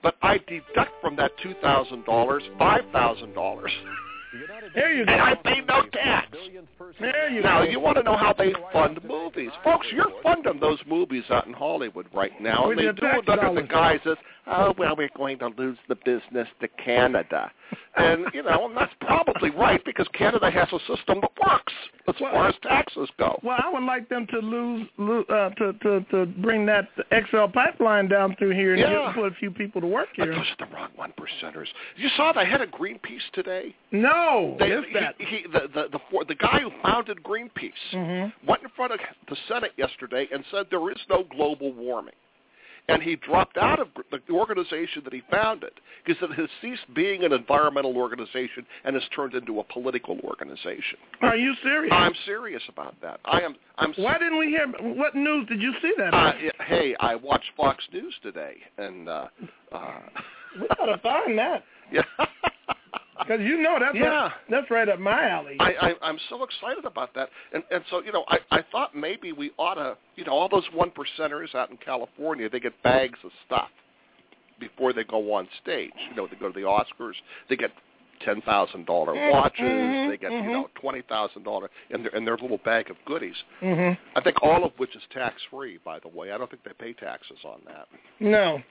but I deduct from that $2,000 $5,000. There you go. And I pay no tax. There you Now, go. you want to know how they fund movies. Folks, you're funding those movies out in Hollywood right now, and they do it under the guise of, oh, well, we're going to lose the business to Canada. And, and that's probably right, because Canada has a system that works as far as taxes go. Well, I would like them to to bring that XL pipeline down through here and put a few people to work here. Those are the wrong one-percenters. You saw the head of Greenpeace today? No. The guy who founded Greenpeace went in front of the Senate yesterday and said there is no global warming. And he dropped out of the organization that he founded because it has ceased being an environmental organization and has turned into a political organization. Are you serious? I'm serious about that. I'm. Why didn't we hear? What news did you see that? Hey, I watched Fox News today, and we gotta find that. Yeah. Because that's right up my alley. I'm so excited about that. And so, I thought maybe we ought to, all those one-percenters out in California, they get bags of stuff before they go on stage. They go to the Oscars, they get $10,000 watches, they get, $20,000 in their little bag of goodies. I think all of which is tax-free, by the way. I don't think they pay taxes on that. No.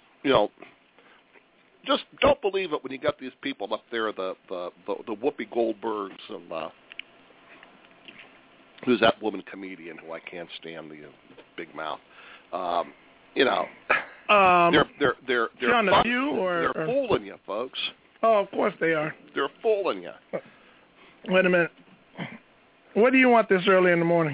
Just don't believe it when you got these people up there, the Whoopi Goldbergs and who's that woman comedian who I can't stand, the big mouth. They're on the View, or they're fooling you, folks. Oh, of course they are. They're fooling you. Wait a minute. What do you want this early in the morning?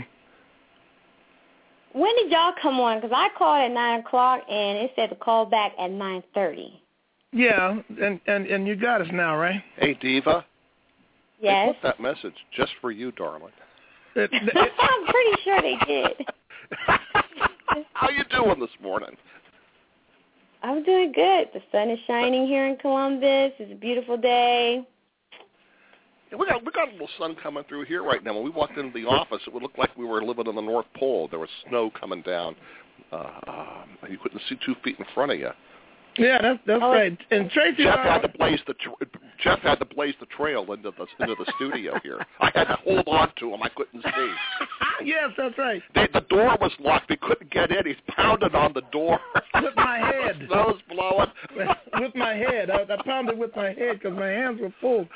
When did y'all come on? Because I called at 9 o'clock and it said to call back at 9:30. Yeah, and you got us now, right? Hey, Diva. Yes. They put that message just for you, darling. I'm pretty sure they did. How you doing this morning? I'm doing good. The sun is shining here in Columbus. It's a beautiful day. Yeah, we got a little sun coming through here right now. When we walked into the office, it would look like we were living in the North Pole. There was snow coming down. You couldn't see 2 feet in front of you. Yeah, that's right. And Tracy, Jeff had to blaze the trail into the studio here. I had to hold on to him. I couldn't see. Yes, that's right. The door was locked. We couldn't get in. He's pounding on the door. With my head. The snow's blowing. With my head. I pounded with my head because my hands were full.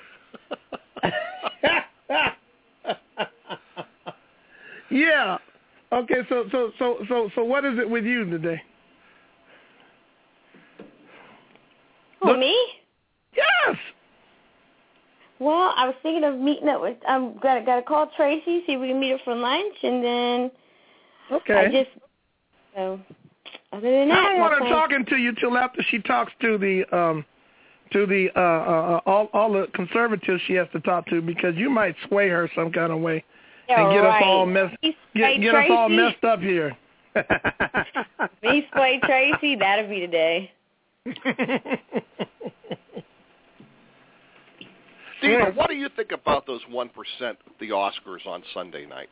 Yeah. Okay. So what is it with you today? Oh, me? Yes. Well, I was thinking of meeting up with. I'm gotta call Tracy, see if we can meet her for lunch, and then. Okay. So, other than that, I don't want her talking to you till after she talks to the all the conservatives she has to talk to, because you might sway her some kind of way and get us all messed up here. Me sway Tracy, that'll be today. Diva, what do you think about those 1% at the Oscars on Sunday night?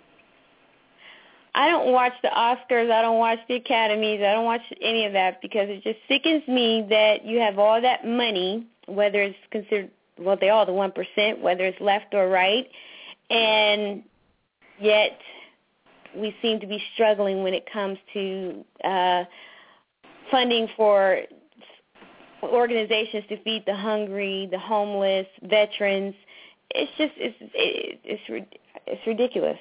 I don't watch the Oscars. I don't watch the Academies. I don't watch any of that because it just sickens me that you have all that money, whether it's considered, well, they all the 1%, whether it's left or right, and yet we seem to be struggling when it comes to funding for organizations to feed the hungry, the homeless, veterans. It's just it's ridiculous.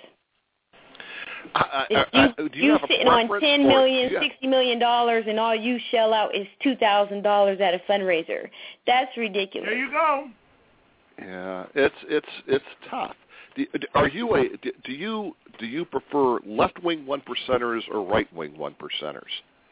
You sitting on $10 million, $60 million, and all you shell out is $2,000 at a fundraiser. That's ridiculous. There you go. Yeah, it's tough. Do you prefer left-wing 1%ers or right-wing 1%ers?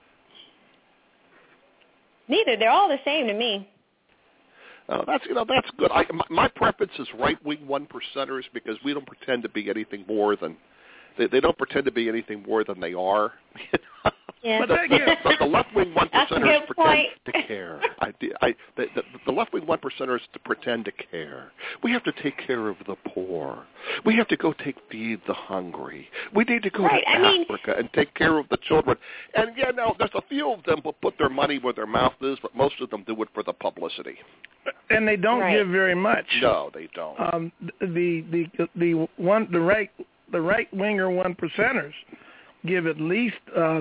Neither. They're all the same to me. That's good. My preference is right-wing 1%ers because we don't pretend to be anything more than they don't pretend to be anything more than they are. Yeah. But the left-wing 1%ers pretend to care. The left-wing 1%ers 1%ers to pretend to care. We have to take care of the poor. We have to go feed the hungry. We need to go to Africa and take care of the children. And, there's a few of them will put their money where their mouth is, but most of them do it for the publicity. And they don't give very much. No, they don't. The right-winger 1%ers give at least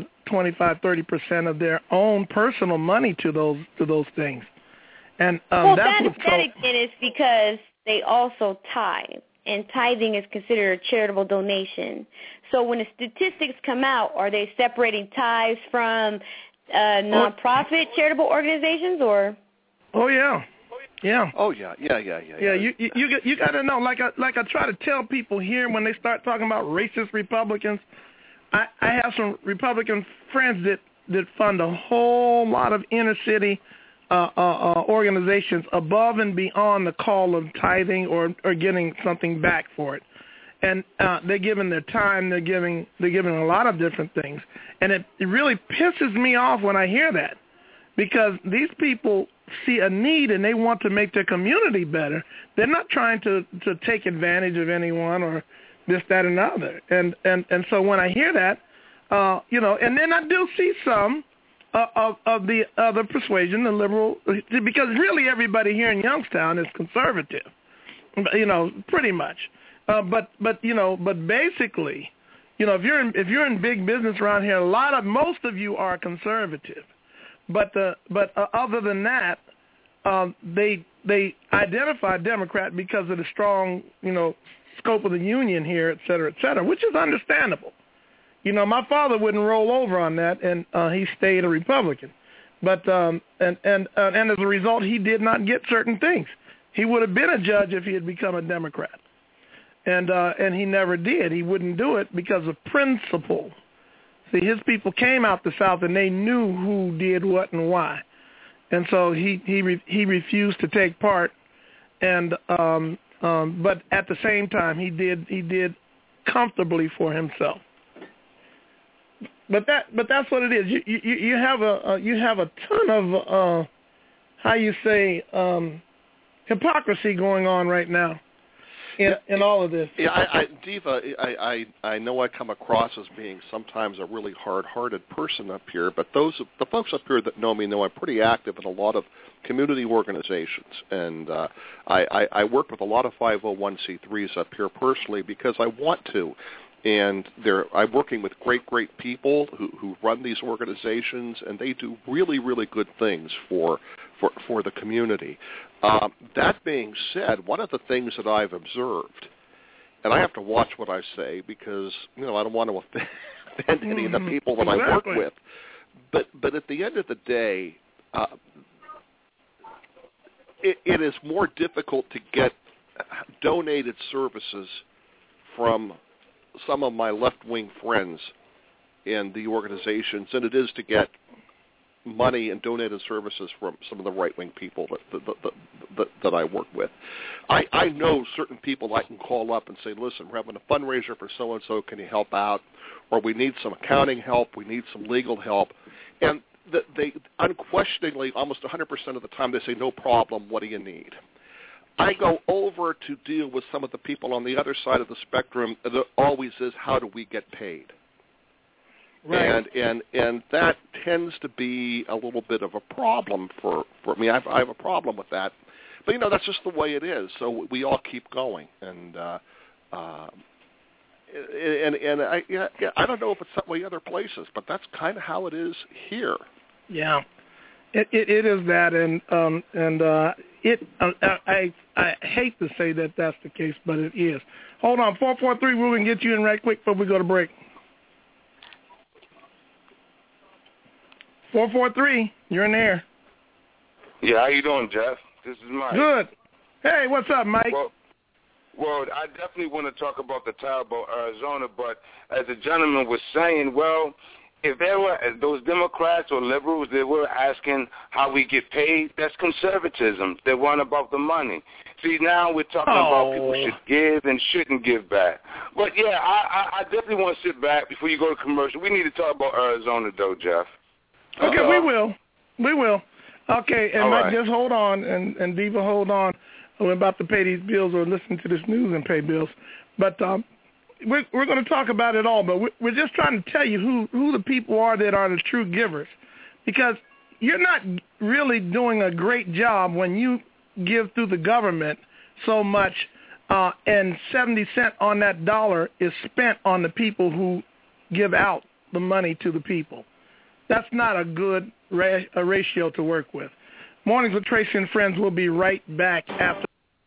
25-30% of their own personal money to those things. And that again is because they also tithe, and tithing is considered a charitable donation. So when the statistics come out, are they separating tithes from nonprofit charitable organizations, or? Oh yeah. Yeah. Oh yeah. Yeah. You got to know. Like I try to tell people here when they start talking about racist Republicans, I have some Republican friends that fund a whole lot of inner city organizations above and beyond the call of tithing or getting something back for it, and they're giving their time. They're giving a lot of different things, and it really pisses me off when I hear that, because these people see a need and they want to make their community better. They're not trying to take advantage of anyone or this, that, and the other. And so when I hear that, and then I do see some of the other persuasion, the liberal, because really everybody here in Youngstown is conservative, pretty much. But basically, if you're in big business around here, most of you are conservative. But other than that, they identify Democrat because of the strong, scope of the union here, et cetera, which is understandable. My father wouldn't roll over on that, and he stayed a Republican. But and as a result, he did not get certain things. He would have been a judge if he had become a Democrat, and he never did. He wouldn't do it because of principle. See, his people came out the South, and they knew who did what and why, and so he refused to take part. And but at the same time, he did comfortably for himself. But that's what it is. You have a ton of hypocrisy going on right now in all of this. Yeah, Diva, I know I come across as being sometimes a really hard-hearted person up here, but the folks up here that know me know I'm pretty active in a lot of community organizations, and I work with a lot of 501c3s up here personally because I want to. And I'm working with great people who run these organizations, and they do really, really good things for the community. That being said, one of the things that I've observed, and I have to watch what I say because I don't want to offend any of the people that I work with, but at the end of the day, it is more difficult to get donated services from some of my left-wing friends in the organizations than it is to get money and donated services from some of the right-wing people that I work with. I know certain people I can call up and say, listen, we're having a fundraiser for so-and-so, can you help out? Or we need some accounting help, we need some legal help. And they unquestioningly, almost 100% of the time, they say, no problem, what do you need? I go over to deal with some of the people on the other side of the spectrum. It always is, how do we get paid? Right. And that tends to be a little bit of a problem for me. I have a problem with that. But, that's just the way it is. So we all keep going. And I don't know if it's that way other places, but that's kind of how it is here. Yeah. It is that, I hate to say that that's the case, but it is. Hold on, 443, we're going to get you in right quick before we go to break. 443, you're in there. Yeah, how you doing, Jeff? This is Mike. Good. Hey, what's up, Mike? Well, I definitely want to talk about the tile about Arizona, but as the gentleman was saying, well, if there were those Democrats or liberals that were asking how we get paid, that's conservatism. They weren't about the money. See, now we're talking about people should give and shouldn't give back. But, yeah, I definitely want to sit back before you go to commercial. We need to talk about Arizona, though, Jeff. Okay, we will. Okay, and Mike, just hold on, and Diva, hold on. We're about to pay these bills or listen to this news and pay bills. But we're going to talk about it all, but we're just trying to tell you who the people are that are the true givers. Because you're not really doing a great job when you give through the government so much, and 70 cents on that dollar is spent on the people who give out the money to the people. That's not a good ratio to work with. Mornings with Tracy and Friends will be right back after.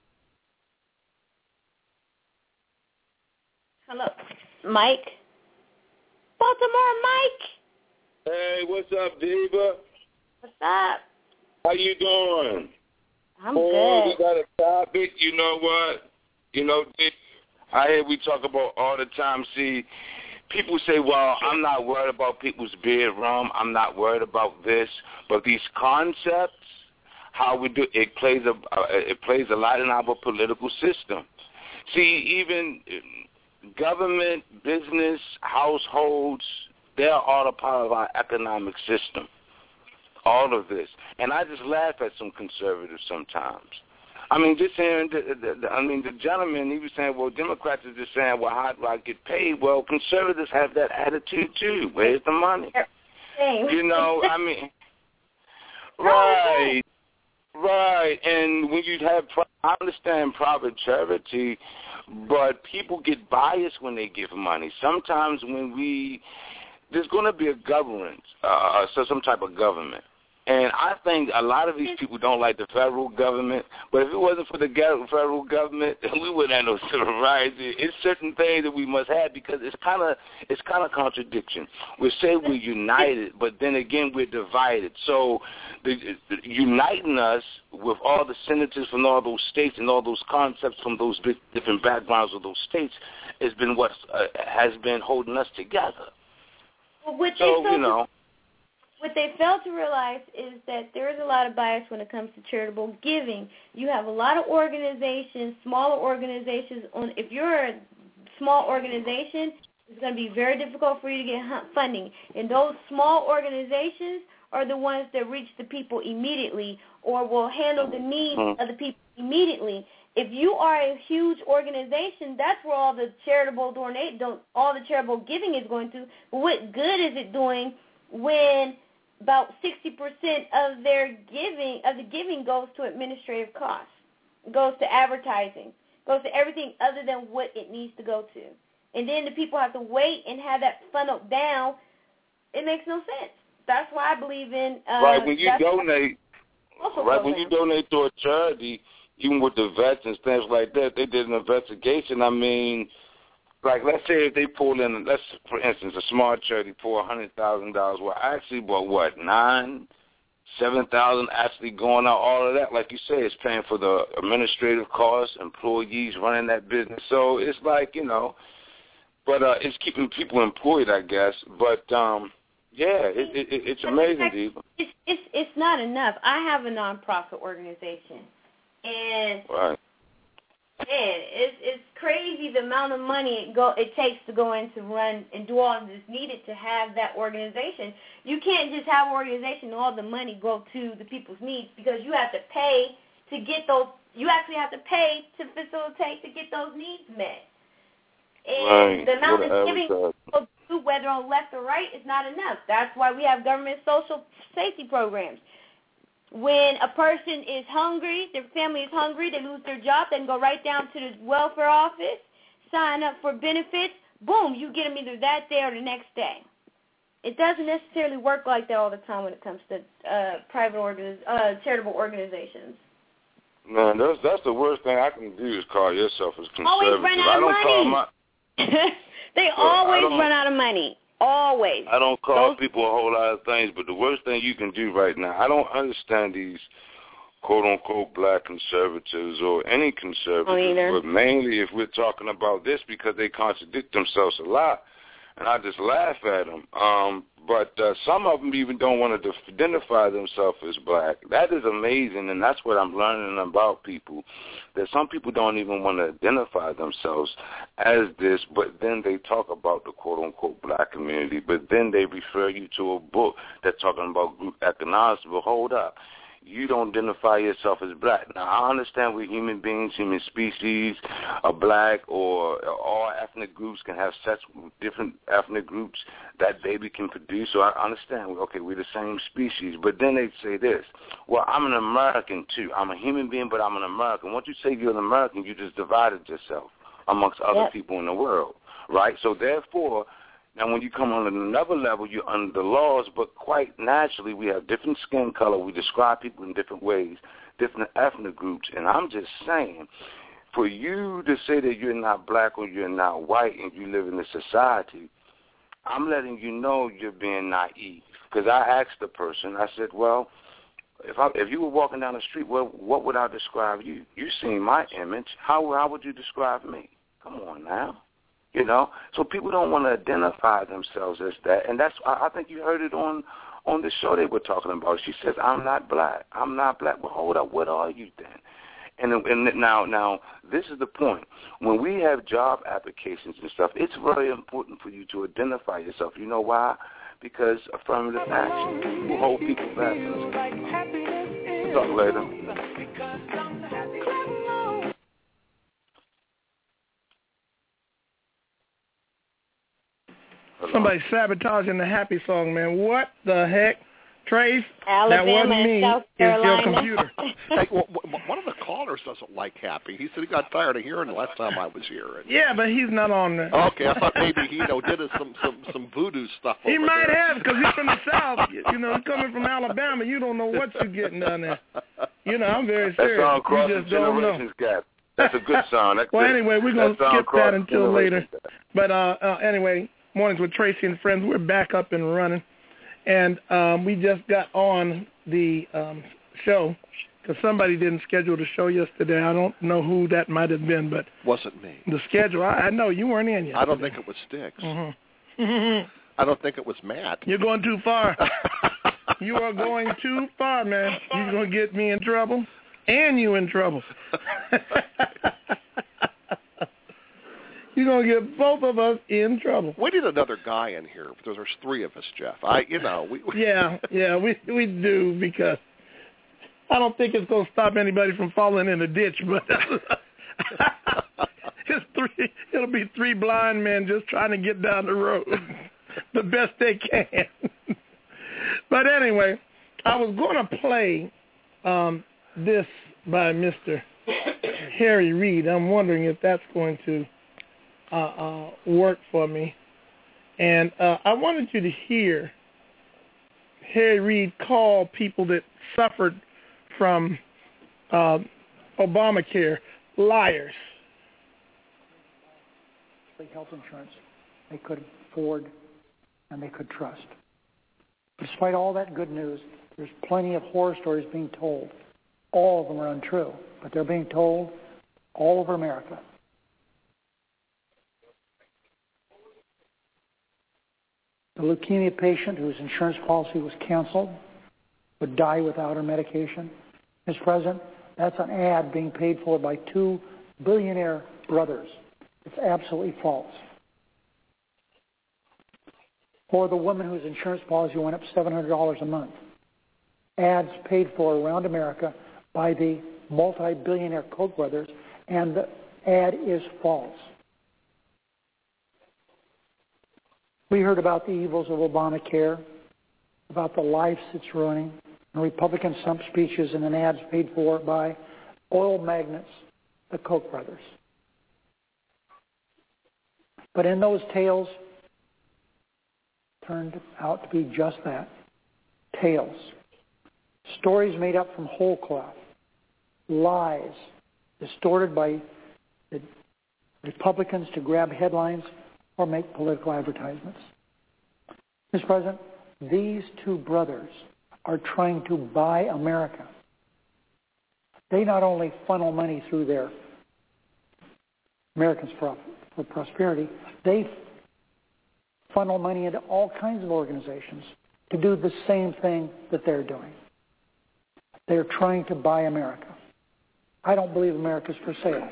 Hello, Mike. Baltimore, Mike. Hey, what's up, Diva? What's up? How you doing? I'm good. We got a topic. You know what? I hear we talk about all the time. See, people say, well, I'm not worried about people's bedroom. I'm not worried about this. But these concepts, how we do it plays a lot in our political system. See, even government, business, households, they're all a part of our economic system. All of this. And I just laugh at some conservatives sometimes. I mean, just hearing the gentleman, he was saying, well, Democrats are just saying, well, how do I get paid? Well, conservatives have that attitude too. Where's the money? You know, I mean, right. And when you have, I understand private charity, but people get biased when they give money. Sometimes when there's going to be a government, so some type of government. And I think a lot of these people don't like the federal government, but if it wasn't for the federal government, we wouldn't have no civil rights. It's certain things that we must have because it's kind of contradiction. We say we're united, but then again we're divided. So the uniting us with all the senators from all those states and all those concepts from those different backgrounds of those states has been what has been holding us together. Well, what they fail to realize is that there is a lot of bias when it comes to charitable giving. You have a lot of organizations, smaller organizations. If you're a small organization, it's going to be very difficult for you to get funding. And those small organizations are the ones that reach the people immediately or will handle the needs of the people immediately. If you are a huge organization, that's where all the charitable giving is going to. But what good is it doing when about 60% of the giving goes to administrative costs, goes to advertising, goes to everything other than what it needs to go to? And then the people have to wait and have that funneled down. It makes no sense. That's why I believe in when you donate to a charity, even with the vets and things like that, they did an investigation. I mean, like, let's say if they pull in, for instance, a small charity pour $100,000. Well, actually, what, 7,000 actually going out, all of that, like you say, it's paying for the administrative costs, employees running that business. So it's like, but it's keeping people employed, I guess. But, it's amazing, Diva. It's not enough. I have a nonprofit organization, and it's crazy the amount of money it takes to go in to run and do all that's needed to have that organization. You can't just have an organization and all the money go to the people's needs because you have to pay to get those. You actually have to pay to facilitate to get those needs met. And the amount of giving, whether on left or right, is not enough. That's why we have government social safety programs. When a person is hungry, their family is hungry, they lose their job, they can go right down to the welfare office, sign up for benefits, boom, you get them either that day or the next day. It doesn't necessarily work like that all the time when it comes to charitable organizations. Man, that's the worst thing I can do is call yourself as conservative. Always run out of money. They always run out of money. Always. I don't call people a whole lot of things, but the worst thing you can do right now, I don't understand these quote-unquote black conservatives or any conservatives, but mainly if we're talking about this because they contradict themselves a lot, and I just laugh at them. But some of them even don't want to identify themselves as black. That is amazing, and that's what I'm learning about people, that some people don't even want to identify themselves as this, but then they talk about the quote-unquote black community, but then they refer you to a book that's talking about group economics. But hold up. you don't identify yourself as black. Now, I understand we're human beings, human species, are black, or all ethnic groups can have sex with different ethnic groups that baby can produce. So I understand, okay, we're the same species. But then they say this, well, I'm an American too. I'm a human being, but I'm an American. Once you say you're an American, you just divided yourself amongst other people in the world, right? So therefore, now when you come on another level, you're under the laws, but quite naturally we have different skin color. We describe people in different ways, different ethnic groups. And I'm just saying, for you to say that you're not black or you're not white and you live in this society, I'm letting you know you're being naive. Because I asked the person, I said, well, if you were walking down the street, well, what would I describe you? You seen my image. How would you describe me? Come on now. You know, so people don't want to identify themselves as that, and that's I think you heard it on the show they were talking about. She says, "I'm not black. I'm not black." Well, hold up, what are you then? And now this is the point. When we have job applications and stuff, it's very important for you to identify yourself. You know why? Because affirmative action will hold people back. Talk later. Somebody sabotaging the happy song, man. What the heck? Trace, Alabama that wasn't me. South It's your Carolina. computer. Hey, well, one of the callers doesn't like Happy. He said he got tired of hearing the last time I was here. Yeah, but he's not on there. Okay, I thought maybe he did some voodoo stuff over He might there. have, because he's from the South. You know, he's coming from Alabama. You don't know what you're getting down there. You know, I'm very serious. That song Crossing You just don't know. Generations Gap. That's a good song. Well, anyway, we're going to skip that until later. But anyway, Mornings with Tracy and Friends, we're back up and running. And we just got on the show because somebody didn't schedule the show yesterday. I don't know who that might have been, but wasn't me. The schedule, I know you weren't in yesterday. I don't think it was Sticks. Mm-hmm. I don't think it was Matt. You're going too far. You are going too far, man. You're going to get me in trouble and you in trouble. You're going to get both of us in trouble. We need another guy in here because there's three of us, Jeff. Yeah, we do, because I don't think it's going to stop anybody from falling in a ditch, but it'll be three blind men just trying to get down the road the best they can. But anyway, I was going to play this by Mr. Harry Reid. I'm wondering if that's going to work for me. And I wanted you to hear Harry Reid call people that suffered from Obamacare liars. Health insurance they could afford and they could trust. Despite all that good news, there's plenty of horror stories being told. All of them are untrue, but they're being told all over America. The leukemia patient whose insurance policy was canceled would die without her medication. Mr. President, that's an ad being paid for by two billionaire brothers. It's absolutely false. Or the woman whose insurance policy went up $700 a month. Ads paid for around America by the multi-billionaire Koch brothers, and the ad is false. We heard about the evils of Obamacare, about the lives it's ruining, and Republican stump speeches and an ads paid for by oil magnates, the Koch brothers. But in those tales, turned out to be just that, tales. Stories made up from whole cloth, lies distorted by the Republicans to grab headlines or make political advertisements. Mr. President, these two brothers are trying to buy America. They not only funnel money through their Americans for Prosperity, they funnel money into all kinds of organizations to do the same thing that they're doing. They're trying to buy America. I don't believe America's for sale.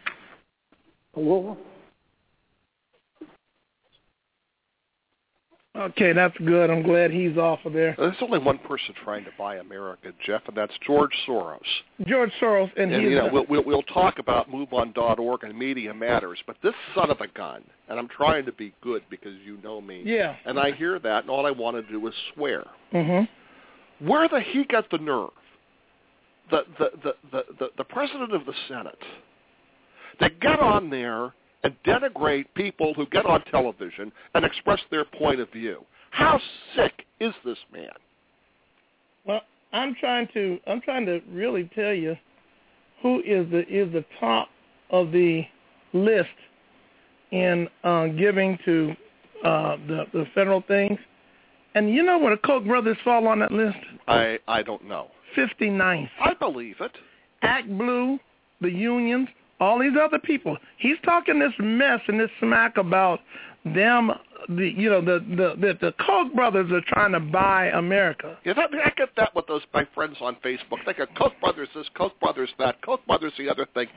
But Okay, that's good. I'm glad he's off of there. There's only one person trying to buy America, Jeff, and that's George Soros. George Soros, and we'll talk about MoveOn.org and Media Matters, but this son of a gun, and I'm trying to be good because you know me. Yeah. And I hear that, and all I want to do is swear. Mm-hmm. Where the he got the nerve? The president of the Senate. They get on there and denigrate people who get on television and express their point of view. How sick is this man? Well, I'm trying to really tell you who is the top of the list in giving to the federal things. And you know where the Koch brothers fall on that list? I don't know. 59th. I believe it. Act Blue, the unions, all these other people. He's talking this mess and this smack about them. The Koch brothers are trying to buy America. Yeah, I get that with my friends on Facebook. They got Koch brothers this, Koch brothers that, Koch brothers the other thing.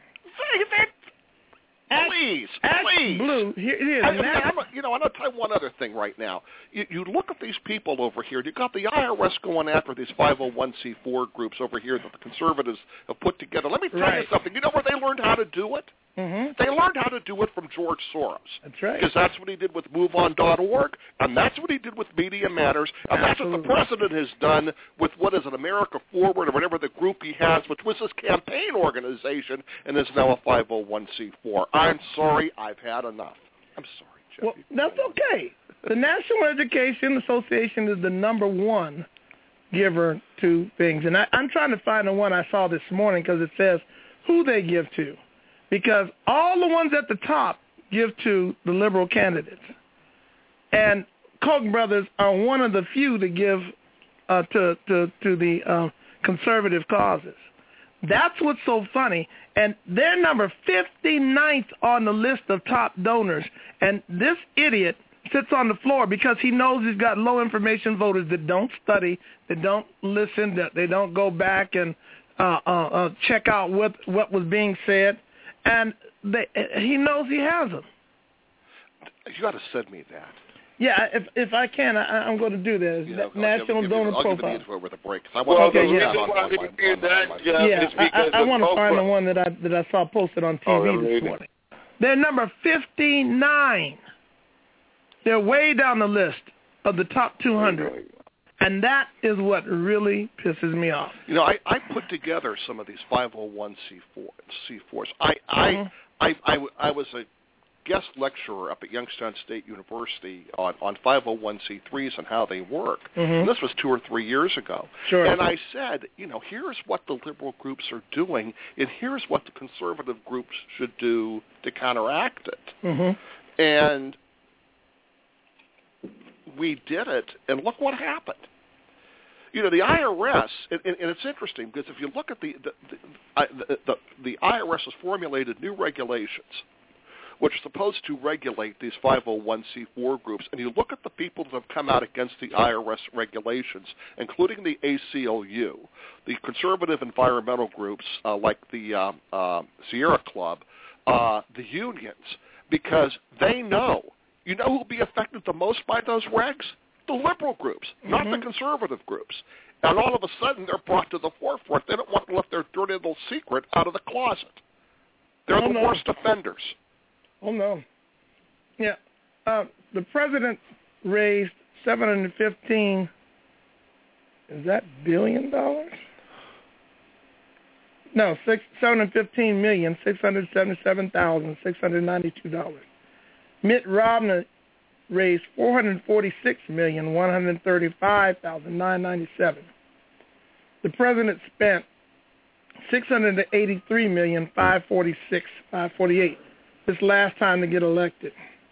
Please. Blue. Here it is. I'm going to tell you one other thing right now. You look at these people over here. You got the IRS going after these 501c4 groups over here that the conservatives have put together. Let me tell you something. You know where they learned how to do it? Mm-hmm. They learned how to do it from George Soros. That's right. Because that's what he did with MoveOn.org, and that's what he did with Media Matters, and that's what the president has done with what is an America Forward or whatever the group he has, which was his campaign organization and is now a 501c4. I'm sorry, I've had enough. I'm sorry, Jeff. Well, that's okay. The National Education Association is the number one giver to things, and I'm trying to find the one I saw this morning because it says who they give to. Because all the ones at the top give to the liberal candidates. And Koch brothers are one of the few to give to the conservative causes. That's what's so funny. And they're number 59th on the list of top donors. And this idiot sits on the floor because he knows he's got low information voters that don't study, that don't listen, that they don't go back and check out what was being said. And he knows he has them. You got to send me that. Yeah, if I can, I'm going to do that. Yeah, National Donor Profile. I'll give it to you with a break. I want I want to find the one that I saw posted on TV this morning. They're number 59. They're way down the list of the top 200. And that is what really pisses me off. You know, I put together some of these 501c4s. I was a guest lecturer up at Youngstown State University on 501c3s and how they work. Mm-hmm. And this was 2 or 3 years ago. Sure. And I said, here's what the liberal groups are doing, and here's what the conservative groups should do to counteract it. Mm-hmm. And we did it, and look what happened. The IRS, and it's interesting because if you look at the IRS has formulated new regulations which are supposed to regulate these 501c4 groups, and you look at the people that have come out against the IRS regulations, including the ACLU, the conservative environmental groups like the Sierra Club, the unions, because they know. You know who will be affected the most by those regs? The liberal groups, not the conservative groups. And all of a sudden, they're brought to the forefront. They don't want to let their dirty little secret out of the closet. They're the worst offenders. Oh, no. Yeah. The president raised $715, is that billion dollars? No, $715,677,692. Mitt Romney raised $446,135,997. The president spent $683,546,548 this last time to get elected.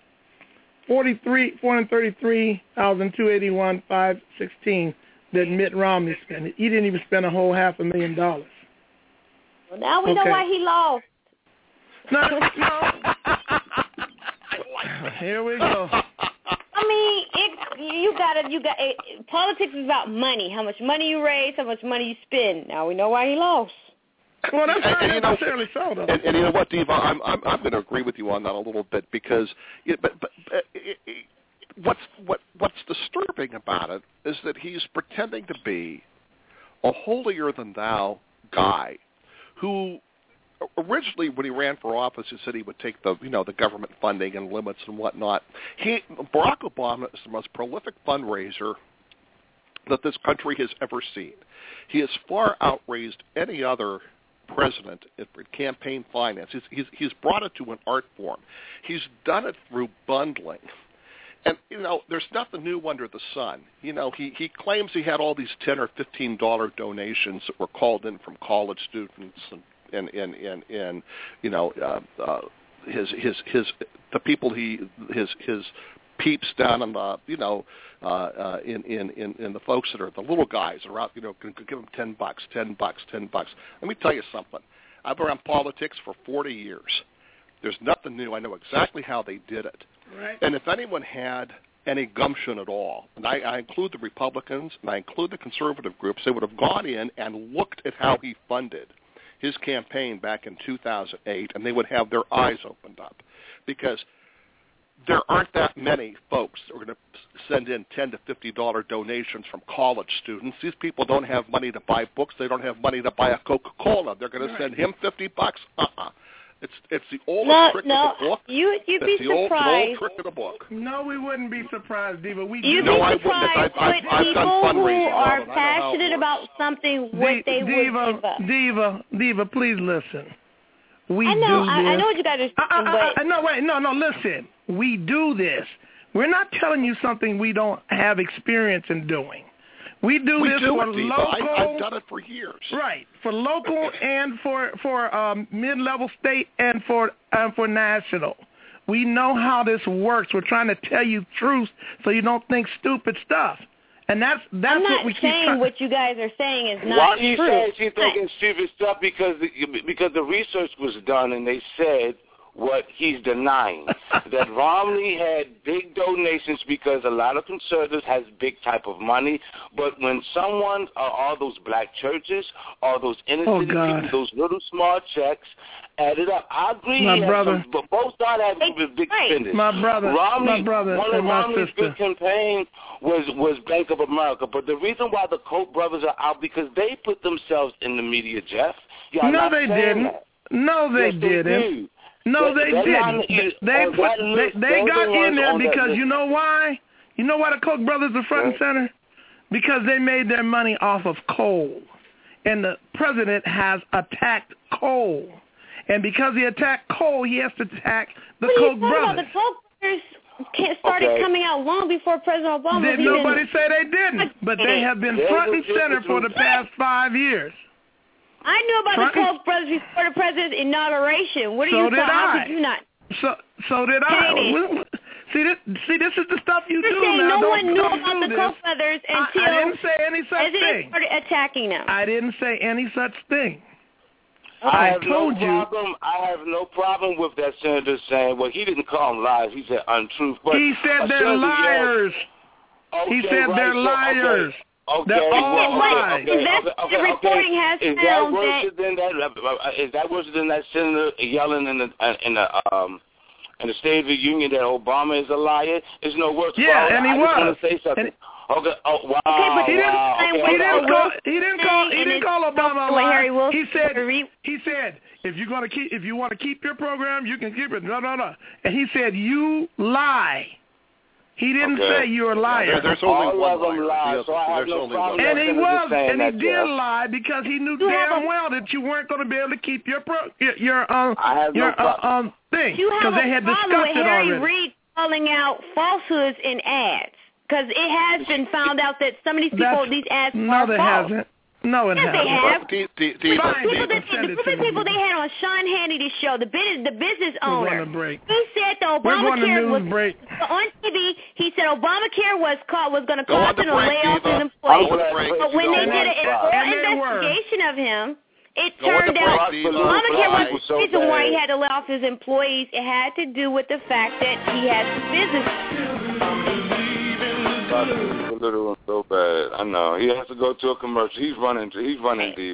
$433,281,516 that Mitt Romney spent. He didn't even spend a whole $500,000. Well, now we know why he lost. No. Here we go. I mean, politics is about money. How much money you raise, how much money you spend. Now we know why he lost. Well, that's not necessarily so, though. And you know what, Diva? I'm going to agree with you on that a little bit because, what's disturbing about it is that he's pretending to be a holier-than-thou guy who originally, when he ran for office, he said he would take the government funding and limits and whatnot. Barack Obama is the most prolific fundraiser that this country has ever seen. He has far outraised any other president in campaign finance. He's brought it to an art form. He's done it through bundling. And, there's nothing new under the sun. He claims he had all these $10 or $15 donations that were called in from college students and the people his peeps down in the in the folks that are the little guys that are out, can give them $10. Let me tell you something. I've been around politics for 40 years. There's nothing new. I know exactly how they did it. Right. And if anyone had any gumption at all, and I include the Republicans and I include the conservative groups, they would have gone in and looked at how he funded his campaign back in 2008, and they would have their eyes opened up, because there aren't that many folks that are going to send in $10 to $50 donations from college students. These people don't have money to buy books. They don't have money to buy a Coca-Cola. They're going to send him $50. It's the oldest trick of the book. You'd be surprised. The old trick of the book. No, we wouldn't be surprised, Diva. You'd be surprised what people who are passionate about something, what they would give up. Diva, please listen. I know what you guys are saying, No, listen. We do this. We're not telling you something we don't have experience in doing. We do this for local. I've done it for years. Right, for local and for mid-level state and for national. We know how this works. We're trying to tell you truth so you don't think stupid stuff. And that's what we keep I'm not saying what you guys are saying is not Why do you true. say she's thinking stupid stuff? Because the research was done and they said what he's denying, that Romney had big donations because a lot of conservatives has big type of money, but when someone, all those black churches, all those inner city people, those little small checks added up. I agree, but both sides have big spenders. My brother, one of Romney's sister. good campaign was Bank of America, but the reason why the Koch brothers are out, because they put themselves in the media, Jeff. No, they didn't. No, they didn't. No, they didn't. They got in there because you know why? You know why the Koch brothers are front and center? Because they made their money off of coal. And the president has attacked coal. And because he attacked coal, he has to attack the Koch brothers. The Koch brothers started coming out long before President Obama. Did nobody say they didn't? But they have been front and center for the past 5 years. I knew about the Koch brothers before the president's inauguration. What are you talking about? How could you not? So did I. See, this is the stuff you do saying now. No one knew about the Koch brothers until I didn't say any such thing. Started attacking them. I didn't say any such thing. I have no problem with that senator saying, well, he didn't call them lies. He said untruth. But he said they're liars. He said they're liars. They're all lies. Reporting has found that. Is that worse than that senator yelling in the State of the Union that Obama is a liar? It's no worse. Yeah, and he was. I just want to say something. Okay. Oh, wow. Okay, but he didn't call Obama a liar. He said if you want to keep your program, you can keep it. No. And he said you lie. He didn't say you're a liar. There's only one liar. So I have no problem. And he was, and he did lie because he knew damn well that you weren't going to be able to keep your thing because they had discussed it already. Harry Reid calling out falsehoods in ads because it has been found out that some of these people, these ads are false. No, it hasn't. They have. The people they had on Sean Hannity's show, the business owner. He said the Obamacare was on TV. He said Obamacare was going to cause him to lay off his employees. But when they did an investigation of him, it turned out Obamacare wasn't the reason why he had to lay off his employees. It had to do with the fact that he has business. So bad. I know. He has to go to a commercial. He's running Diva.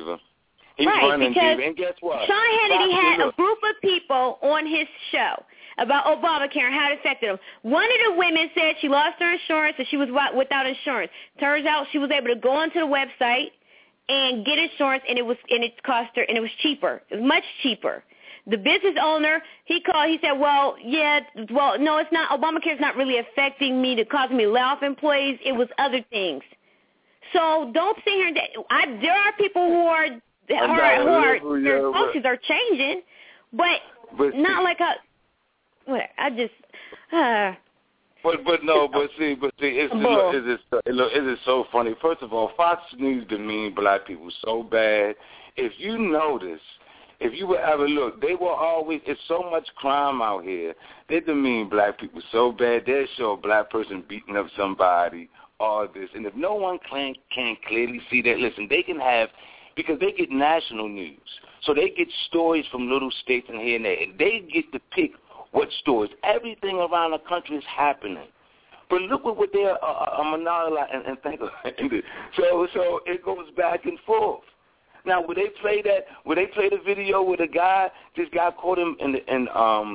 He's running Diva. And guess what? Sean Hannity had a group of people on his show. about Obamacare and how it affected them. One of the women said she lost her insurance and she was without insurance. Turns out she was able to go onto the website and get insurance, and it cost her, and it was cheaper. It was much cheaper. The business owner, he called. He said, no, it's not. Obamacare is not really affecting me to cause me to lay off employees. It was other things. So don't sit here. There are people who are their policies are changing, but not like a. What I just. But see, it is so funny. First of all, Fox News demean black people so bad. If you notice, if you would ever look, they will always. It's so much crime out here. They demean black people so bad. They'll show a black person beating up somebody. All this, and if no one can clearly see that, listen, they can have, because they get national news, so they get stories from little states and here and there, and they get to pick what stories. Everything around the country is happening, but look at what they're monopolizing and think of it. So it goes back and forth. Now, would they play the video with this guy caught him in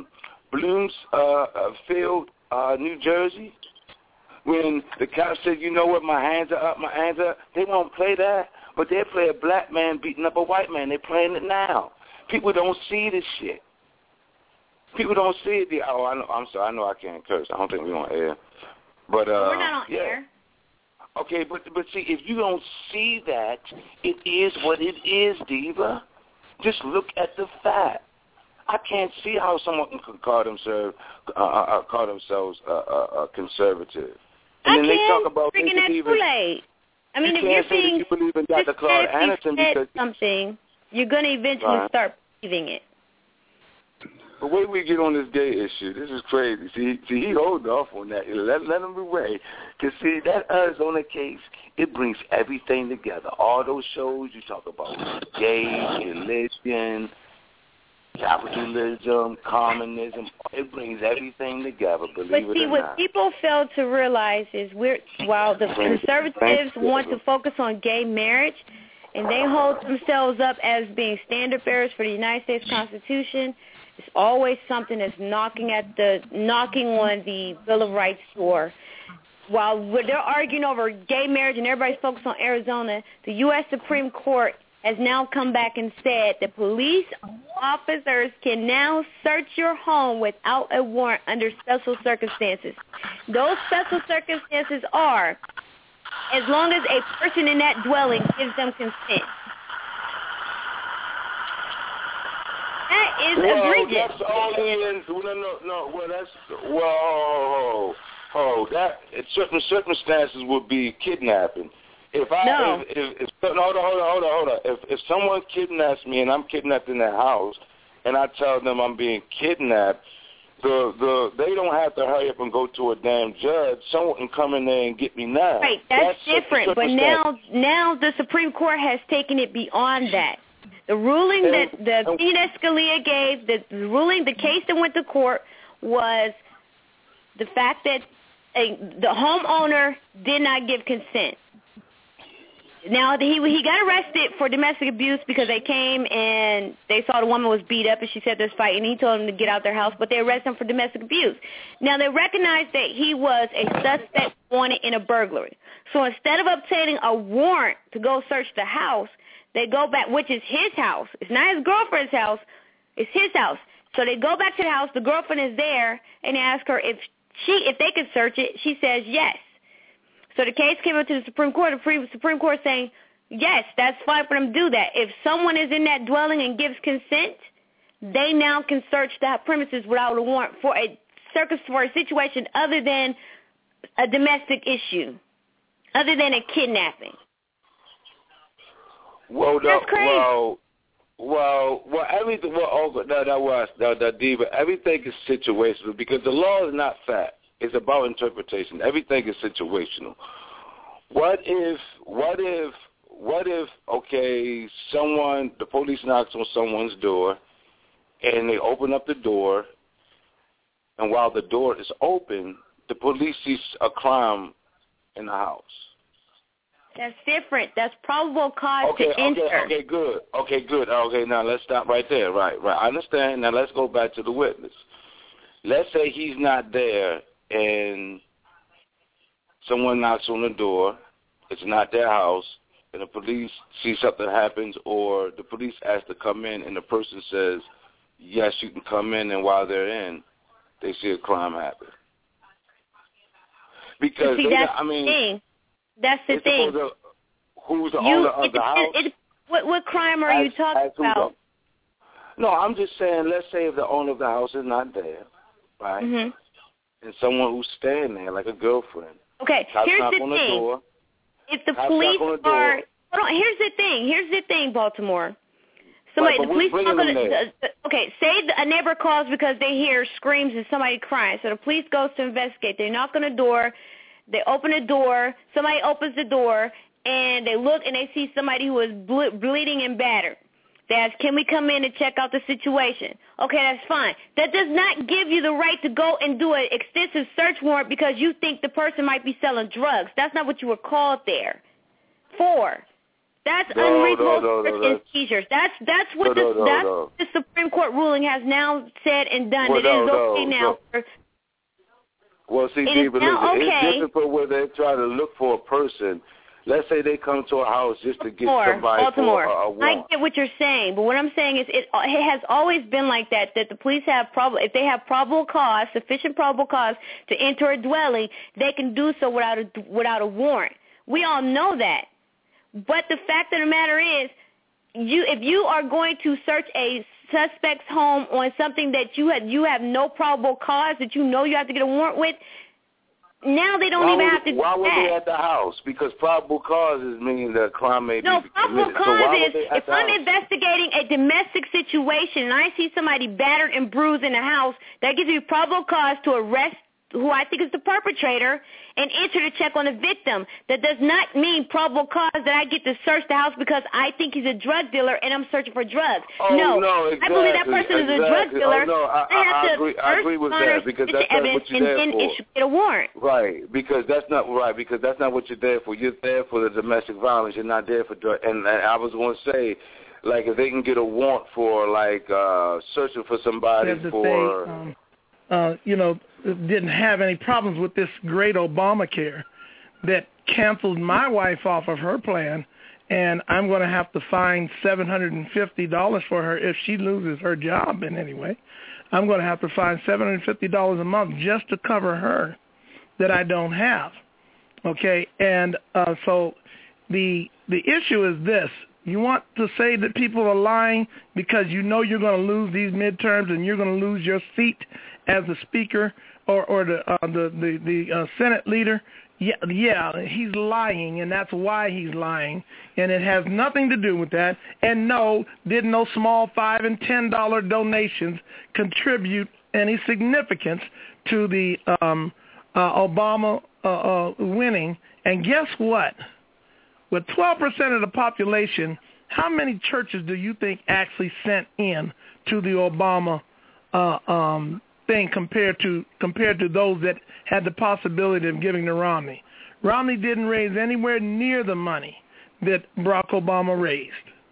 Bloomsfield, New Jersey? When the cops said, you know what, my hands are up, they won't play that. But they play a black man beating up a white man. They're playing it now. People don't see this shit. People don't see it. I'm sorry, I know I can't curse. I don't think we're on air. But, we're not on air. Okay, but see, if you don't see that, it is what it is, Diva. Just look at the fact. I can't see how someone can call themselves conservative. And then they talk about freaking that Kool-Aid. I mean, if you're being something, you're going to eventually start believing it. The way we get on this gay issue, this is crazy. See, he holds off on that. Let him away. Because, see, that Arizona case, it brings everything together. All those shows you talk about, gay, religion, capitalism, communism, it brings everything together, believe it or not. But see, what people fail to realize is while the conservatives want to focus on gay marriage, and they hold themselves up as being standard bearers for the United States Constitution, it's always something that's knocking on the Bill of Rights door. While they're arguing over gay marriage and everybody's focused on Arizona, the U.S. Supreme Court has now come back and said that police officers can now search your home without a warrant under special circumstances. Those special circumstances are as long as a person in that dwelling gives them consent. That is egregious. That's only that in certain circumstances would be kidnapping. Hold on. If someone kidnaps me and I'm kidnapped in their house, and I tell them I'm being kidnapped, they don't have to hurry up and go to a damn judge. Someone can come in there and get me now. Right, that's different. But now the Supreme Court has taken it beyond that. The ruling that the opinion that Scalia gave, the case that went to court was the fact that the homeowner did not give consent. Now, he got arrested for domestic abuse because they came and they saw the woman was beat up and she said there's fighting. He told them to get out their house, but they arrested him for domestic abuse. Now, they recognized that he was a suspect wanted in a burglary. So instead of obtaining a warrant to go search the house, they go back, which is his house. It's not his girlfriend's house. It's his house. So they go back to the house. The girlfriend is there, and they ask her if they could search it. She says yes. So the case came up to the Supreme Court. The Supreme Court saying, yes, that's fine for them to do that. If someone is in that dwelling and gives consent, they now can search that premises without a warrant for a situation other than a domestic issue, other than a kidnapping. That's crazy. Everything. Everything is situational because the law is not fact. It's about interpretation. Everything is situational. What if? Okay, the police knocks on someone's door, and they open up the door, and while the door is open, the police sees a crime in the house. That's different. That's probable cause to enter. Okay, good. Okay, now let's stop right there. Right. I understand. Now let's go back to the witness. let's say he's not there and someone knocks on the door, it's not their house, and the police see something happens, or the police ask to come in and the person says, yes, you can come in, and while they're in, they see a crime happen. Because see, that's the thing. That's the thing. Who's the owner of the house? What crime are you talking about? No, I'm just saying, let's say if the owner of the house is not there, right? Mm-hmm. And someone who's staying there, like a girlfriend. Okay, here's the thing. If the police are... Hold on, here's the thing, Baltimore. Somebody, the police are going to... Okay, say a neighbor calls because they hear screams and somebody crying. So the police goes to investigate. They knock on the door. They open the door. Somebody opens the door, and they look, and they see somebody who is bleeding and battered. They ask, can we come in and check out the situation? Okay, that's fine. That does not give you the right to go and do an extensive search warrant because you think the person might be selling drugs. That's not what you were called there for. That's unreasonable search and seizures. That's what the Supreme Court ruling has now said and done. It is okay now. Well, see, it's difficult where they try to look for a person. Let's say they come to a house just to get somebody for a warrant. I get what you're saying, but what I'm saying is it has always been like that the police have if they have sufficient probable cause to enter a dwelling, they can do so without a warrant. We all know that. But the fact of the matter is, if you are going to search a suspect's home on something that you have no probable cause that you know you have to get a warrant with, now they don't even have to do that. Why were they at the house? Because probable causes mean the crime may be committed. No, probable cause is if I'm investigating a domestic situation and I see somebody battered and bruised in the house, that gives me probable cause to arrest who I think is the perpetrator and enter to check on the victim. That does not mean probable cause that I get to search the house because I think he's a drug dealer and I'm searching for drugs. No, exactly, I believe that person is a drug dealer. I agree with that because that's not what you're there for. And should get a warrant. Right, because that's not what you're there for. You're there for the domestic violence. You're not there for drug. And I was going to say, like, if they can get a warrant for, like, searching for somebody for... didn't have any problems with this great Obamacare that canceled my wife off of her plan, and I'm going to have to fine $750 for her if she loses her job in any way. I'm going to have to fine $750 a month just to cover her that I don't have. Okay, and so the issue is this. You want to say that people are lying because you know you're going to lose these midterms and you're going to lose your seat as the speaker or the Senate leader? Yeah, he's lying, and that's why he's lying, and it has nothing to do with that. And no, didn't no small $5 and $10 donations contribute any significance to the Obama winning? And guess what? With 12% of the population, how many churches do you think actually sent in to the Obama thing compared to those that had the possibility of giving to Romney? Romney didn't raise anywhere near the money that Barack Obama raised.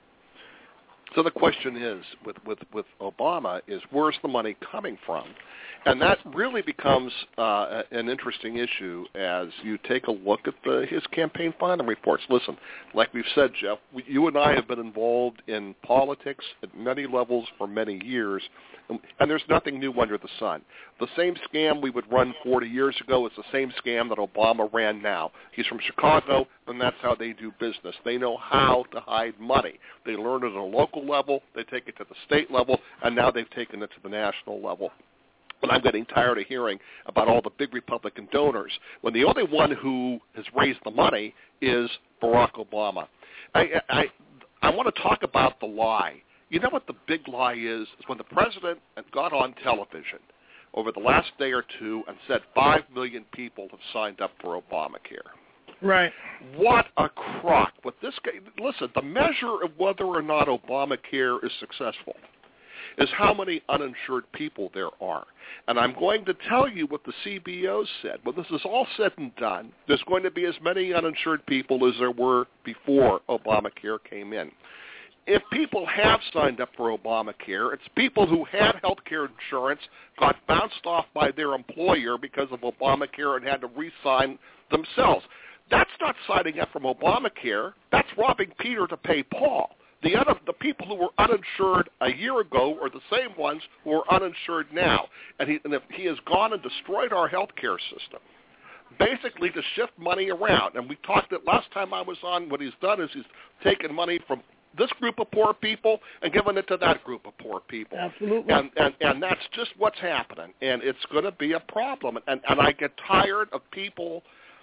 So the question is, with Obama, is where's the money coming from? And that really becomes an interesting issue as you take a look at his campaign finance reports. Listen, like we've said, Jeff, you and I have been involved in politics at many levels for many years, and there's nothing new under the sun. The same scam we would run 40 years ago is the same scam that Obama ran now. He's from Chicago, and that's how they do business. They know how to hide money. They learn it at a local level, they take it to the state level, and now they've taken it to the national level. And I'm getting tired of hearing about all the big Republican donors when the only one who has raised the money is Barack Obama. I want to talk about the lie. You know what the big lie is when the president got on television over the last day or two and said 5 million people have signed up for Obamacare. Right. What a crock. But this guy, listen, the measure of whether or not Obamacare is successful is how many uninsured people there are. And I'm going to tell you what the CBO said. When this is all said and done, there's going to be as many uninsured people as there were before Obamacare came in. if people have signed up for Obamacare, it's people who had health care insurance, got bounced off by their employer because of Obamacare and had to re-sign themselves. That's not signing up from Obamacare. That's robbing Peter to pay Paul. The people who were uninsured a year ago are the same ones who are uninsured now. And if he has gone and destroyed our health care system, basically to shift money around. And we talked that last time I was on, what he's done is he's taken money from this group of poor people and given it to that group of poor people. Absolutely. And that's just what's happening. And it's going to be a problem. And I get tired of people.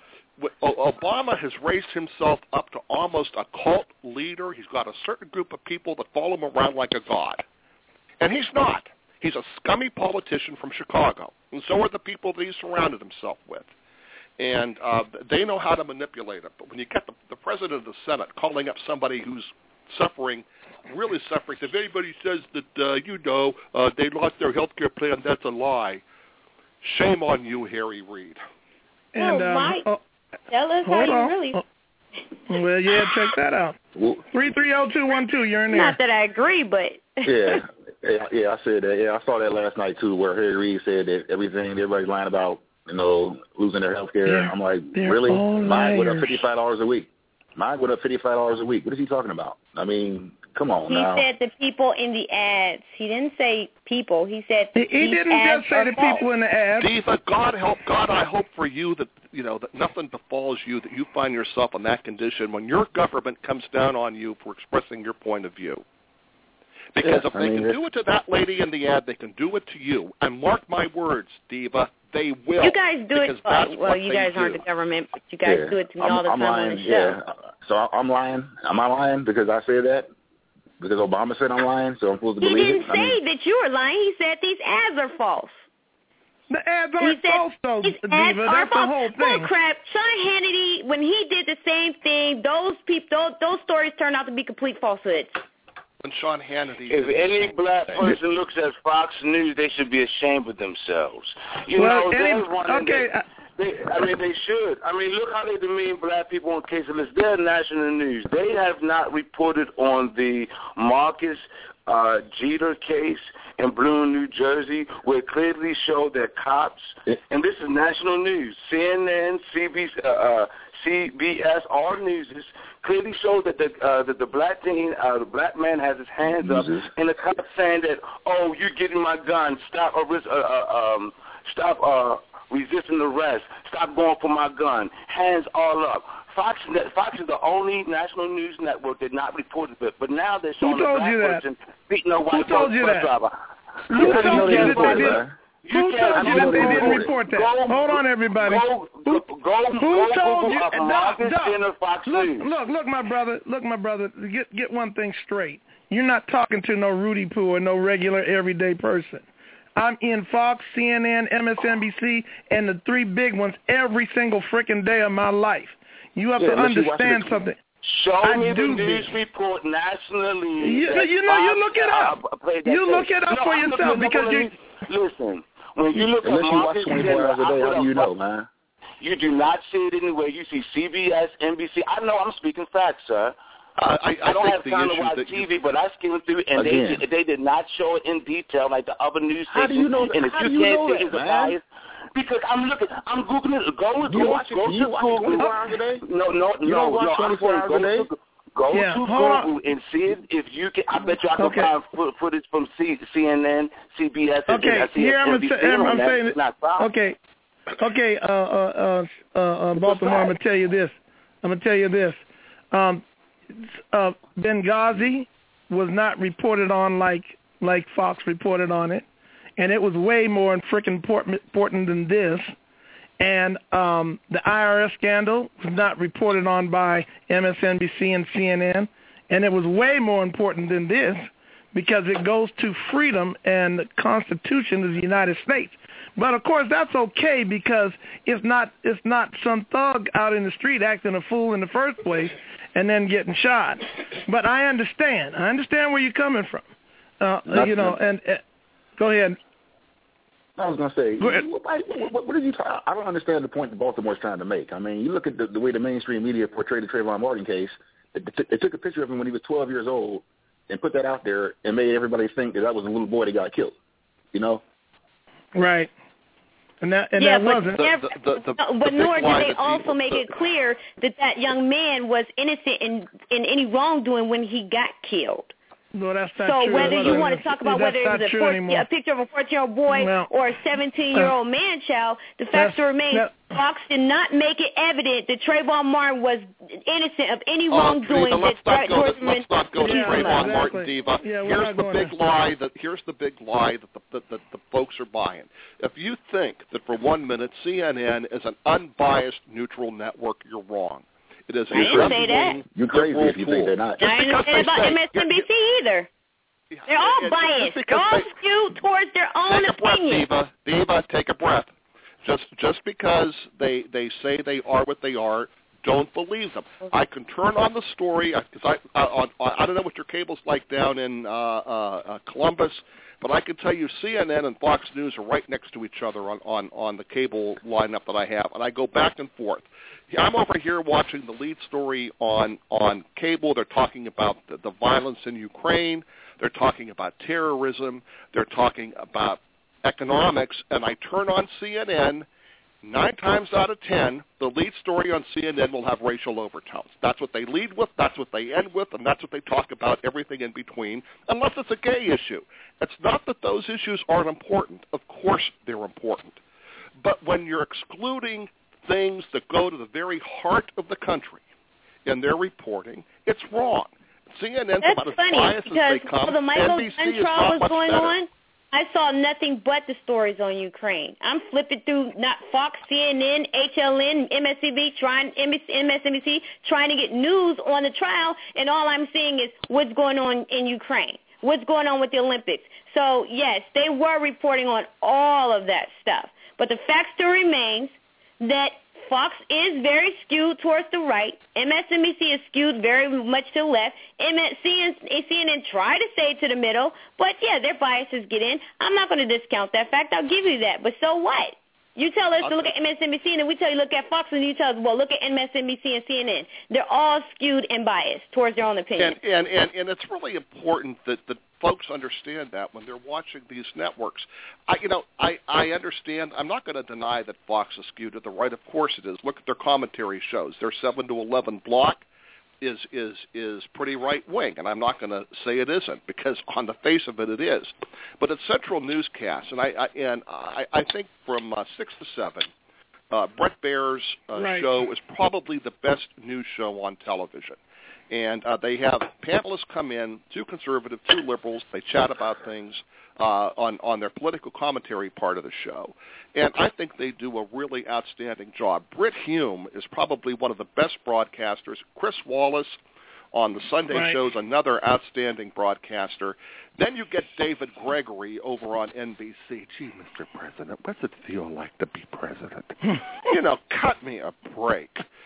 Obama has raised himself up to almost a cult leader. He's got a certain group of people that follow him around like a god. And he's not. He's a scummy politician from Chicago. And so are the people that he surrounded himself with. And they know how to manipulate it. But when you get the president of the Senate calling up somebody who's suffering, really suffering, if anybody says that, they lost their health care plan, that's a lie. Shame on you, Harry Reid. And tell us how you really... Well, yeah, check that out. 330-212, you're in there. Not that I agree, but... Yeah, I said that. Yeah, I saw that last night, too, where Harry Reid said that everybody's lying about, losing their health care. I'm like, really? Mine went up $55 a week. Mine went up $55 a week. What is he talking about? I mean, come on now. He said the people in the ads. He didn't say people. He said he didn't just say the people in the ads. Diva, God, I hope for you that, that nothing befalls you, that you find yourself in that condition when your government comes down on you for expressing your point of view. Because if they can do it to that lady in the ad, they can do it to you. And mark my words, Diva, they will. You guys do it. Well, you guys aren't the government, but you guys do it to me all the time on the show. Yeah. So I'm lying. Am I lying because I said that? Because Obama said I'm lying, so I'm supposed to believe it? He didn't say that you were lying. He said these ads are false. The ads aren't false, though, Diva. That's the whole thing. Well, crap. Sean Hannity, when he did the same thing, those stories turned out to be complete falsehoods. And Sean Hannity. If any black person looks at Fox News, they should be ashamed of themselves. They should. I mean, look how they demean black people on cases. They're national news. They have not reported on the Marcus Jeter case in Bloom, New Jersey, where it clearly showed that cops, and this is national news, CNN, CBS, all news clearly showed that the black man has his hands up, and the cops saying that, oh, you're getting my gun, stop resisting arrest, stop going for my gun, hands all up. Fox is the only national news network that not reported it, but now they're showing a black person beating a white bus driver. Who told you that they didn't report that? Hold on, everybody. Who told you? Look, my brother. Get one thing straight. You're not talking to no Rudy Poo or no regular everyday person. I'm in Fox, CNN, MSNBC, and the three big ones every single freaking day of my life. You have to understand something. Show me the news report nationally. You look it up. You look it up for yourself because you... Listen, when you look at Marcus Jenner, how do you know, man? You do not see it anywhere. You see CBS, NBC. I know I'm speaking facts, sir. I don't have time to watch TV, but I skimmed through, and they did not show it in detail like the other news stations. How do you know that? And if you can't see it's a bias, because I'm Googling it. Go to Google. You watch 24 hours a day? No. You don't watch 24 hours a day? Go to Google and see if you can. I bet you I can find footage from CNN, CBS, and here I'm saying it. Baltimore. I'm gonna tell you this. Benghazi was not reported on like Fox reported on it, and it was way more freaking important than this. And the IRS scandal was not reported on by MSNBC and CNN, and it was way more important than this because it goes to freedom and the Constitution of the United States. But of course that's okay because it's not some thug out in the street acting a fool in the first place and then getting shot. But I understand where you're coming from. Go ahead. I was going to say, what did you talk? I don't understand the point that Baltimore's trying to make. I mean, you look at the way the mainstream media portrayed the Trayvon Martin case. They took a picture of him when he was 12 years old, and put that out there and made everybody think that was a little boy that got killed. You know? Right. And that wasn't. But nor did they also make it clear that young man was innocent in any wrongdoing when he got killed. No, that's not true. So whether you want to talk about whether it was a picture of a 14-year-old boy or a 17-year-old man-child, the fact remains Fox did not make it evident that Trayvon Martin was innocent of any wrongdoing. Let's not go to Trayvon Martin, Diva. Here's the big lie that the folks are buying. If you think that for 1 minute CNN is an unbiased, neutral network, you're wrong. It is I didn't say that. You're crazy if you think they're not. I didn't say about MSNBC either. They're all biased. They're all skewed towards their own opinion. Diva, take a breath. Just because they say they are what they are, don't believe them. I can turn on the story because I don't know what your cable's like down in Columbus, but I can tell you CNN and Fox News are right next to each other on the cable lineup that I have, and I go back and forth. I'm over here watching the lead story on cable. They're talking about the violence in Ukraine. They're talking about terrorism. They're talking about economics. And I turn on CNN. 9 times out of 10, the lead story on CNN will have racial overtones. That's what they lead with, that's what they end with, and that's what they talk about, everything in between, unless it's a gay issue. It's not that those issues aren't important. Of course they're important. But when you're excluding things that go to the very heart of the country in their reporting, it's wrong. CNN's about as biased as they come. While the Michael Gunn trial was going better. on, I saw nothing but the stories on Ukraine. I'm flipping through not Fox, CNN, HLN, MSNBC, trying to get news on the trial, and all I'm seeing is what's going on in Ukraine, what's going on with the Olympics. So, yes, they were reporting on all of that stuff. But the fact still remains that Fox is very skewed towards the right. MSNBC is skewed very much to the left. CNN try to stay to the middle, but, yeah, their biases get in. I'm not going to discount that fact. I'll give you that. But so what? You tell us to look at MSNBC, and then we tell you look at Fox, and you tell us, well, look at MSNBC and CNN. They're all skewed and biased towards their own opinion. And it's really important that folks understand that when they're watching these networks. I understand. I'm not going to deny that Fox is skewed to the right. Of course it is. Look at their commentary shows. Their 7 to 11 block is pretty right-wing, and I'm not going to say it isn't, because on the face of it, it is. But it's Central Newscast, and I think from 6 to 7, Bret Baier's show is probably the best news show on television. And they have panelists come in, 2 conservative, 2 liberals. They chat about things on their political commentary part of the show. And I think they do a really outstanding job. Brit Hume is probably one of the best broadcasters. Chris Wallace on the Sunday shows, another outstanding broadcaster. Then you get David Gregory over on NBC. Gee, Mr. President, what's it feel like to be president? Cut me a break.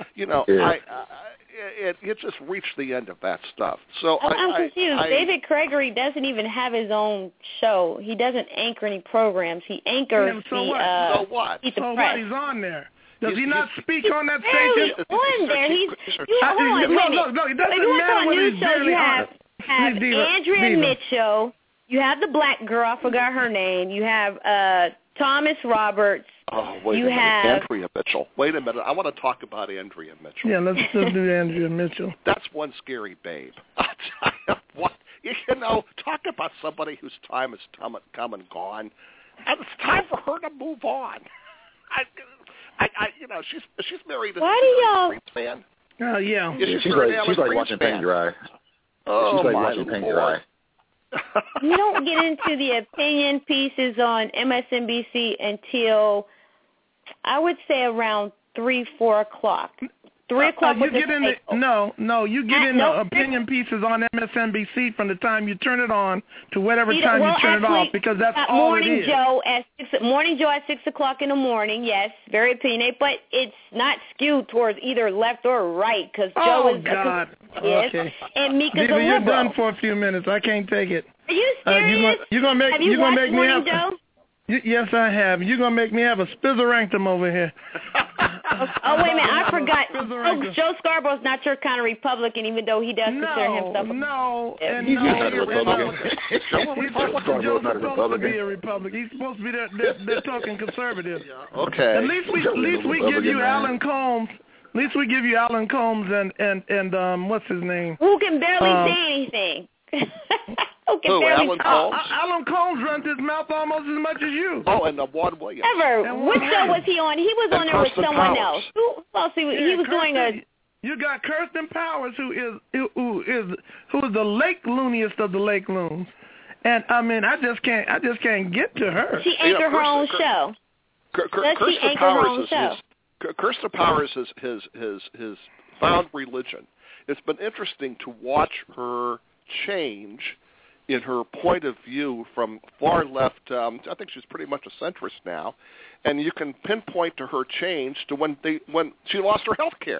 It just reached the end of that stuff. So I'm confused. David Gregory doesn't even have his own show. He doesn't anchor any programs. He anchors So what? He's on there. Does he not speak on that station? On there. No, it doesn't matter whether he's barely on it. Have Andrea Mitchell. You have the black girl. I forgot her name. You have Thomas Roberts. Oh, wait a minute. Andrea Mitchell. Wait a minute. I want to talk about Andrea Mitchell. Yeah, let's do Andrea Mitchell. That's one scary babe. I'll tell you what. Talk about somebody whose time has come and gone. And it's time for her to move on. She's married to a Prince fan. Oh, yeah. She's like watching paint dry. Oh, she's like watching paint dry. You don't get into the opinion pieces on MSNBC until, I would say, around 3, 4 o'clock. 3 o'clock. You get in the opinion pieces on MSNBC from the time you turn it on to whatever time you turn it off, because that's all it is. Morning Joe at 6 o'clock in the morning, yes, very opinionated, but it's not skewed towards either left or right, because Joe is God. Yes, okay. and Mika's Diva, a liberal. You're done for a few minutes. I can't take it. Are you serious? You're gonna make me Morning have. Joe? Yes, I have. You're gonna make me have a spizzeranctum over here. Oh, wait a minute. I forgot. Joe Scarborough's not your kind of Republican, even though he does consider himself He's not a Republican. He's supposed to be a Republican. He's supposed to be they're talking conservative. Okay. At least we give you Alan Combs. At least we give you Alan Combs and what's his name? Who can barely say anything. Alan Combs? Alan Combs runs his mouth almost as much as you. Oh, and Juan Williams. What show was he on? He was on there with someone else. Who else? He was doing a... You got Kirsten Powers, who is the Lake Looniest of the Lake Loons, and I mean I just can't get to her. She anchor her own show. Kirsten Powers is his found religion. It's been interesting to watch her change in her point of view from far left. I think she's pretty much a centrist now, and you can pinpoint to her change to when she lost her health care.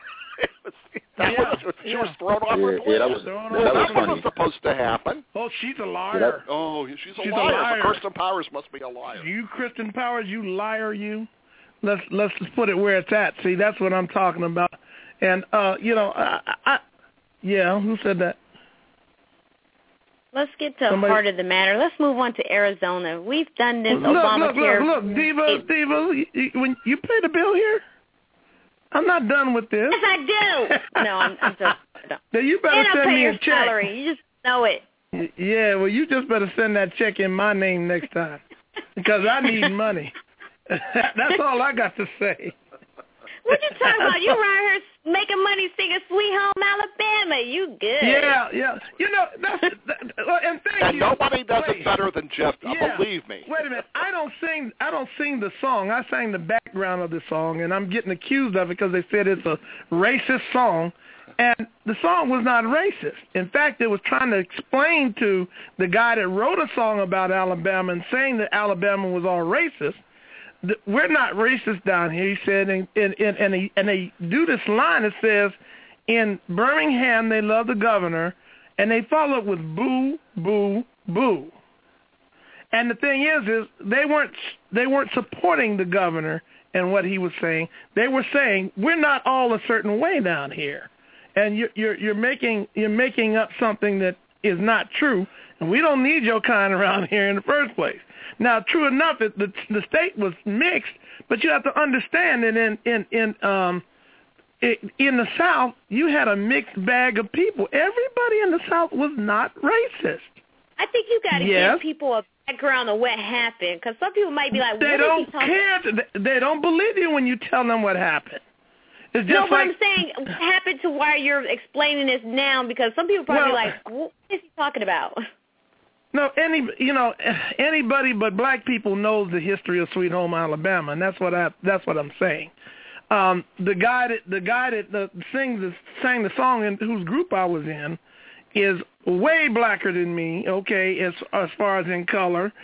She was thrown off her place. That wasn't supposed to happen. Oh, she's a liar. She's a liar. So Kirsten Powers must be a liar. You, Kirsten Powers, you liar, you. Let's just put it where it's at. See, that's what I'm talking about. And who said that? Let's get to the heart of the matter. Let's move on to Arizona. We've done this Obamacare. Look, Diva, when you pay the bill here? I'm not done with this. Yes, I do. No, I'm just... Then you better send me a check. Salary. You just know it. Yeah, well, you just better send that check in my name next time because I need money. That's all I got to say. What you talking about? You around here making money singing Sweet Home Alabama. You good. Yeah. You know, and thank you. Nobody does it better than Jeff, believe me. Wait a minute. I don't sing the song. I sang the background of the song, and I'm getting accused of it because they said it's a racist song. And the song was not racist. In fact, it was trying to explain to the guy that wrote a song about Alabama and saying that Alabama was all racist. We're not racist down here, he said, and they do this line that says, in Birmingham they love the governor, and they follow up with boo, boo, boo. And the thing is they weren't supporting the governor and what he was saying. They were saying we're not all a certain way down here, and you're making up something that is not true, and we don't need your kind around here in the first place. Now, true enough, the state was mixed, but you have to understand that in the South, you had a mixed bag of people. Everybody in the South was not racist. I think you got to give people a background of what happened, because some people might be like, they don't care. They don't believe you when you tell them what happened. It's just but I'm saying what happened to why you're explaining this now, because some people probably like, what is he talking about? No, anybody but black people knows the history of Sweet Home Alabama, and that's what I'm saying. The guy that sang the song and whose group I was in is way blacker than me. Okay, as far as in color,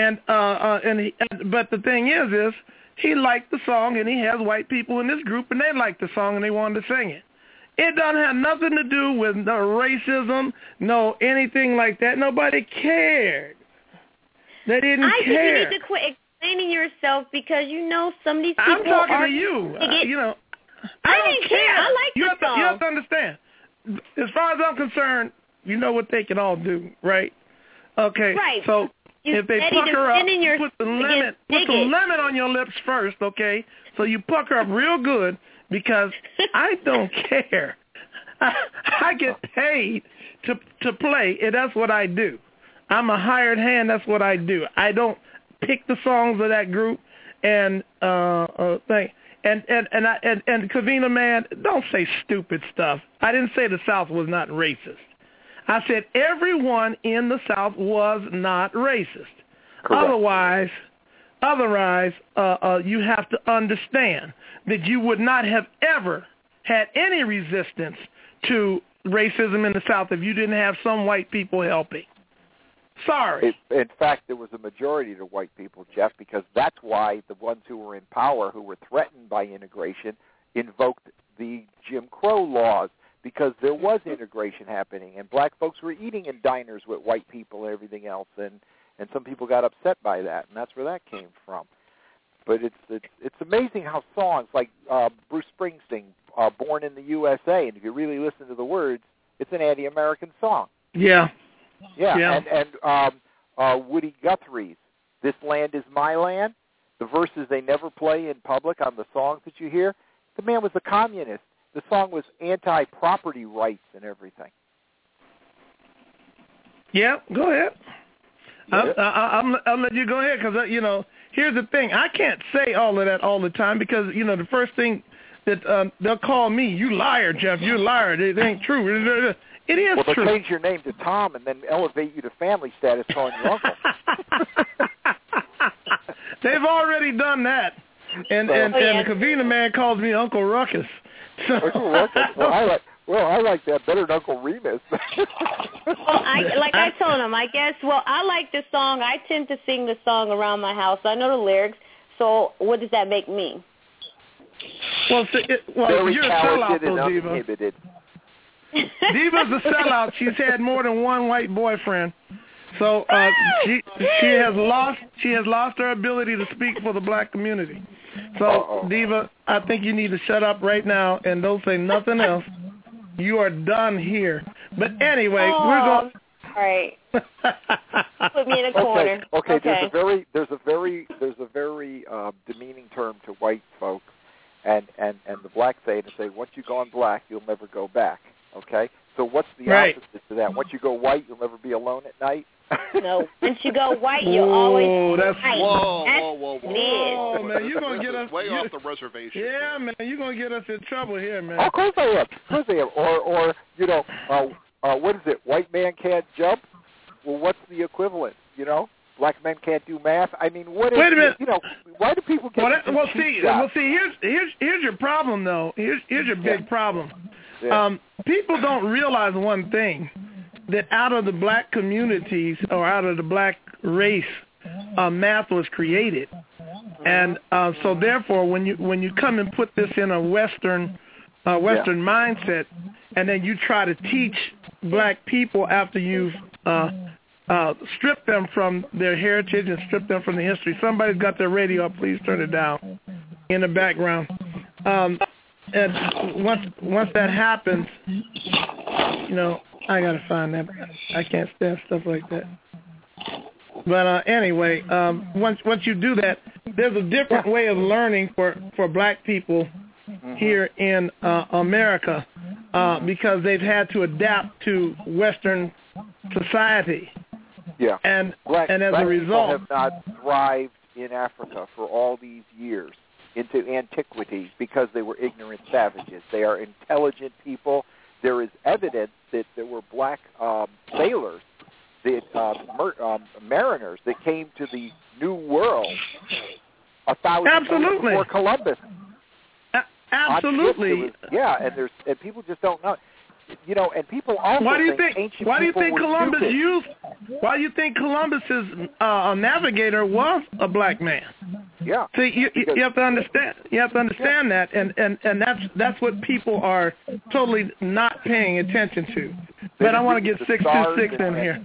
but the thing is he liked the song, and he has white people in this group, and they liked the song, and they wanted to sing it. It doesn't have nothing to do with no racism, no anything like that. Nobody cared. They didn't care. I think you need to quit explaining yourself because some of these people I'm talking to you. I didn't care. I like the song. You have to understand. As far as I'm concerned, you know what they can all do, right? Okay. Right. So if they pucker up, put the lemon on your lips first, okay? So you pucker up real good. Because I don't care. I get paid to play, and that's what I do. I'm a hired hand. That's what I do. I don't pick the songs of that group and thing. And Kavina, man, don't say stupid stuff. I didn't say the South was not racist. I said everyone in the South was not racist. Correct. Otherwise, you have to understand that you would not have ever had any resistance to racism in the South if you didn't have some white people helping. Sorry. In fact, there was a majority of white people, Jeff, because that's why the ones who were in power, who were threatened by integration, invoked the Jim Crow laws, because there was integration happening, and black folks were eating in diners with white people and everything else, and some people got upset by that, and that's where that came from. But it's amazing how songs like Bruce Springsteen, "Born in the USA," and if you really listen to the words, it's an anti-American song. Yeah. And Woody Guthrie's "This Land Is My Land," the verses they never play in public on the songs that you hear. The man was a communist. The song was anti-property rights and everything. Yeah, go ahead. I'll let you go ahead because, here's the thing. I can't say all of that all the time because, the first thing that they'll call me, you liar, Jeff, you liar. It ain't true. It is true. Well, they'll change your name to Tom and then elevate you to family status calling you uncle. They've already done that. And the Covina man calls me Uncle Ruckus. So. Uncle Ruckus. Well, I like that better than Uncle Remus. I told him, I like this song. I tend to sing the song around my house. I know the lyrics. So what does that make me? Well, you're a sellout, though, Diva. Diva's a sellout. She's had more than one white boyfriend. So she has lost her ability to speak for the black community. So, Diva, I think you need to shut up right now and don't say nothing else. You are done here. But anyway, we're going. All right. Put me in a corner. Okay. There's a very demeaning term to white folks, and the blacks say once you gone black, you'll never go back. Okay. So what's the opposite to that? Once you go white, you'll never be alone at night. No. Once you go white, you'll always. Whoa, man, you're gonna get us way off the reservation. Yeah, man, you're gonna get us in trouble here, man. Oh, of course I am. Or what is it? White man can't jump. Well, what's the equivalent? Black men can't do math. I mean, what is? Wait a minute. Why do people get? Here's your problem though. Here's your big problem. Yeah. People don't realize one thing. That out of the black communities or out of the black race, math was created, and so therefore, when you come and put this in a Western mindset, and then you try to teach black people after you've stripped them from their heritage and stripped them from the history. Somebody's got their radio up. Please turn it down in the background. And once that happens, I gotta find that. I can't stand stuff like that. But anyway, once you do that, there's a different way of learning for black people here in America because they've had to adapt to Western society. Yeah. And black as a result, people have not thrived in Africa for all these years into antiquity because they were ignorant savages. They are intelligent people. There is evidence that there were black sailors, mariners that came to the New World 1,000 years before Columbus. Absolutely. And people just don't know. And people also why do you think Columbus's navigator was a black man? Yeah. See, you have to understand. You have to understand that, and that's what people are totally not paying attention to. But I want to get 626 in here.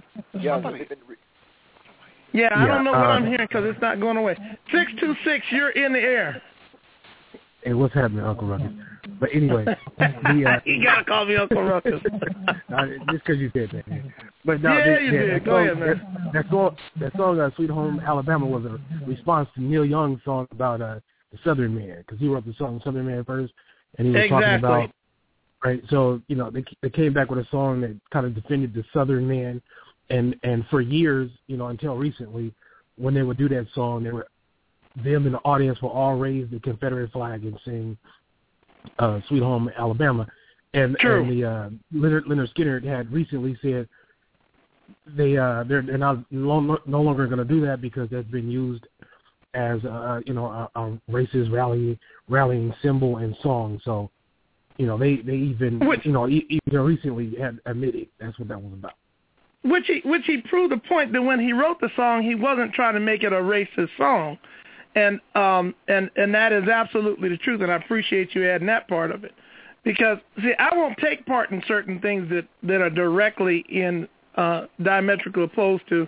Yeah, I don't know what I'm hearing because it's not going away. 626, you're in the air. Hey, what's happening, Uncle Ruckus? But anyway, you gotta call me Uncle Ruckus. Just because you said that. But you did. Go ahead, man. That song, "Sweet Home Alabama," was a response to Neil Young's song about the Southern Man, because he wrote the song "Southern Man" first, and he was talking about So they came back with a song that kind of defended the Southern man, and for years, until recently, when they would do that song, them in the audience will all raise the Confederate flag and sing "Sweet Home Alabama," and the Leonard Skinner had recently said they're not no longer going to do that because that's been used as a racist rallying symbol and song. So they even even recently had admitted that's what that was about. Which he proved the point that when he wrote the song, he wasn't trying to make it a racist song. And that is absolutely the truth, and I appreciate you adding that part of it. Because, see, I won't take part in certain things that are directly in diametrical opposed to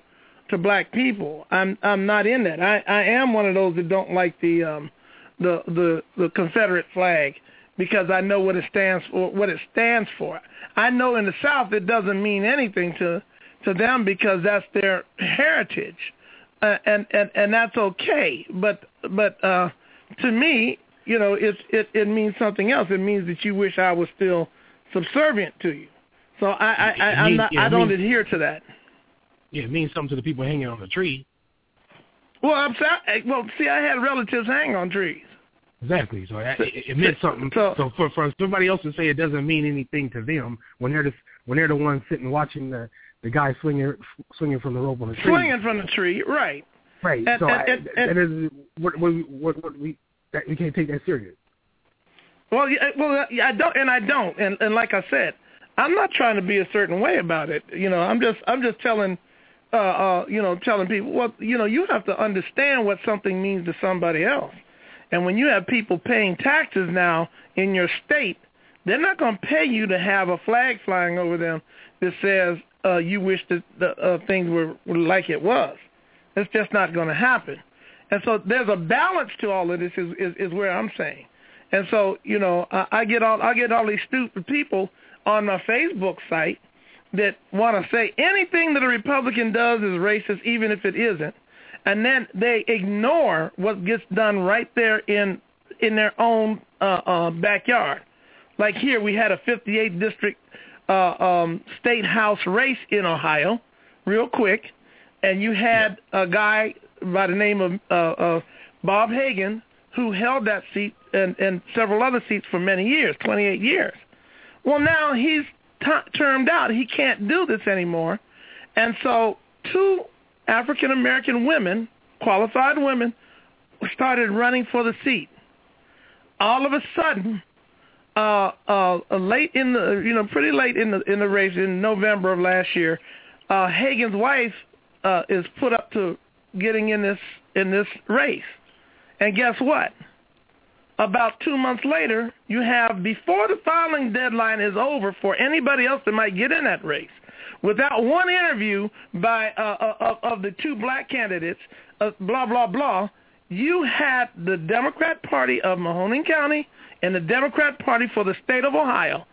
to black people. I'm not in that. I am one of those that don't like the Confederate flag because I know what it stands for. I know in the South it doesn't mean anything to them because that's their heritage, and that's okay. But to me, it means something else. It means that you wish I was still subservient to you. So I don't adhere to that. Yeah, it means something to the people hanging on the tree. Well, see, I had relatives hang on trees. Exactly. So it meant something. So for somebody else to say it doesn't mean anything to them when they're the ones sitting watching the guy swinging from the rope on the tree. Swinging from the tree, right? Right. We can't take that serious. Well, I don't, and like I said, I'm not trying to be a certain way about it. I'm just telling, telling people, well, you have to understand what something means to somebody else. And when you have people paying taxes now in your state, they're not going to pay you to have a flag flying over them that says you wish that things were like it was. It's just not going to happen. And so there's a balance to all of this is where I'm saying. And so, I get all these stupid people on my Facebook site that want to say anything that a Republican does is racist, even if it isn't. And then they ignore what gets done right there in their own backyard. Like here, we had a 58th district state house race in Ohio, real quick, and you had a guy by the name of Bob Hagan who held that seat and several other seats for many years, 28 years. Well, now he's termed out. He can't do this anymore. And so 2 African-American women, qualified women, started running for the seat. All of a sudden, pretty late in the race in November of last year, Hagan's wife is put up to getting in this race. And guess what? About 2 months later, you have, before the filing deadline is over for anybody else that might get in that race, without one interview by of the 2 black candidates, blah, blah, blah, you had the Democrat Party of Mahoning County and the Democrat Party for the state of Ohio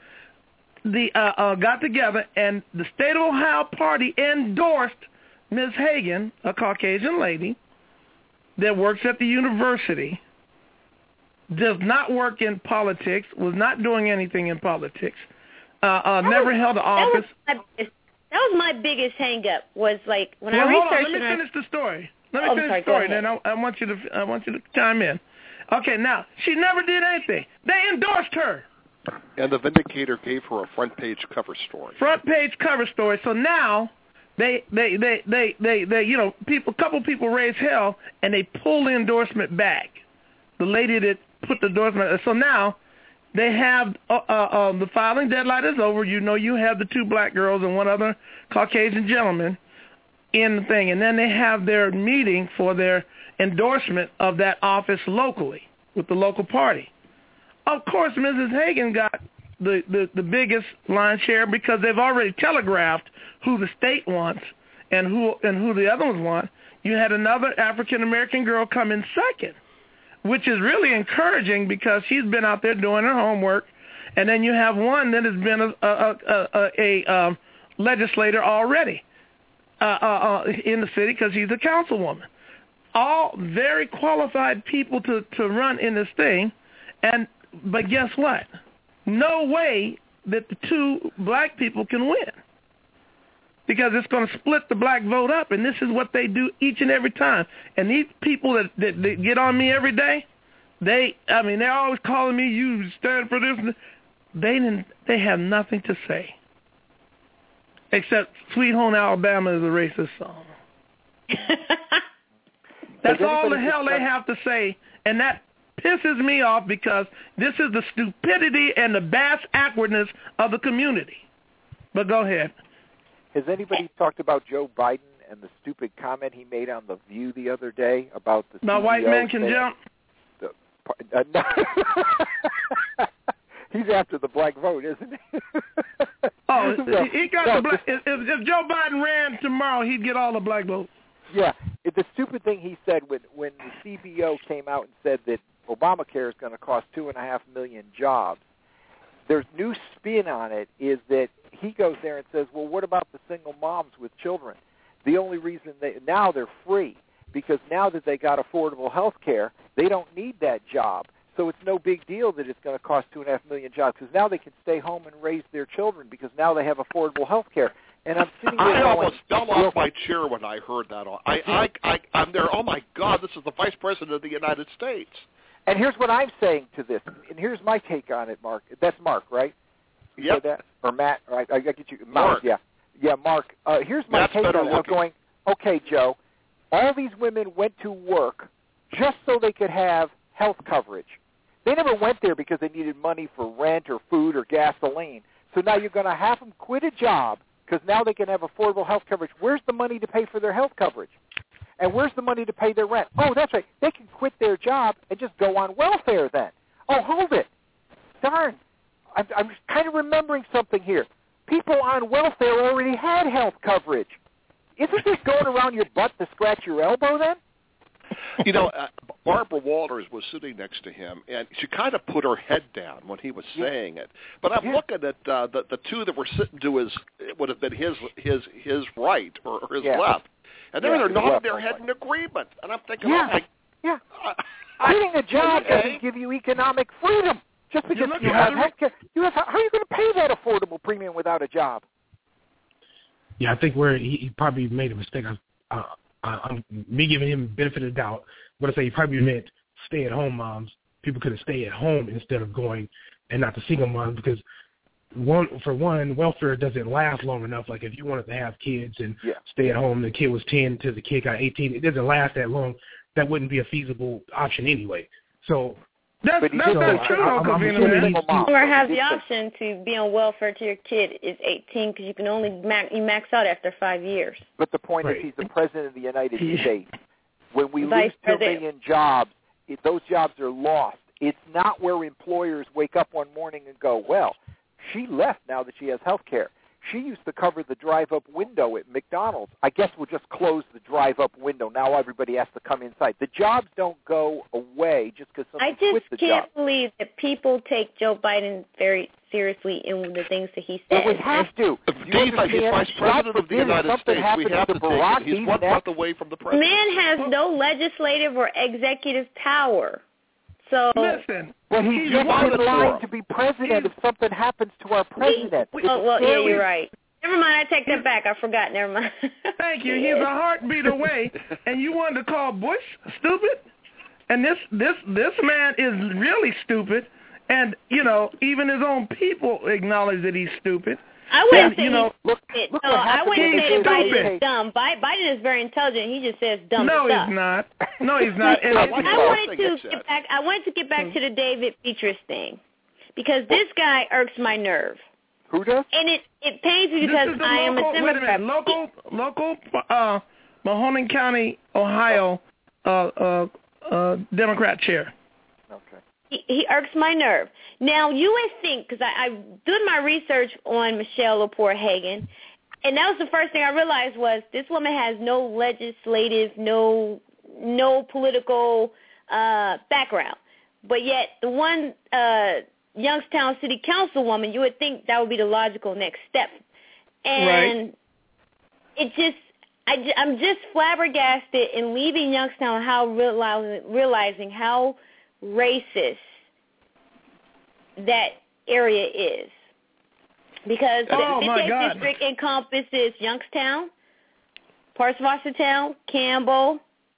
got together, and the state of Ohio party endorsed Ms. Hagan, a Caucasian lady that works at the university, does not work in politics, was not doing anything in politics, never held an office. That was my biggest hang-up, was like when I researched... Hold on, let me finish the story. Then I want you to chime in. Okay, now, she never did anything. They endorsed her. And the Vindicator gave her a front page cover story. Front page cover story. So now they couple people raised hell and they pull the endorsement back. The lady that put the endorsement. So now they have the filing deadline is over. You have the 2 black girls and 1 other Caucasian gentleman in the thing, and then they have their meeting for their endorsement of that office locally with the local party. Of course, Mrs. Hagan got the biggest line share because they've already telegraphed who the state wants and who the other ones want. You had another African-American girl come in second, which is really encouraging because she's been out there doing her homework. And then you have one that has been a legislator already in the city because she's a councilwoman. All very qualified people to run in this thing. But guess what? No way that the 2 black people can win because it's going to split the black vote up, and this is what they do each and every time. And these people that get on me every day, they're always calling me, you stand for this. They have nothing to say except Sweet Home Alabama is a racist song. That's all the hell they have to say, and that pisses me off because this is the stupidity and the bass-awkwardness of the community. But go ahead. Has anybody talked about Joe Biden and the stupid comment he made on The View the other day about the My white man can jump? He's after the black vote, isn't he? He got the black. If Joe Biden ran tomorrow, he'd get all the black votes. Yeah, the stupid thing he said when the CBO came out and said that Obamacare is going to cost 2.5 million jobs, there's new spin on it is that he goes there and says, well, what about the single moms with children? The only reason now they're free because now that they got affordable health care, they don't need that job. So it's no big deal that it's going to cost 2.5 million jobs because now they can stay home and raise their children because now they have affordable health care. And I'm sitting there I almost fell off my chair when I heard that. I'm there, oh, my God, this is the Vice President of the United States. And here's what I'm saying to this, and here's my take on it, Mark. That's Mark, right? You yep. said that? Or Matt? Right? I get you. Mark. Yeah, Mark. Here's my take on it. I'm going, okay, Joe, all these women went to work just so they could have health coverage. They never went there because they needed money for rent or food or gasoline. So now you're going to have them quit a job because now they can have affordable health coverage. Where's the money to pay for their health coverage? And where's the money to pay their rent? Oh, that's right. They can quit their job and just go on welfare then. Oh, hold it. Darn. I'm kind of remembering something here. People on welfare already had health coverage. Isn't this going around your butt to scratch your elbow then? You know, Barbara Walters was sitting next to him, and she kind of put her head down when he was saying it. But I'm looking at the two that were sitting to his, it would have been his right or his left. And they're nodding their head in agreement. And I'm thinking, quitting a job doesn't give you economic freedom. Just because you have health care. How are you going to pay that affordable premium without a job? Yeah, I think where he probably made a mistake. I'm me giving him benefit of the doubt. What I say, he probably meant stay-at-home moms. People could have stayed at home instead of going and not the single moms because welfare doesn't last long enough. Like if you wanted to have kids and stay at home, the kid was 10 until the kid got 18. It doesn't last that long. That wouldn't be a feasible option anyway. So that's not true. You don't have the option to be on welfare till your kid is 18 because you can only max out after 5 years. But the point is he's the president of the United States. When we lose 2 million jobs, those jobs are lost. It's not where employers wake up one morning and go, well, she left now that she has health care. She used to cover the drive-up window at McDonald's. I guess we'll just close the drive-up window. Now everybody has to come inside. The jobs don't go away just because someone quits the job. I just can't believe that people take Joe Biden very seriously in the things that he says. Well, we have to. He's Vice President of the United States. We have to take it. He's one month away from the president. Man has no legislative or executive power. So listen. Well, he's just in line to be president if something happens to our president. You're right. Never mind, I take that back. I forgot. Never mind. Thank you. He's a heartbeat away, and you wanted to call Bush stupid? And this man is really stupid, and even his own people acknowledge that he's stupid. I wouldn't say he's stupid. I wouldn't say that Biden is dumb. Biden is very intelligent. He just says dumb stuff. No, he's not. I wanted to get back to the David Petrus thing because this guy irks my nerve. Who does? And it pains me because I am a Democrat. Local Mahoning County, Ohio Democrat chair. Okay. He irks my nerve. Now, you would think, because I did my research on Michelle Lepore Hagan, and that was the first thing I realized was this woman has no legislative, no political background. But yet, the one Youngstown City Councilwoman, you would think that would be the logical next step. And I'm just flabbergasted in leaving Youngstown, how realizing how racist that area is, because the 58th district encompasses Youngstown, parts of Austintown, Campbell,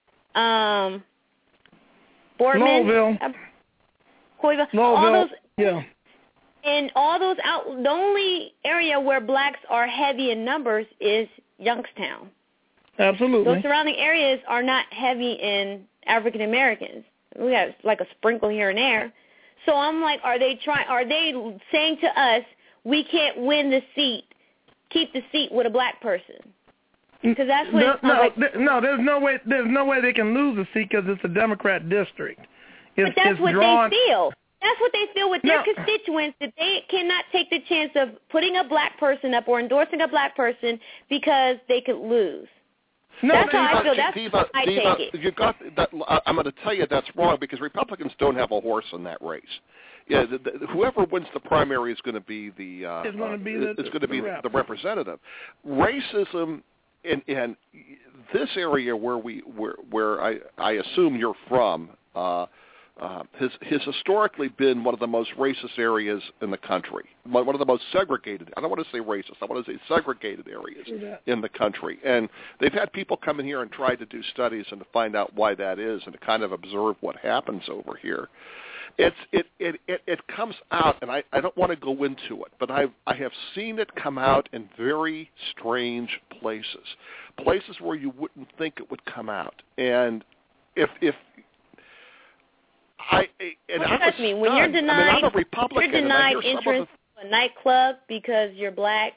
Boardman, Louisville, all those, yeah. And all those the only area where blacks are heavy in numbers is Youngstown. Absolutely. Those surrounding areas are not heavy in African Americans. We have like a sprinkle here and there. So I'm like, are they saying to us, we can't win the seat, keep the seat with a black person? Because that's what there's no way they can lose the seat because it's a Democrat district. But that's what they feel. That's what they feel with their constituents, that they cannot take the chance of putting a black person up or endorsing a black person because they could lose. That's how I feel. That's how I take it. You got that. I'm going to tell you that's wrong because Republicans don't have a horse in that race. Yeah, whoever wins the primary is going to be the representative. Racism in this area where I assume you're from has historically been one of the most racist areas in the country. One of the most segregated. I don't want to say racist. I want to say segregated areas in the country. And they've had people come in here and try to do studies and to find out why that is and to kind of observe what happens over here. It comes out, and I don't want to go into it, but I have seen it come out in very strange places where you wouldn't think it would come out. And trust me, when you're denied, I'm a Republican, you're denied entrance to a nightclub because you're black,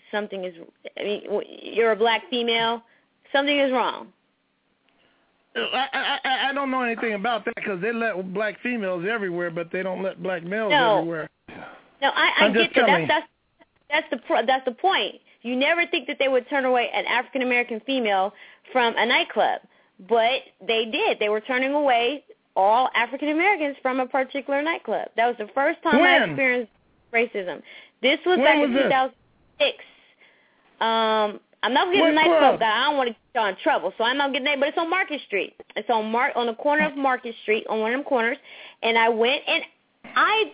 you're a black female, something is wrong. I don't know anything about that because they let black females everywhere, but they don't let black males everywhere. No, I get that. That's the point. You never think that they would turn away an African American female from a nightclub, but they did. They were turning away all African Americans from a particular nightclub. That was the first time I experienced racism. This was back in 2006. I'm not getting a nightclub guy. I don't want to get y'all in trouble, so I'm not getting that. But it's on Market Street. It's on the corner of Market Street, on one of them corners. And I went, and I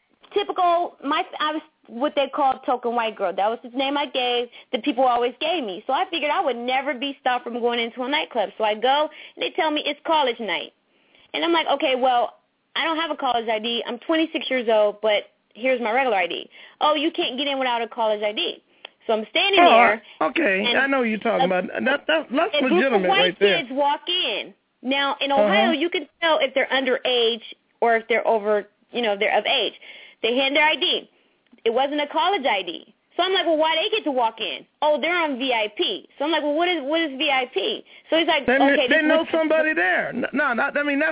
was what they call token white girl. That was the name I gave that people always gave me. So I figured I would never be stopped from going into a nightclub. So I go, and they tell me it's college night. And I'm like, okay, well, I don't have a college ID. I'm 26 years old, but here's my regular ID. Oh, you can't get in without a college ID. So I'm standing there. Okay, I know what you're talking about. That's legitimate right there. A group of white kids walk in. Now, in Ohio, you can tell if they're underage or if they're over, they're of age. They hand their ID. It wasn't a college ID. So I'm like, well, why they get to walk in? Oh, they're on VIP. So I'm like, well, what is VIP? So he's like, they know somebody there. No, that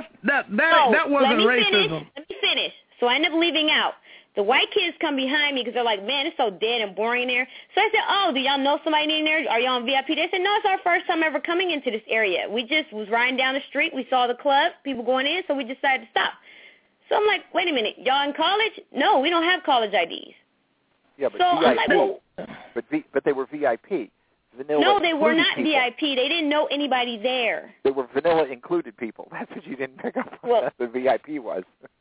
wasn't racism. Let me finish. So I end up leaving out. The white kids come behind me because they're like, man, it's so dead and boring in there. So I said, oh, do y'all know somebody in there? Are y'all on VIP? They said, no, it's our first time ever coming into this area. We just was riding down the street. We saw the club, people going in, so we decided to stop. So I'm like, wait a minute, y'all in college? No, we don't have college IDs. Yeah, but so VIP, I'm like, well, but they were VIP. No, they were not people. VIP. They didn't know anybody there. They were vanilla included people. That's what you didn't pick up on. Well, the VIP was.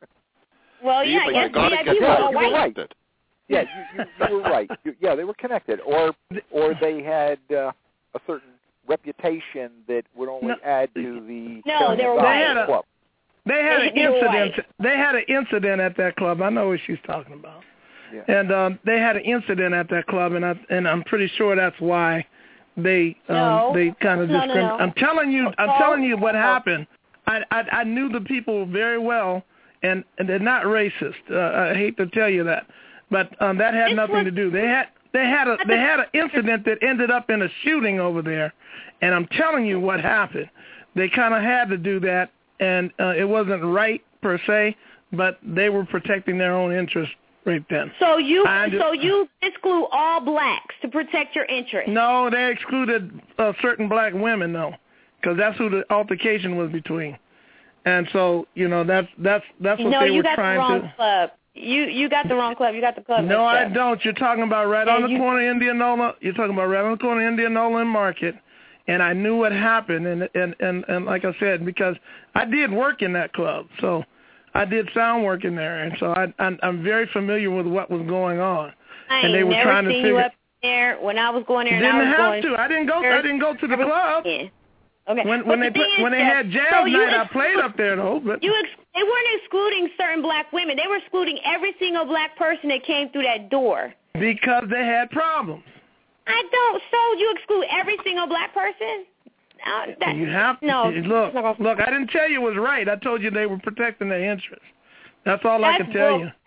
Well, yeah, I guess VIP was all white. Right. Yeah, you were right. They were connected, or they had a certain reputation that would only add to the they were white. Club. They had an incident. They had an incident at that club. I know what she's talking about. Yeah. And they had an incident at that club, and I'm pretty sure that's why they kind of discriminated. No. I'm telling you what happened. I knew the people very well, and they're not racist. I hate to tell you that, but that had nothing to do. They had an incident that ended up in a shooting over there, and I'm telling you what happened. They kind of had to do that, and it wasn't right per se, but they were protecting their own interests right then. So you exclude all blacks to protect your interests? No, they excluded certain black women, though, because that's who the altercation was between. And so, that's what they were trying to. Club. You got the wrong club. You got the club. No, I don't. You're talking about right on the corner of Indianola. You're talking about right on the corner of Indianola and Market. And I knew what happened, and like I said, because I did work in that club, so I did sound work in there, and so I'm very familiar with what was going on. And they were trying to figure. You up there when I was going there. I didn't go to the club. Yeah. Okay. When they had jazz night, I played up there though. But they weren't excluding certain black women. They were excluding every single black person that came through that door. Because they had problems. I don't. So you exclude every single black person? You have to. No. Look, I didn't tell you it was right. I told you they were protecting their interests. That's all I can tell you.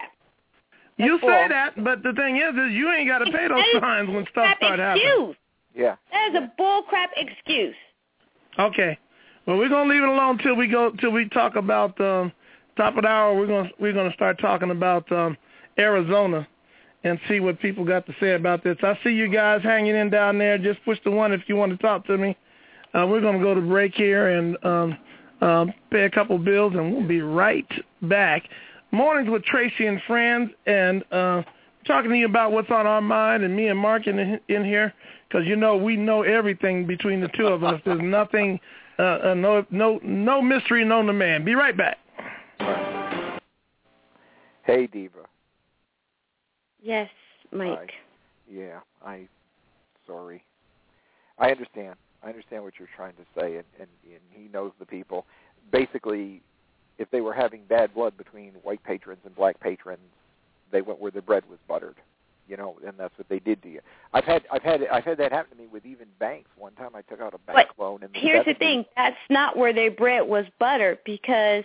You say that, but the thing is you ain't got to pay those fines when stuff starts happening. Yeah. That is a bull crap excuse. Okay. Well, we're gonna leave it alone till we talk about top of the hour. We're gonna start talking about Arizona and see what people got to say about this. I see you guys hanging in down there. Just push the one if you want to talk to me. We're going to go to break here and pay a couple bills, and we'll be right back. Mornings with Tracy and Friends, and talking to you about what's on our mind, and me and Mark in here, because we know everything between the two of us. There's nothing, no mystery known to man. Be right back. Hey, Diva. Yes, Mike. Sorry. I understand. I understand what you're trying to say, and he knows the people. Basically, if they were having bad blood between white patrons and black patrons, they went where the bread was buttered, and that's what they did to you. I've had that happen to me with even banks. One time I took out a bank loan. And here's the thing: that's not where their bread was buttered, because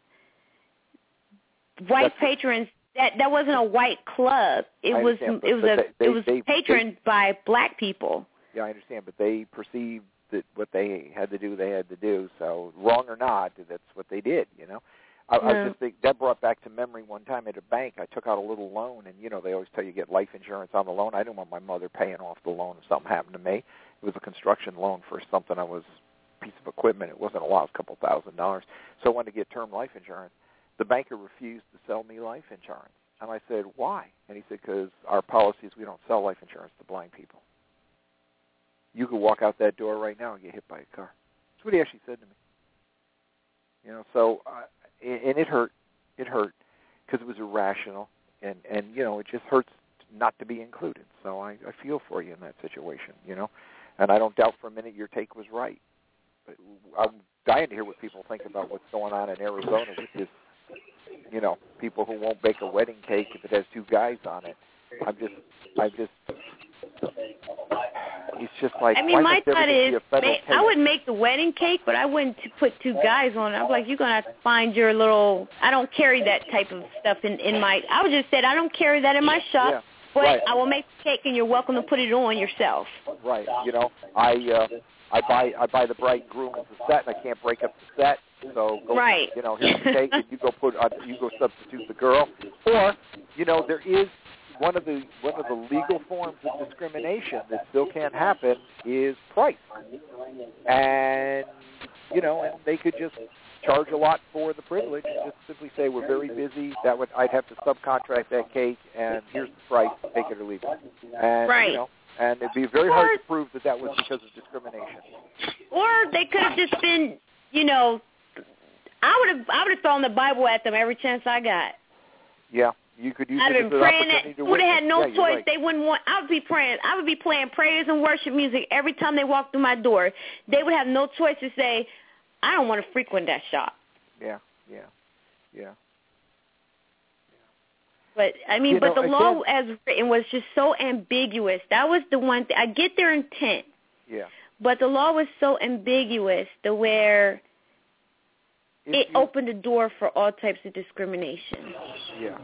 white patrons. That wasn't a white club. It was patroned by black people. Yeah, I understand, but they perceived that what they had to do. So wrong or not, that's what they did. I was just thinking, that brought back to memory one time at a bank. I took out a little loan, and they always tell you get life insurance on the loan. I didn't want my mother paying off the loan if something happened to me. It was a construction loan for something a piece of equipment. It wasn't a lot, it was a couple $1,000. So I wanted to get term life insurance. The banker refused to sell me life insurance. And I said, why? And he said, because our policy is we don't sell life insurance to blind people. You could walk out that door right now and get hit by a car. That's what he actually said to me. So, and it hurt. It hurt because it was irrational, and it just hurts not to be included. So I feel for you in that situation, and I don't doubt for a minute your take was right. But I'm dying to hear what people think about what's going on in Arizona with this, people who won't bake a wedding cake if it has two guys on it. It's just like, my thought is, I would make the wedding cake, but I wouldn't put two guys on it. I'm like, you're going to have to find your little, I don't carry that type of stuff in my, I would just said, I don't carry that in my shop, but I will make the cake and you're welcome to put it on yourself. Right. I buy the bride and groom as a set, and I can't break up the set. So go, here's the cake, and you go substitute the girl. Or, there is one of the legal forms of discrimination that still can't happen is price. And and they could just charge a lot for the privilege and just simply say we're very busy. I'd have to subcontract that cake, and here's the price, take it or leave it. And and it'd be very hard to prove that was because of discrimination. Or they could have just been, I would have thrown the Bible at them every chance I got. Yeah, you could use it as an opportunity to win. Would have had no choice. Right. They wouldn't want. I would be playing praise and worship music every time they walked through my door. They would have no choice to say, I don't want to frequent that shop. Yeah. But but the law as written was just so ambiguous. That was the one thing. I get their intent. Yeah. But the law was so ambiguous to where it opened the door for all types of discrimination. Yeah.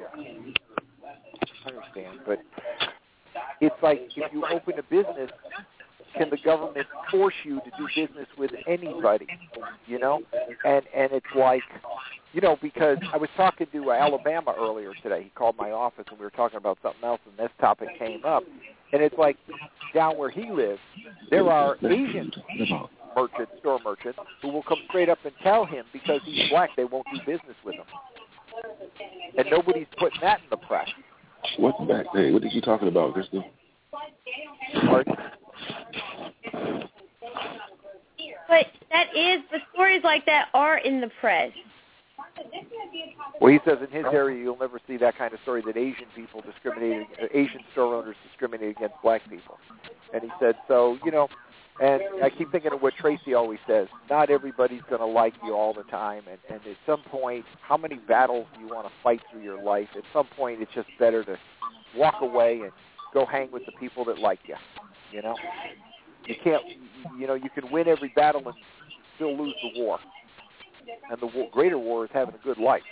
I understand, but it's like if you open a business, can the government force you to do business with anybody? And it's like, because I was talking to Alabama earlier today. He called my office and we were talking about something else, and this topic came up. And it's like down where he lives, there are Asian store merchants who will come straight up and tell him because he's black they won't do business with him. And nobody's putting that in the press. What's that? Hey, what are you talking about, Crystal? Pardon? But stories like that are in the press. Well, he says in his area you'll never see that kind of story that Asian store owners discriminate against black people. And he said, so, and I keep thinking of what Tracy always says, not everybody's going to like you all the time. And at some point, how many battles do you want to fight through your life? At some point, it's just better to walk away and go hang with the people that like you, You can't, you can win every battle and still lose the war. And the greater war is having a good life.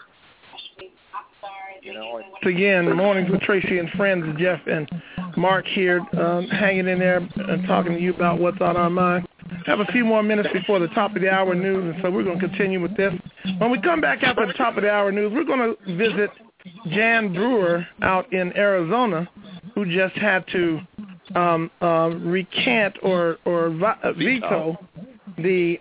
Again, Mornings with Tracy and Friends, Jeff and Mark here, hanging in there and talking to you about what's on our mind. Have a few more minutes before the top of the hour news, and so we're going to continue with this. When we come back after the top of the hour news, we're going to visit Jan Brewer out in Arizona, who just had to recant or veto the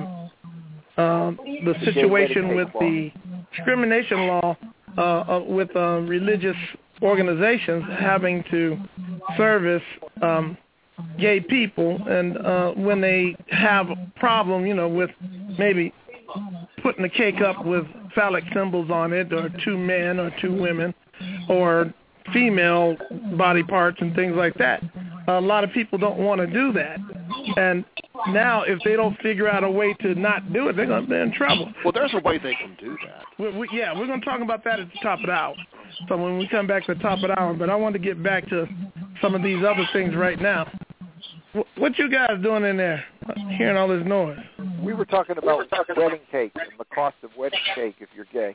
situation with the discrimination law with religious organizations having to service gay people, and when they have a problem, with maybe putting the cake up with phallic symbols on it, or 2 men or 2 women, or female body parts and things like that. A lot of people don't want to do that. And now if they don't figure out a way to not do it, they're going to be in trouble. Well, there's a way they can do that. We're going to talk about that at the top of the hour. So when we come back to the top of the hour, but I want to get back to some of these other things right now. What you guys doing in there, hearing all this noise? We were talking about wedding cake and the cost of wedding cake if you're gay.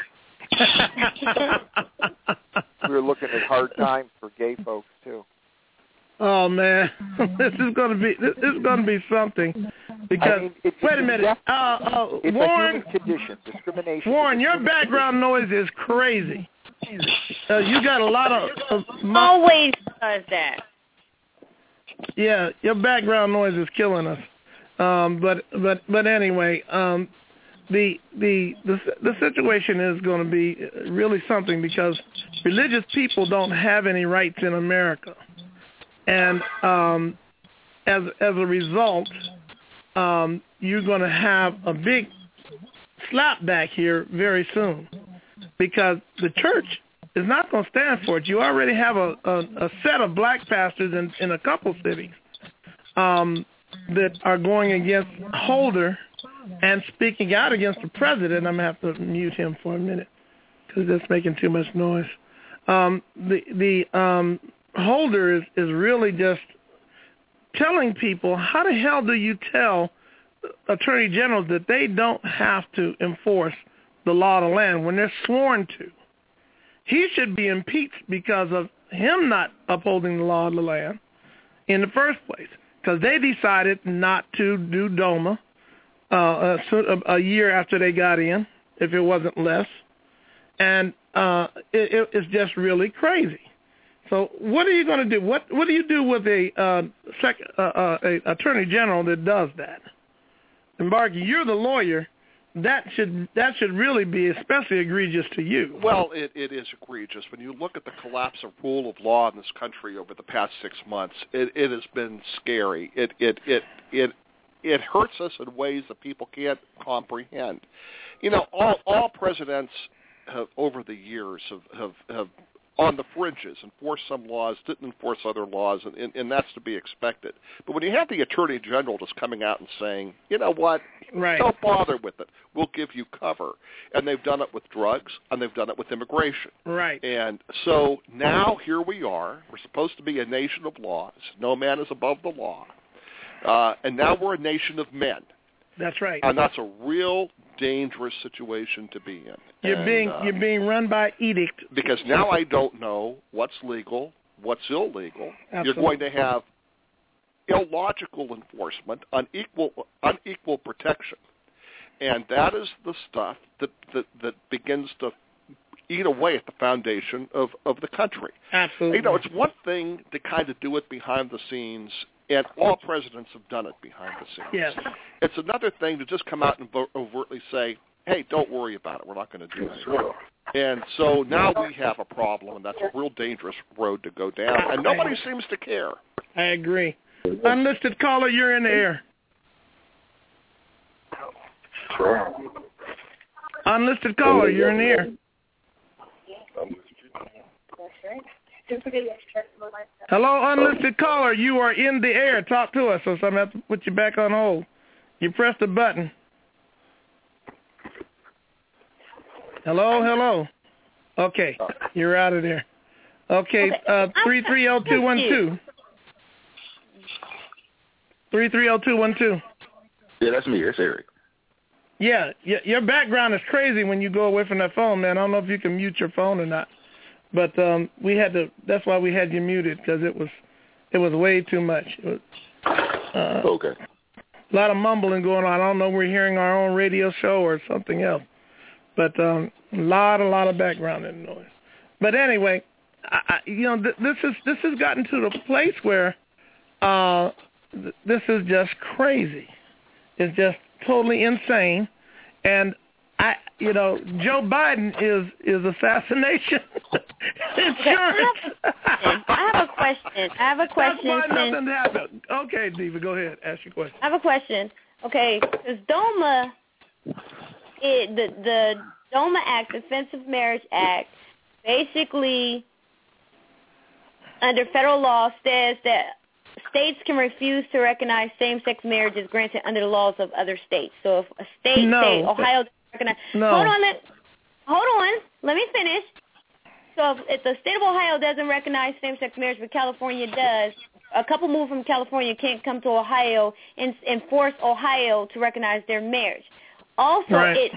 We were looking at hard times for gay folks too. Oh man, this is going to be something. Because wait a minute, it's Warren, a human condition, discrimination. Warren, your background noise is crazy. You got a lot of always does that. Yeah, your background noise is killing us. But anyway, the situation is going to be really something, because religious people don't have any rights in America, and as a result, you're going to have a big slap back here very soon, because the church is not going to stand for it. You already have a set of black pastors in a couple cities that are going against Holder and speaking out against the president. I'm going to have to mute him for a minute because that's making too much noise. The Holder is really just telling people, how the hell do you tell attorney generals that they don't have to enforce the law of the land when they're sworn to? He should be impeached because of him not upholding the law of the land in the first place, because they decided not to do DOMA a year after they got in, if it wasn't less. And it's just really crazy. So what are you going to do? What do you do with a attorney general that does that? And Bargy, you're the lawyer. That should really be especially egregious to you. Well, it is egregious. When you look at the collapse of rule of law in this country over the past 6 months, it has been scary. It hurts us in ways that people can't comprehend. All presidents have, over the years have on the fringes enforced some laws, didn't enforce other laws, and that's to be expected. But when you have the Attorney General just coming out and saying, you know what, right, don't bother with it, we'll give you cover. And they've done it with drugs, and they've done it with immigration. Right. And so now here we are. We're supposed to be a nation of laws. No man is above the law. And now we're a nation of men. That's right. And that's a real dangerous situation to be in. You're being run by edict. Because now I don't know what's legal, what's illegal. Absolutely. You're going to have illogical enforcement, unequal protection. And that is the stuff that begins to eat away at the foundation of the country. Absolutely. It's one thing to kind of do it behind the scenes, and all presidents have done it behind the scenes. Yes. It's another thing to just come out and overtly say, hey, don't worry about it, we're not going to do anything. And so now we have a problem, and that's a real dangerous road to go down, and nobody seems to care. I agree. Unlisted caller, you're in the air. Unlisted caller, you're in the air. Hello, unlisted caller. You are in the air. Talk to us, so I'm going to have to put you back on hold. You press the button. Hello. Okay, you're out of there. Okay, 330212. 330212. Yeah, that's me. It's Eric. Yeah, your background is crazy when you go away from that phone, man. I don't know if you can mute your phone or not. But we had to. That's why we had you muted, because it was way too much. It was, okay. A lot of mumbling going on. I don't know if we're hearing our own radio show or something else. But a lot of background noise. But anyway, this has gotten to the place where this is just crazy. It's just totally insane, and Joe Biden is assassination insurance. I have a question. That's why nothing happened. Okay, Diva, go ahead. Ask your question. I have a question. Okay, because DOMA, the DOMA Act, Defensive Marriage Act, basically under federal law says that states can refuse to recognize same-sex marriages granted under the laws of other states. So if a state, say Ohio, doesn't recognize. No. Hold on. Let me finish. So if the state of Ohio doesn't recognize same-sex marriage, but California does, a couple moved from California can't come to Ohio and force Ohio to recognize their marriage. Also, it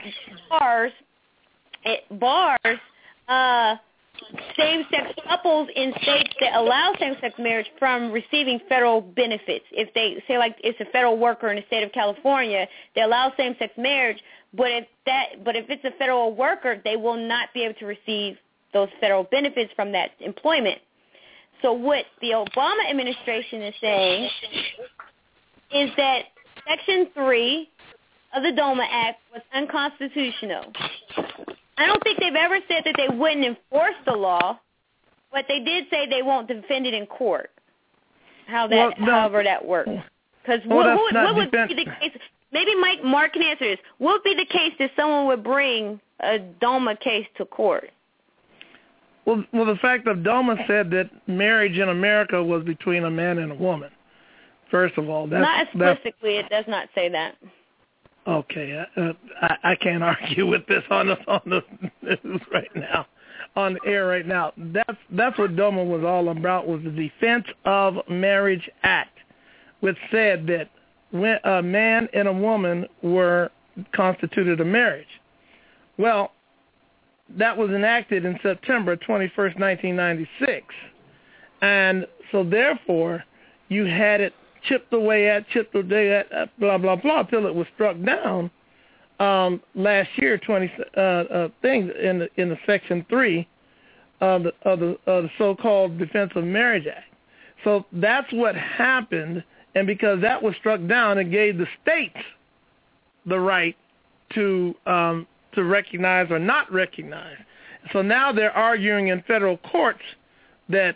bars same-sex couples in states that allow same-sex marriage from receiving federal benefits. If they say, like, it's a federal worker in the state of California, they allow same-sex marriage, but if it's a federal worker, they will not be able to receive those federal benefits from that employment. So what the Obama administration is saying is that Section 3 of the DOMA Act was unconstitutional. I don't think they've ever said that they wouldn't enforce the law, but they did say they won't defend it in court. However that works. Because what would be the case? Maybe Mark can answer this. What would be the case that someone would bring a DOMA case to court? Well, the fact that DOMA said that marriage in America was between a man and a woman. First of all, not explicitly. It does not say that. Okay, I can't argue with this on the news right now, on the air right now. That's what DOMA was all about, was the Defense of Marriage Act, which said that when a man and a woman constituted a marriage. Well, that was enacted in September 21st, 1996, and so therefore you had it chipped away at, blah, blah, blah, till it was struck down last year, things in the Section 3 of the so-called Defense of Marriage Act. So that's what happened, and because that was struck down, it gave the states the right to recognize or not recognize. So now they're arguing in federal courts that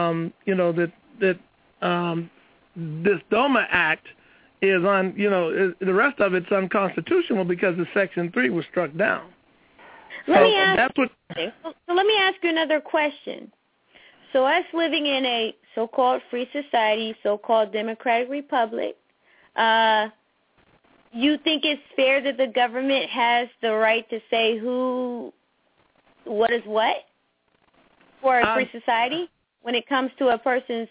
this DOMA Act is the rest of it's unconstitutional because the Section 3 was struck down. Let me ask you another question. So us living in a so-called free society, so-called democratic republic, you think it's fair that the government has the right to say what is what for a free society when it comes to a person's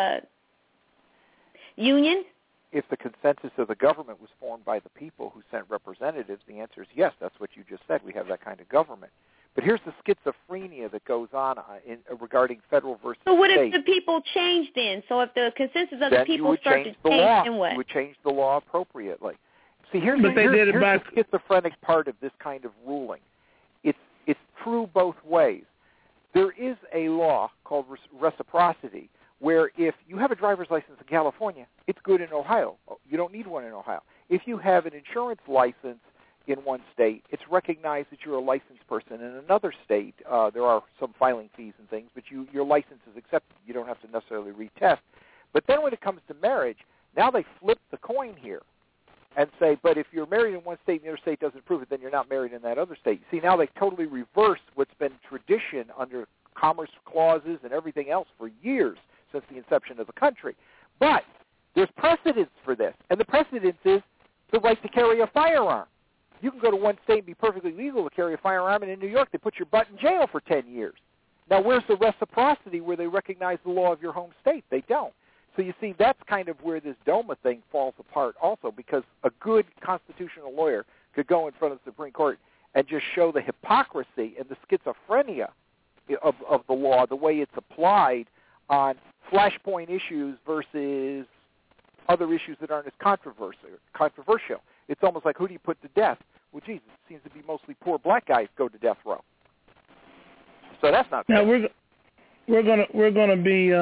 union? If the consensus of the government was formed by the people who sent representatives, the answer is yes. That's what you just said. We have that kind of government. But here's the schizophrenia that goes on regarding federal versus state. So what if the people change then? So if the consensus of the people start to change, then what? You would change the law appropriately. See, here's the schizophrenic part of this kind of ruling. It's true both ways. There is a law called reciprocity, where if you have a driver's license in California, it's good in Ohio. You don't need one in Ohio. If you have an insurance license in one state, it's recognized that you're a licensed person in another state. There are some filing fees and things, but your license is accepted. You don't have to necessarily retest. But then when it comes to marriage, now they flip the coin here and say, but if you're married in one state and the other state doesn't approve it, then you're not married in that other state. See, now they've totally reversed what's been tradition under commerce clauses and everything else for years since the inception of the country. But there's precedence for this, and the precedence is the right to carry a firearm. You can go to one state and be perfectly legal to carry a firearm, and in New York they put your butt in jail for 10 years. Now, where's the reciprocity where they recognize the law of your home state? They don't. So you see, that's kind of where this DOMA thing falls apart also, because a good constitutional lawyer could go in front of the Supreme Court and just show the hypocrisy and the schizophrenia of the law, the way it's applied on flashpoint issues versus other issues that aren't as controversial. It's almost like, who do you put to death? Well, Jesus, it seems to be mostly poor black guys go to death row. So that's not fair. we're gonna be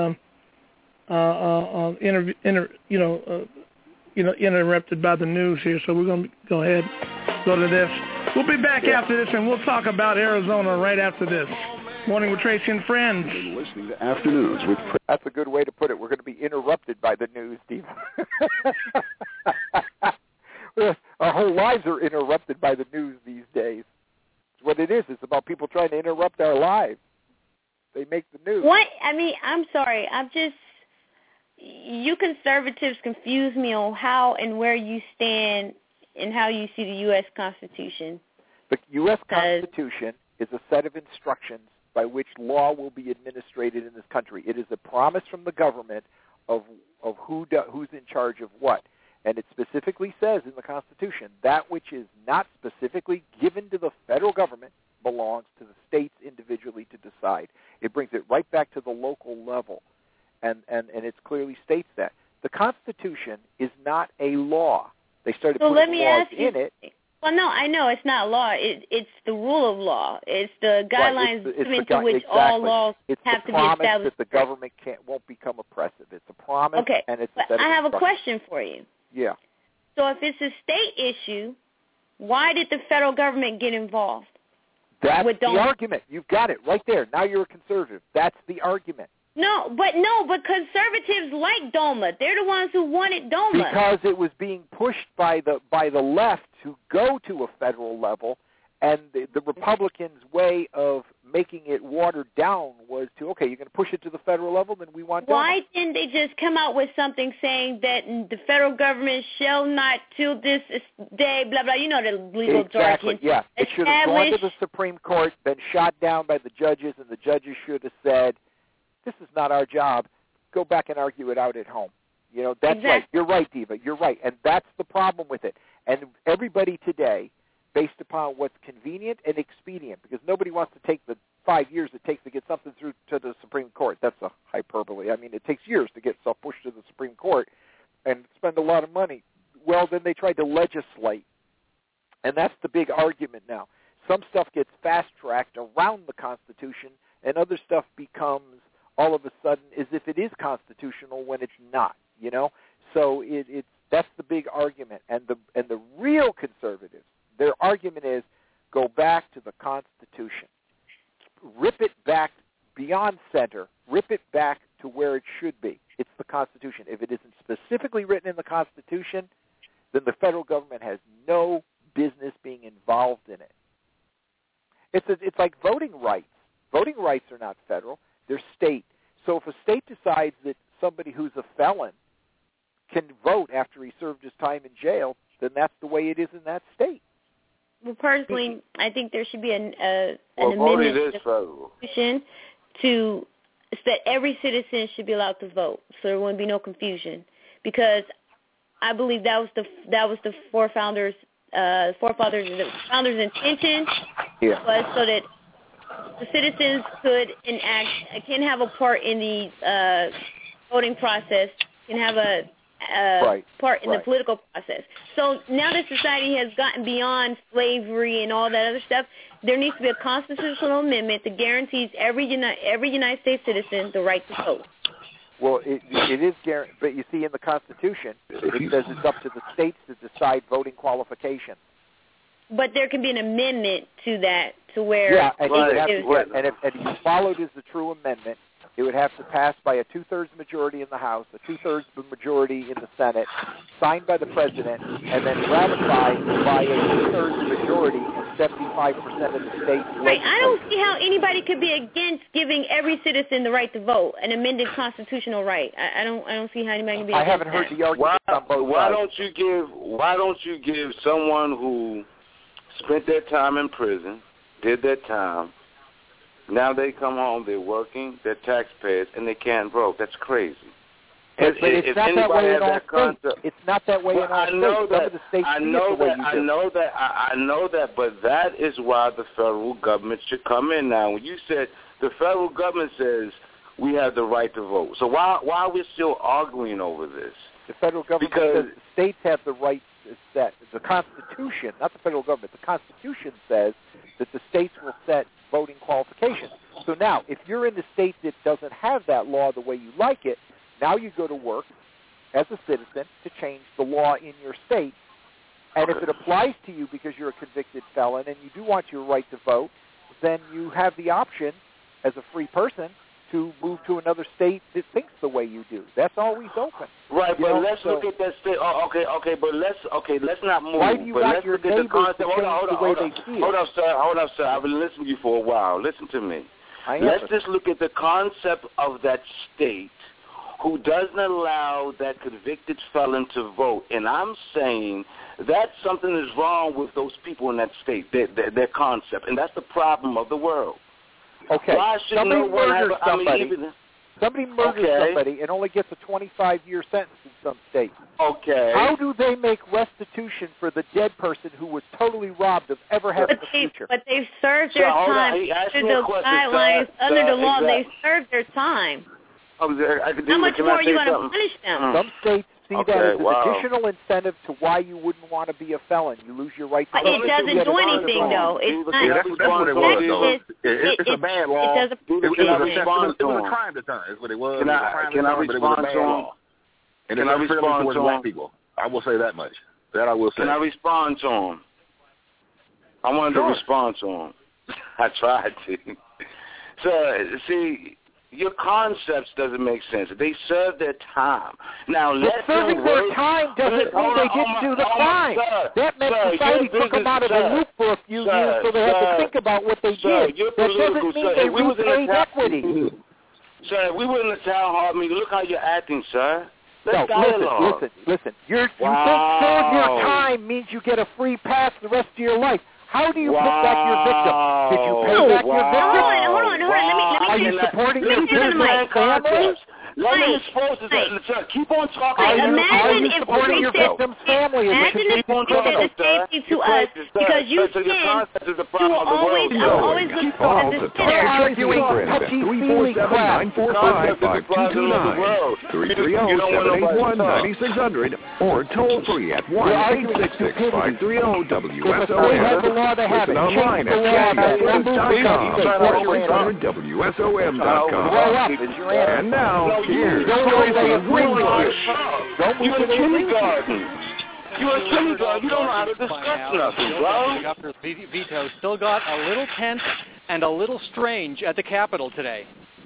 interrupted by the news here, so we're gonna go ahead go to this. We'll be back after this, and we'll talk about Arizona right after this. Morning with Tracy and Friends. You're listening to Afternoons with. That's a good way to put it. We're going to be interrupted by the news, Steve. Our whole lives are interrupted by the news these days. It's what it is. It's about people trying to interrupt our lives. They make the news. What? I mean, I'm sorry. You conservatives confuse me on how and where you stand and how you see the U.S. Constitution. The U.S. Constitution is a set of instructions by which law will be administrated in this country. It is a promise from the government of who's in charge of what. And it specifically says in the Constitution, that which is not specifically given to the federal government belongs to the states individually to decide. It brings it right back to the local level, and it clearly states that. The Constitution is not a law. They started putting laws in it. Well, no, I know it's not law. It's the rule of law. It's the guidelines to which all laws have to be established. It's the promise that the government won't become oppressive. It's a promise, and it's a set of I have a question for you. Yeah. So if it's a state issue, why did the federal government get involved? That's the argument. You've got it right there. Now you're a conservative. That's the argument. No, but conservatives like DOMA. They're the ones who wanted DOMA. Because it was being pushed by the left to go to a federal level, and the Republicans' way of making it watered down was to, you're going to push it to the federal level, then we want DOMA. Why didn't they just come out with something saying that the federal government shall not till this day, blah, blah, the legal jargon. Exactly, yeah. It should have gone to the Supreme Court, been shot down by the judges, and the judges should have said, this is not our job. Go back and argue it out at home. That's exactly. Right. You're right, Diva. You're right. And that's the problem with it. And everybody today, based upon what's convenient and expedient, because nobody wants to take the 5 years it takes to get something through to the Supreme Court. That's a hyperbole. I mean, it takes years to get stuff pushed to the Supreme Court and spend a lot of money. Well, then they tried to legislate. And that's the big argument now. Some stuff gets fast-tracked around the Constitution, and other stuff becomes all of a sudden as if it is constitutional when it's not, So that's the big argument. And the real conservatives, their argument is go back to the Constitution. Rip it back beyond center. Rip it back to where it should be. It's the Constitution. If it isn't specifically written in the Constitution, then the federal government has no business being involved in it. It's like voting rights. Voting rights are not federal. They're state. So if a state decides that somebody who's a felon can vote after he served his time in jail, then that's the way it is in that state. Well, personally, I think there should be an amendment to the Constitution to that every citizen should be allowed to vote, so there wouldn't be no confusion. Because I believe that was the founders' intention was so that the citizens can have a part in the voting process, can have a part in the political process. So now that society has gotten beyond slavery and all that other stuff, there needs to be a constitutional amendment that guarantees every United States citizen the right to vote. Well, it is guaranteed, but you see in the Constitution, it says it's up to the states to decide voting qualifications. But there can be an amendment to that, to where... Yeah, and if you followed as the true amendment, it would have to pass by a two-thirds majority in the House, a two-thirds majority in the Senate, signed by the President, and then ratified by a two-thirds majority in 75% of the states. Right. I don't see how anybody could be against giving every citizen the right to vote, an amended constitutional right. I don't see how anybody can be against I haven't heard the argument on both sides. Why don't you give someone who spent their time in prison, did their time, now they come home, they're working, they're taxpayers, and they can't vote. That's crazy. But it's not that way in all states. It's not that way in all states. Some of the states I know that, but that is why the federal government should come in now. When you said the federal government says we have the right to vote, so why are we still arguing over this? The federal government says the states have the right to set. The Constitution, not the federal government, the Constitution says that the states will set voting qualifications. So now, if you're in the state that doesn't have that law the way you like it, now you go to work as a citizen to change the law in your state. And if it applies to you because you're a convicted felon and you do want your right to vote, then you have the option as a free person to move to another state that thinks the way you do. That's always open. Right, but let's look at that state. But let's not move. Why do you but want let's your look at the concept. Hold up, sir. I've been listening to you for a while. Listen to me. Let's just look at the concept of that state who doesn't allow that convicted felon to vote. And I'm saying that something is wrong with those people in that state, their concept. And that's the problem of the world. Okay, somebody murders somebody. Somebody murders somebody and only gets a 25-year sentence in some states. Okay. How do they make restitution for the dead person who was totally robbed of ever having a future? But they've served their time under the guidelines, under the law. They've served their time. How much more are you going to punish them? Some states see that as an additional incentive to why you wouldn't want to be a felon. You lose your right to vote. It doesn't do anything, though. It's not. That's what it was, though. It's a bad law. It was a crime deterrent. That's what it was. Can I respond to him? And it's unfairly towards black people. I will say that much. That I will say. Can I respond to him? I wanted to respond to him. I tried to. So, see, your concepts doesn't make sense. They serve their time. Now, let serving their time doesn't mean they didn't do the crime. That meant society took them out of the loop for a few years, so they had to think about what they did. That doesn't mean they repaid equity. Sir, we were in the town hall meeting. Look how you're acting, sir. Listen. You think serve your time means you get a free pass the rest of your life. How do you pay back your victim? Did you pay back your victim? Hold on. Are you supporting your victim's family? Let me expose this. Keep on talking. Are you supporting your victim's family? Imagine if you said the same thing to us because you said you will always look for the They're arguing touchy-feely crap. 330-781-9600 or toll free at 1-866-530-WSOM. Listen online at WSOM.com. And now, here's You're in kindergarten. You're in kindergarten. You don't know how to discuss nothing, bro. The governor's veto still got a little tense and a little strange at the Capitol today.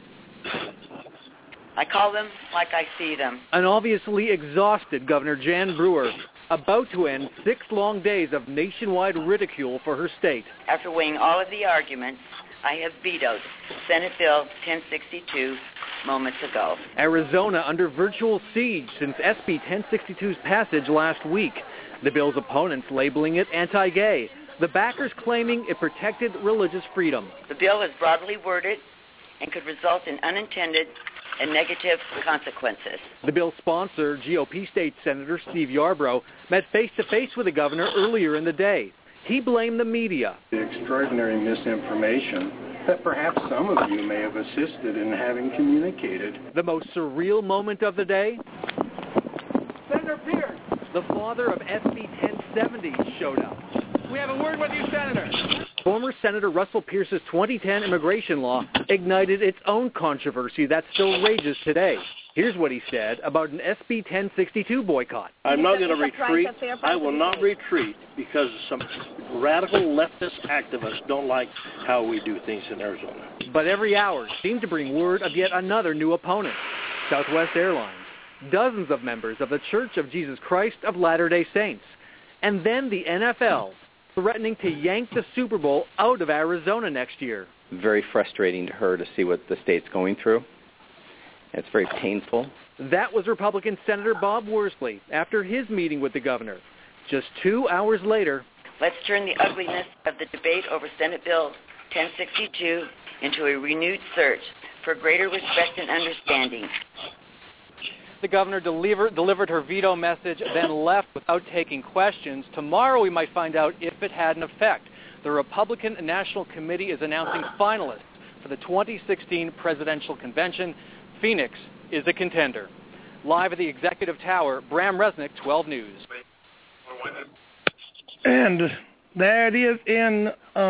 I call them like I see them. An obviously exhausted Governor Jan Brewer, about to end 6 long days of nationwide ridicule for her state. After weighing all of the arguments, I have vetoed Senate Bill 1062 moments ago. Arizona under virtual siege since SB 1062's passage last week. The bill's opponents labeling it anti-gay. The backers claiming it protected religious freedom. The bill is broadly worded and could result in unintended and negative consequences. The bill's sponsor, GOP State Senator Steve Yarbrough, met face-to-face with the governor earlier in the day. He blamed the media. The extraordinary misinformation that perhaps some of you may have assisted in having communicated. The most surreal moment of the day? Senator Pierce! The father of SB 1070 showed up. We have a word with you, Senator. Former Senator Russell Pierce's 2010 immigration law ignited its own controversy that still rages today. Here's what he said about an SB 1062 boycott. I'm not going to retreat. I will not retreat because some radical leftist activists don't like how we do things in Arizona. But every hour seemed to bring word of yet another new opponent, Southwest Airlines, dozens of members of the Church of Jesus Christ of Latter-day Saints, and then the NFL, threatening to yank the Super Bowl out of Arizona next year. Very frustrating to her to see what the state's going through. It's very painful. That was Republican Senator Bob Worsley after his meeting with the governor. Just 2 hours later, let's turn the ugliness of the debate over Senate Bill 1062 into a renewed search for greater respect and understanding. The governor delivered her veto message, then left without taking questions. Tomorrow we might find out if it had an effect. The Republican National Committee is announcing finalists for the 2016 presidential convention. Phoenix is a contender. Live at the Executive Tower, Bram Resnick, 12 News. And there it is in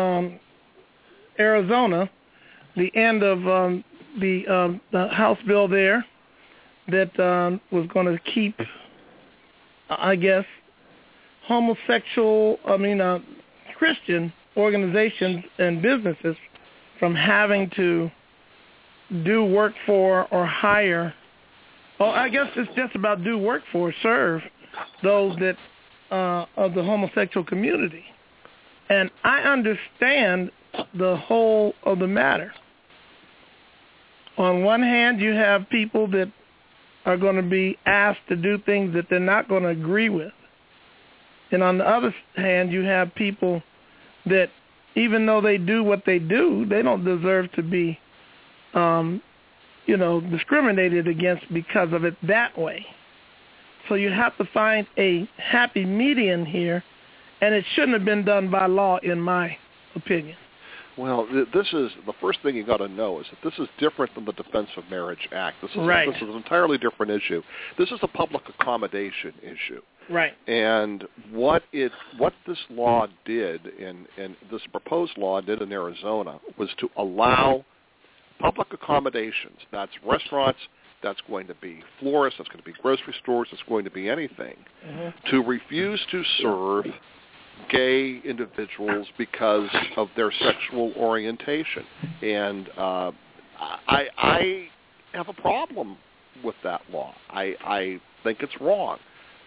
Arizona, the end of the House bill there that was going to keep, I guess, Christian organizations and businesses from having to do work for or hire, I guess it's just about do work for, serve those that of the homosexual community. And I understand the whole of the matter. On one hand, you have people that are going to be asked to do things that they're not going to agree with. And on the other hand, you have people that, even though they do what they do, they don't deserve to be, discriminated against because of it that way. So you have to find a happy median here, and it shouldn't have been done by law, in my opinion. Well, this is the first thing you got to know is that this is different than the Defense of Marriage Act. This is an entirely different issue. This is a public accommodation issue. Right. And what this law did, and this proposed law did in Arizona, was to allow public accommodations. That's restaurants, that's going to be florists, that's going to be grocery stores, that's going to be anything, to refuse to serve gay individuals because of their sexual orientation. And I have a problem with that law. I think it's wrong.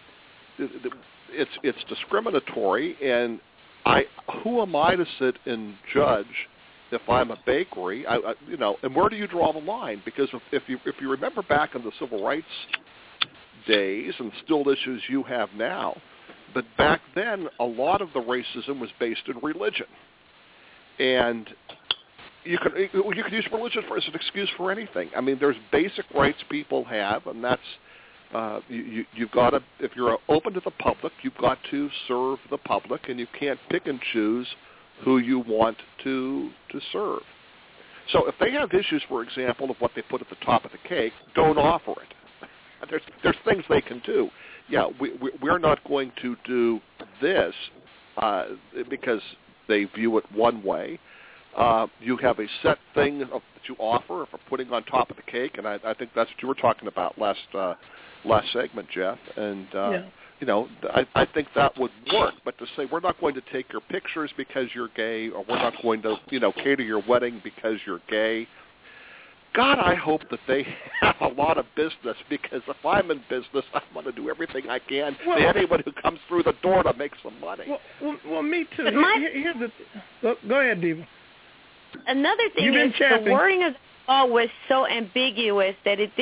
It's discriminatory, and who am I to sit and judge if I'm a bakery? And where do you draw the line? Because if you remember back in the civil rights days and still issues you have now, but back then a lot of the racism was based in religion, and you could use religion as an excuse for anything. I mean, there's basic rights people have, and that's you've got to, if you're open to the public, you've got to serve the public, and you can't pick and choose who you want to serve. So if they have issues, for example, of what they put at the top of the cake, don't offer it. There's things they can do. Yeah, we're not going to do this because they view it one way. You have a set thing that you offer for putting on top of the cake, and I think that's what you were talking about last segment, Jeff. And I think that would work. But to say we're not going to take your pictures because you're gay, or we're not going to cater your wedding because you're gay. God, I hope that they have a lot of business, because if I'm in business, I want to do everything I can to anyone who comes through the door to make some money. Well, me too. Go ahead, Diva. Another thing is the wording of the law was so ambiguous that it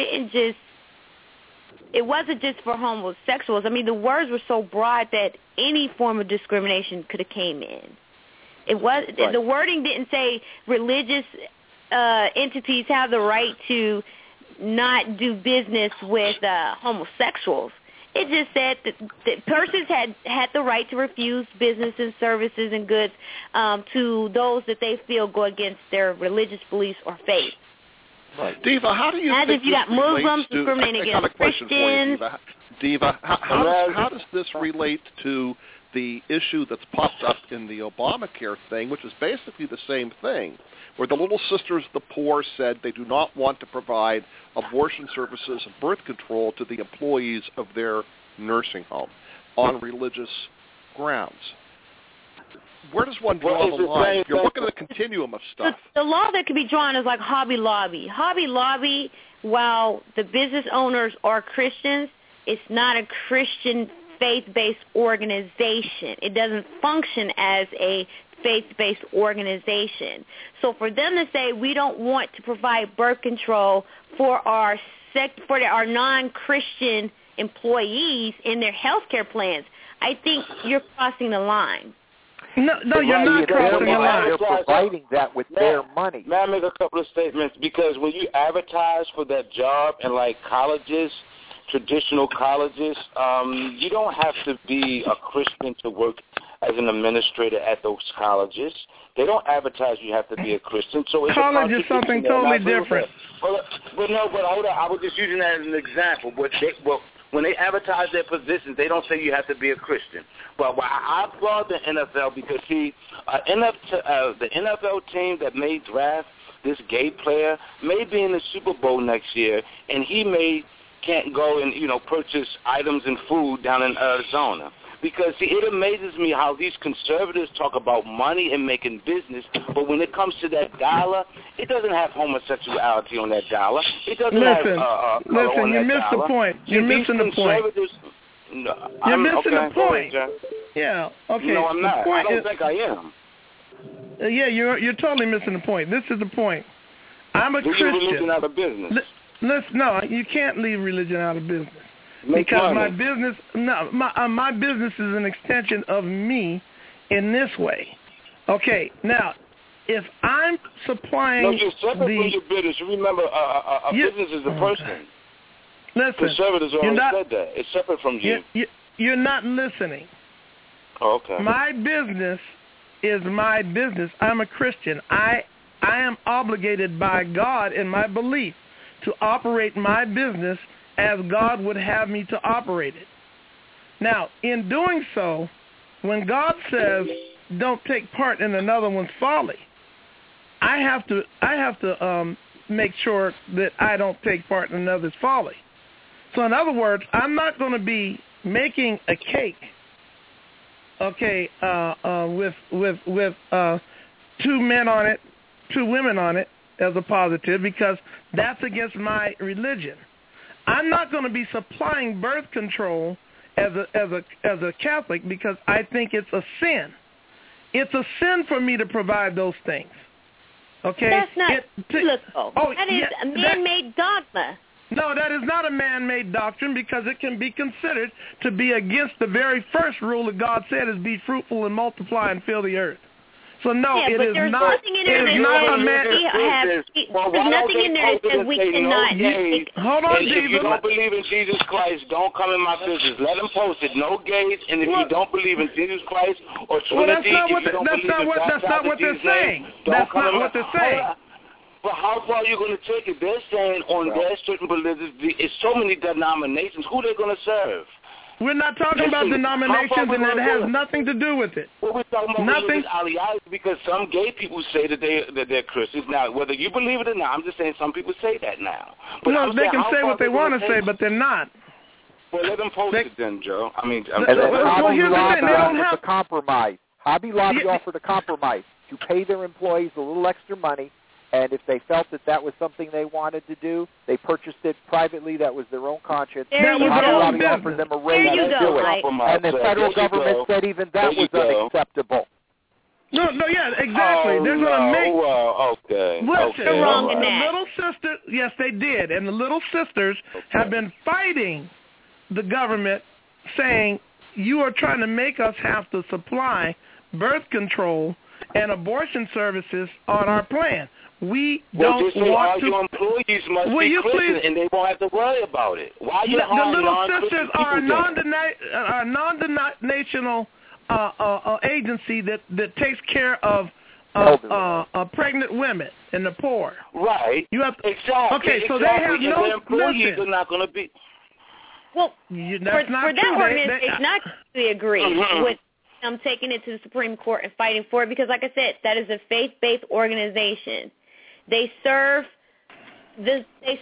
wasn't just for homosexuals. I mean, the words were so broad that any form of discrimination could have came in. The wording didn't say religious entities have the right to not do business with homosexuals. It just said that persons had the right to refuse business and services and goods to those that they feel go against their religious beliefs or faith. Right. Diva, how do you think if you got Muslims discriminating against Christians? Diva, how does this relate to the issue that's popped up in the Obamacare thing, which is basically the same thing, where the Little Sisters of the Poor said they do not want to provide abortion services and birth control to the employees of their nursing home on religious grounds? Where does one draw the line? You're looking at a continuum of stuff. The law that can be drawn is like Hobby Lobby. Hobby Lobby, while the business owners are Christians, it's not a Christian faith-based organization. It doesn't function as a faith-based organization. So for them to say we don't want to provide birth control for our non-Christian employees in their health care plans, I think you're crossing the line. No, you're not crossing the line. They're providing that with their money. May I make a couple of statements? Because when you advertise for that job in like colleges, traditional colleges, you don't have to be a Christian to work as an administrator at those colleges. They don't advertise you have to be a Christian. So college is something totally different. But hold on. I was just using that as an example. When they advertise their positions, they don't say you have to be a Christian. But I applaud the NFL because, see, the NFL team that may draft this gay player may be in the Super Bowl next year, and he can't go and, purchase items and food down in Arizona. Because, see, it amazes me how these conservatives talk about money and making business, but when it comes to that dollar, it doesn't have homosexuality on that dollar. It doesn't have listen, you missed the point. You're missing the point. You're missing the point. Yeah, okay. No, I'm not. I don't think I am. Yeah, you're totally missing the point. This is the point. I'm a Christian. Leave religion out of business. No, you can't leave religion out of business. Because my business is an extension of me in this way. Okay, now, if I'm supplying you're separate from your business. You remember, a business is a person. Listen, conservatives already said that. It's separate from you. You're not listening. Oh, okay. My business is my business. I'm a Christian. I am obligated by God in my belief to operate my business as God would have me to operate it. Now, in doing so, when God says don't take part in another one's folly, I have to make sure that I don't take part in another's folly. So in other words, I'm not going to be making a cake, okay, with 2 men on it, 2 women on it as a positive, because that's against my religion. I'm not going to be supplying birth control as a Catholic because I think it's a sin. It's a sin for me to provide those things. Okay? That's not biblical. That is a man-made dogma. No, that is not a man-made doctrine because it can be considered to be against the very first rule that God said is be fruitful and multiply and fill the earth. So no, it is not. It is not a man. There's nothing in there that says we cannot. Hold on, Jesus. If you don't believe in Jesus Christ, don't come in my business. Let them post it. No gays. And if you don't believe in Jesus Christ or Trinity, that's not what they're saying. That's not what they're saying. But how far are you going to take it? They're saying on their certain religions, it's so many denominations. Who are they going to serve? We're not talking about denominations, and that has nothing to do with it. Well, we're talking about religious alliances because some gay people say that they're Christians. Now, whether you believe it or not, I'm just saying some people say that now. But no, they can say what they want to say, but they're not. Well, let them post it then, Joe. I mean, Hobby Lobby offered a compromise. Hobby Lobby offered a compromise to pay their employees a little extra money. And if they felt that was something they wanted to do, they purchased it privately. That was their own conscience. There you go. Offered them a raise to do it. And the federal government said even that was unacceptable. No, yeah, exactly. They're going to make. Okay. Listen, wrong in the that. Little Sisters, yes, they did, and the Little Sisters have been fighting the government, saying you are trying to make us have to supply birth control and abortion services on our plan. We don't want to. Your employees must be Christian, and they won't have to worry about it. Why you the Little Sisters are a non-denominational agency that takes care of pregnant women and the poor. Right. You have to, exactly. Okay, so they have no. Their employees are not going to be. Well, that's not for that true. ordinance, it's not to agree with them taking it to the Supreme Court and fighting for it because, like I said, that is a faith-based organization. They serve with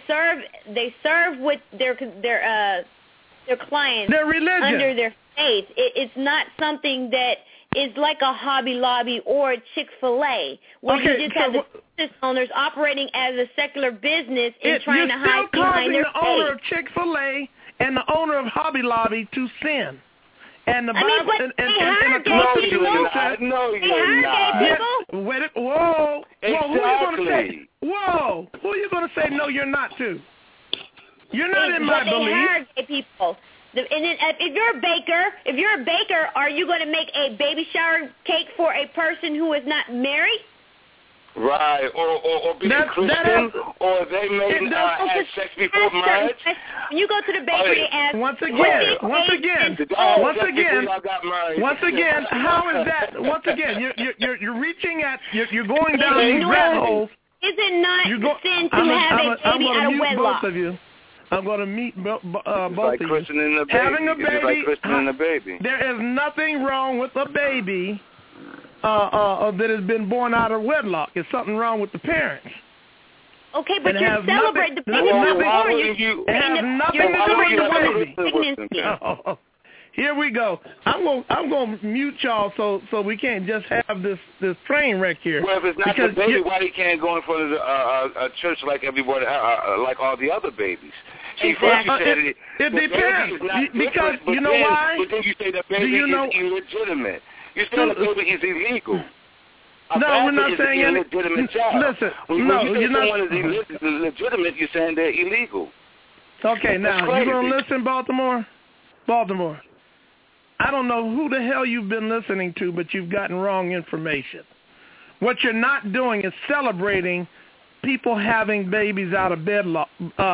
their clients, their religion, under their faith. It's not something that is like a Hobby Lobby or a Chick-fil-A where you just have the business owners operating as a secular business and trying to hide behind their faith. You're still causing the owner of Chick-fil-A and the owner of Hobby Lobby to sin. And the Bible but they hire gay people. They hire gay people. Whoa, exactly. who are you going to say? Whoa, who are you going to say no, you're not to? You're not in my belief. They hire gay people. And then if you're a baker, are you going to make a baby shower cake for a person who is not married? Right, or being Christian, or they may have sex before marriage. When you go to the bakery and ask, once again, how is that? Once again, you're reaching at, you're going down these rabbit holes. Is it not sin to have a baby out of wedlock? Both of you. I'm going to meet both like of you. Having a baby, there is nothing wrong with a baby that has been born out of wedlock. There's something wrong with the parents. Okay, but you're celebrating the baby born. It has nothing to do with the baby. Here we go. I'm going to mute y'all so we can't just have this train wreck here. Well, if it's not the baby, why he can't go in front of a church like everybody, like all the other babies? See, first you said it depends because you know why? But then you say the baby is illegitimate. You're saying the baby is illegal. No, we're not saying illegitimate child. Listen, when you say someone is illegitimate, you're saying they're illegal. Okay, now you gonna listen, Baltimore? Baltimore. I don't know who the hell you've been listening to, but you've gotten wrong information. What you're not doing is celebrating people having babies out of wedlock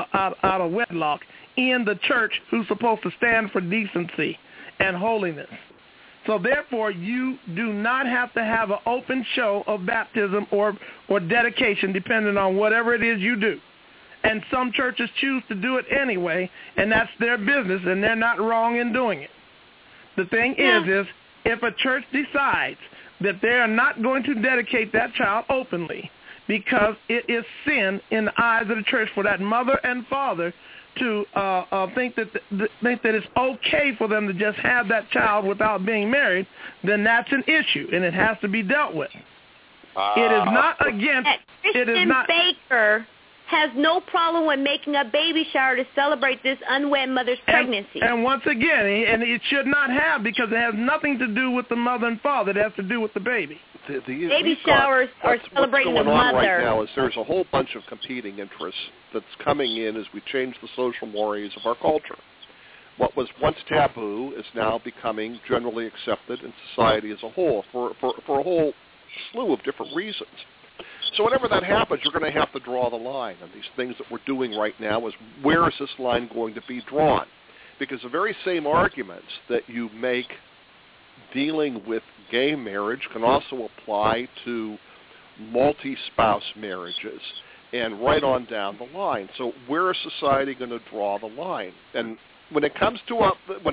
in the church who's supposed to stand for decency and holiness. So therefore, you do not have to have an open show of baptism or dedication, depending on whatever it is you do. And some churches choose to do it anyway, and that's their business, and they're not wrong in doing it. The thing is if a church decides that they are not going to dedicate that child openly because it is sin in the eyes of the church for that mother and father to think that it's okay for them to just have that child without being married, then that's an issue, and it has to be dealt with. It is not against... Christian Baker has no problem with making a baby shower to celebrate this unwed mother's pregnancy. And once again, and it should not have, because it has nothing to do with the mother and father. It has to do with the baby. Baby showers are celebrating the mother. What's going on right now is there's a whole bunch of competing interests that's coming in as we change the social mores of our culture. What was once taboo is now becoming generally accepted in society as a whole for a whole slew of different reasons. So whenever that happens, you're going to have to draw the line. And these things that we're doing right now is, where is this line going to be drawn? Because the very same arguments that you make dealing with gay marriage can also apply to multi-spouse marriages and right on down the line. So where is society going to draw the line? And when it comes to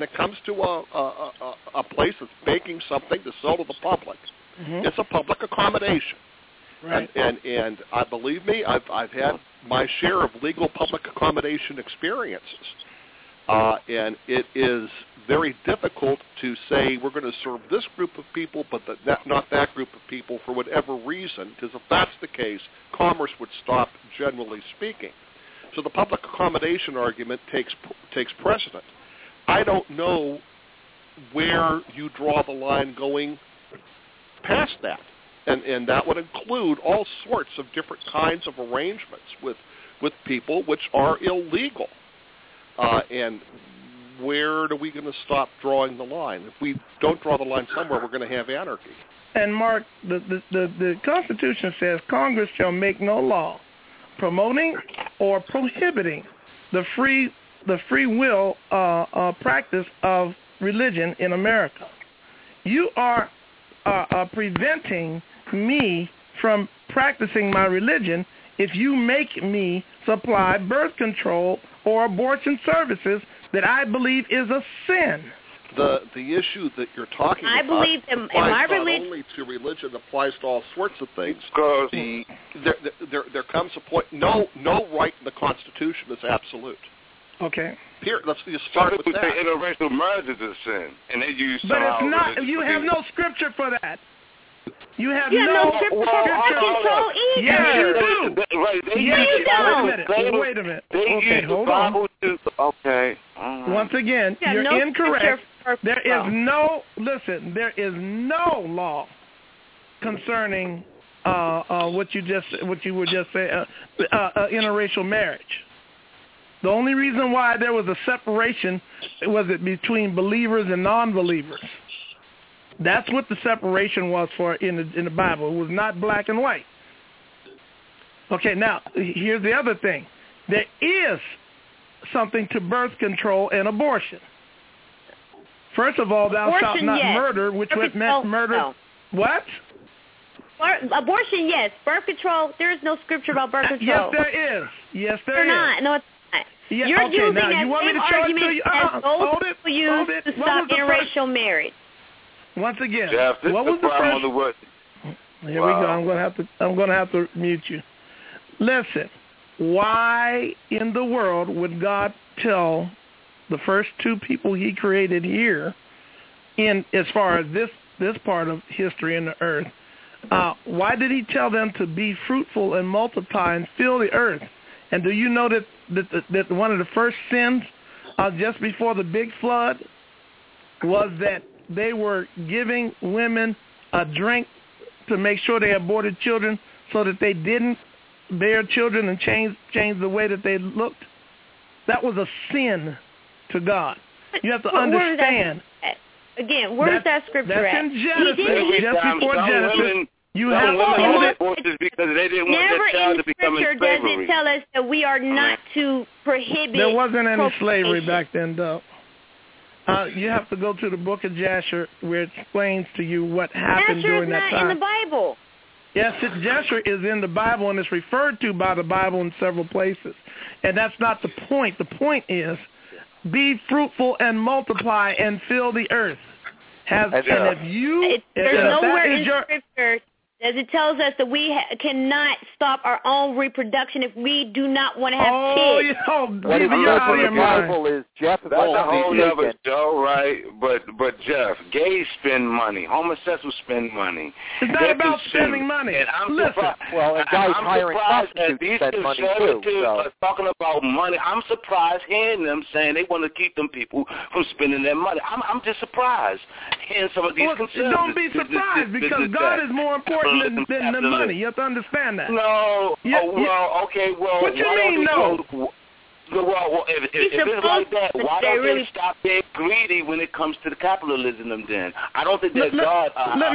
a place that's baking something to sell to the public, it's a public accommodation. Right. And believe me, I've had my share of legal public accommodation experiences, and it is very difficult to say we're going to serve this group of people, but not that group of people for whatever reason. Because if that's the case, commerce would stop, generally speaking. So the public accommodation argument takes precedent. I don't know where you draw the line going past that. And that would include all sorts of different kinds of arrangements with people which are illegal. And where are we going to stop drawing the line? If we don't draw the line somewhere, we're going to have anarchy. And Mark, the Constitution says Congress shall make no law promoting or prohibiting the free will practice of religion in America. You are preventing me from practicing my religion if you make me supply birth control or abortion services that I believe is a sin. The issue that you're talking about applies not only to religion, applies to all sorts of things. There comes a point. No right in the Constitution is absolute. Okay. Let's just start with that. Interracial marriage is a sin, and they use. But it's not. You have no scripture for that. You have no scripture for birth control either. Yes, you do. Right. Wait a minute. Okay, hold on. Okay. Once again, you're incorrect. There is no no law concerning what you were just saying, interracial marriage. The only reason why there was a separation was it between believers and non-believers. That's what the separation was for in the Bible. It was not black and white. Okay, now, here's the other thing. There is something to birth control and abortion. First of all, thou shalt not murder, which would meant murder. No. What? Abortion, yes. Birth control, there is no scripture about birth control. Yes, there is. Yes, there is. Not. No, it's not. Yeah, You're okay, using now, that you want me same to show argument it to you? as those people use to stop interracial marriage. Once again, Jeff, this what is was the the problem first? on the word. Here we go. I'm gonna have to mute you. Listen, why in the world would God tell the first two people He created here, in as far as this part of history in the earth? Why did He tell them to be fruitful and multiply and fill the earth? And do you know that one of the first sins just before the big flood was that they were giving women a drink to make sure they aborted children so that they didn't bear children and change the way that they looked? That was a sin to God. You have to understand. Again, where's that scripture that's at? In Genesis, just before Genesis. You have to hold it because they didn't want their child to become in slavery. Never in Scripture does it tell us that we are not to prohibit. There wasn't any slavery back then, though. You have to go to the book of Jasher where it explains to you what happened during that time. Jasher is not in the Bible. Yes, Jasher is in the Bible and it's referred to by the Bible in several places. And that's not the point. The point is, be fruitful and multiply and fill the earth. There's nowhere in Scripture as it tells us that we cannot stop our own reproduction if we do not want to have kids. What it says in the Bible is, Jeff, that's a whole other show, right? But Jeff, gays spend money, homosexuals spend money. It's not about spending money. And I'm Listen. surprised. Well, and guys hiring prostitutes spend money too. Are talking about money. I'm surprised hearing them saying they want to keep them people from spending their money. I'm just surprised hearing some of these concerns. Don't be surprised because God is more important than the money. You have to understand that. No. Okay. Well, what you mean, no? Well, if it's like that, why don't they stop being greedy when it comes to the capitalism? Then I don't think that God.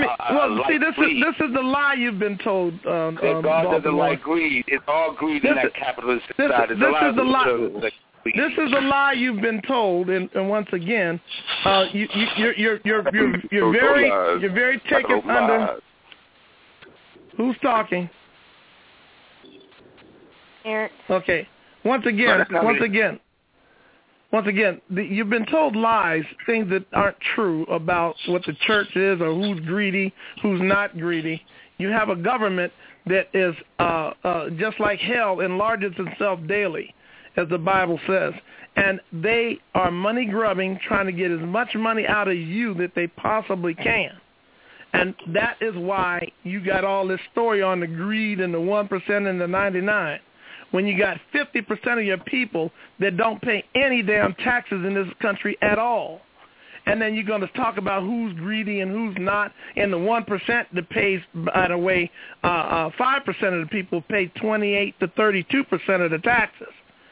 This is the lie you've been told. That God doesn't like greed. It's all greed in that capitalist society. This is the lie. This is a lie you've been told, and once again, you're very taken under. Who's talking? Eric. Okay. Once again, you've been told lies, things that aren't true about what the church is or who's greedy, who's not greedy. You have a government that is just like hell, enlarges itself daily, as the Bible says. And they are money grubbing, trying to get as much money out of you that they possibly can. And that is why you got all this story on the greed and the 1% and the 99. When you got 50% of your people that don't pay any damn taxes in this country at all. And then you're going to talk about who's greedy and who's not. And the 1% that pays, by the way, 5% of the people pay 28 to 32% of the taxes.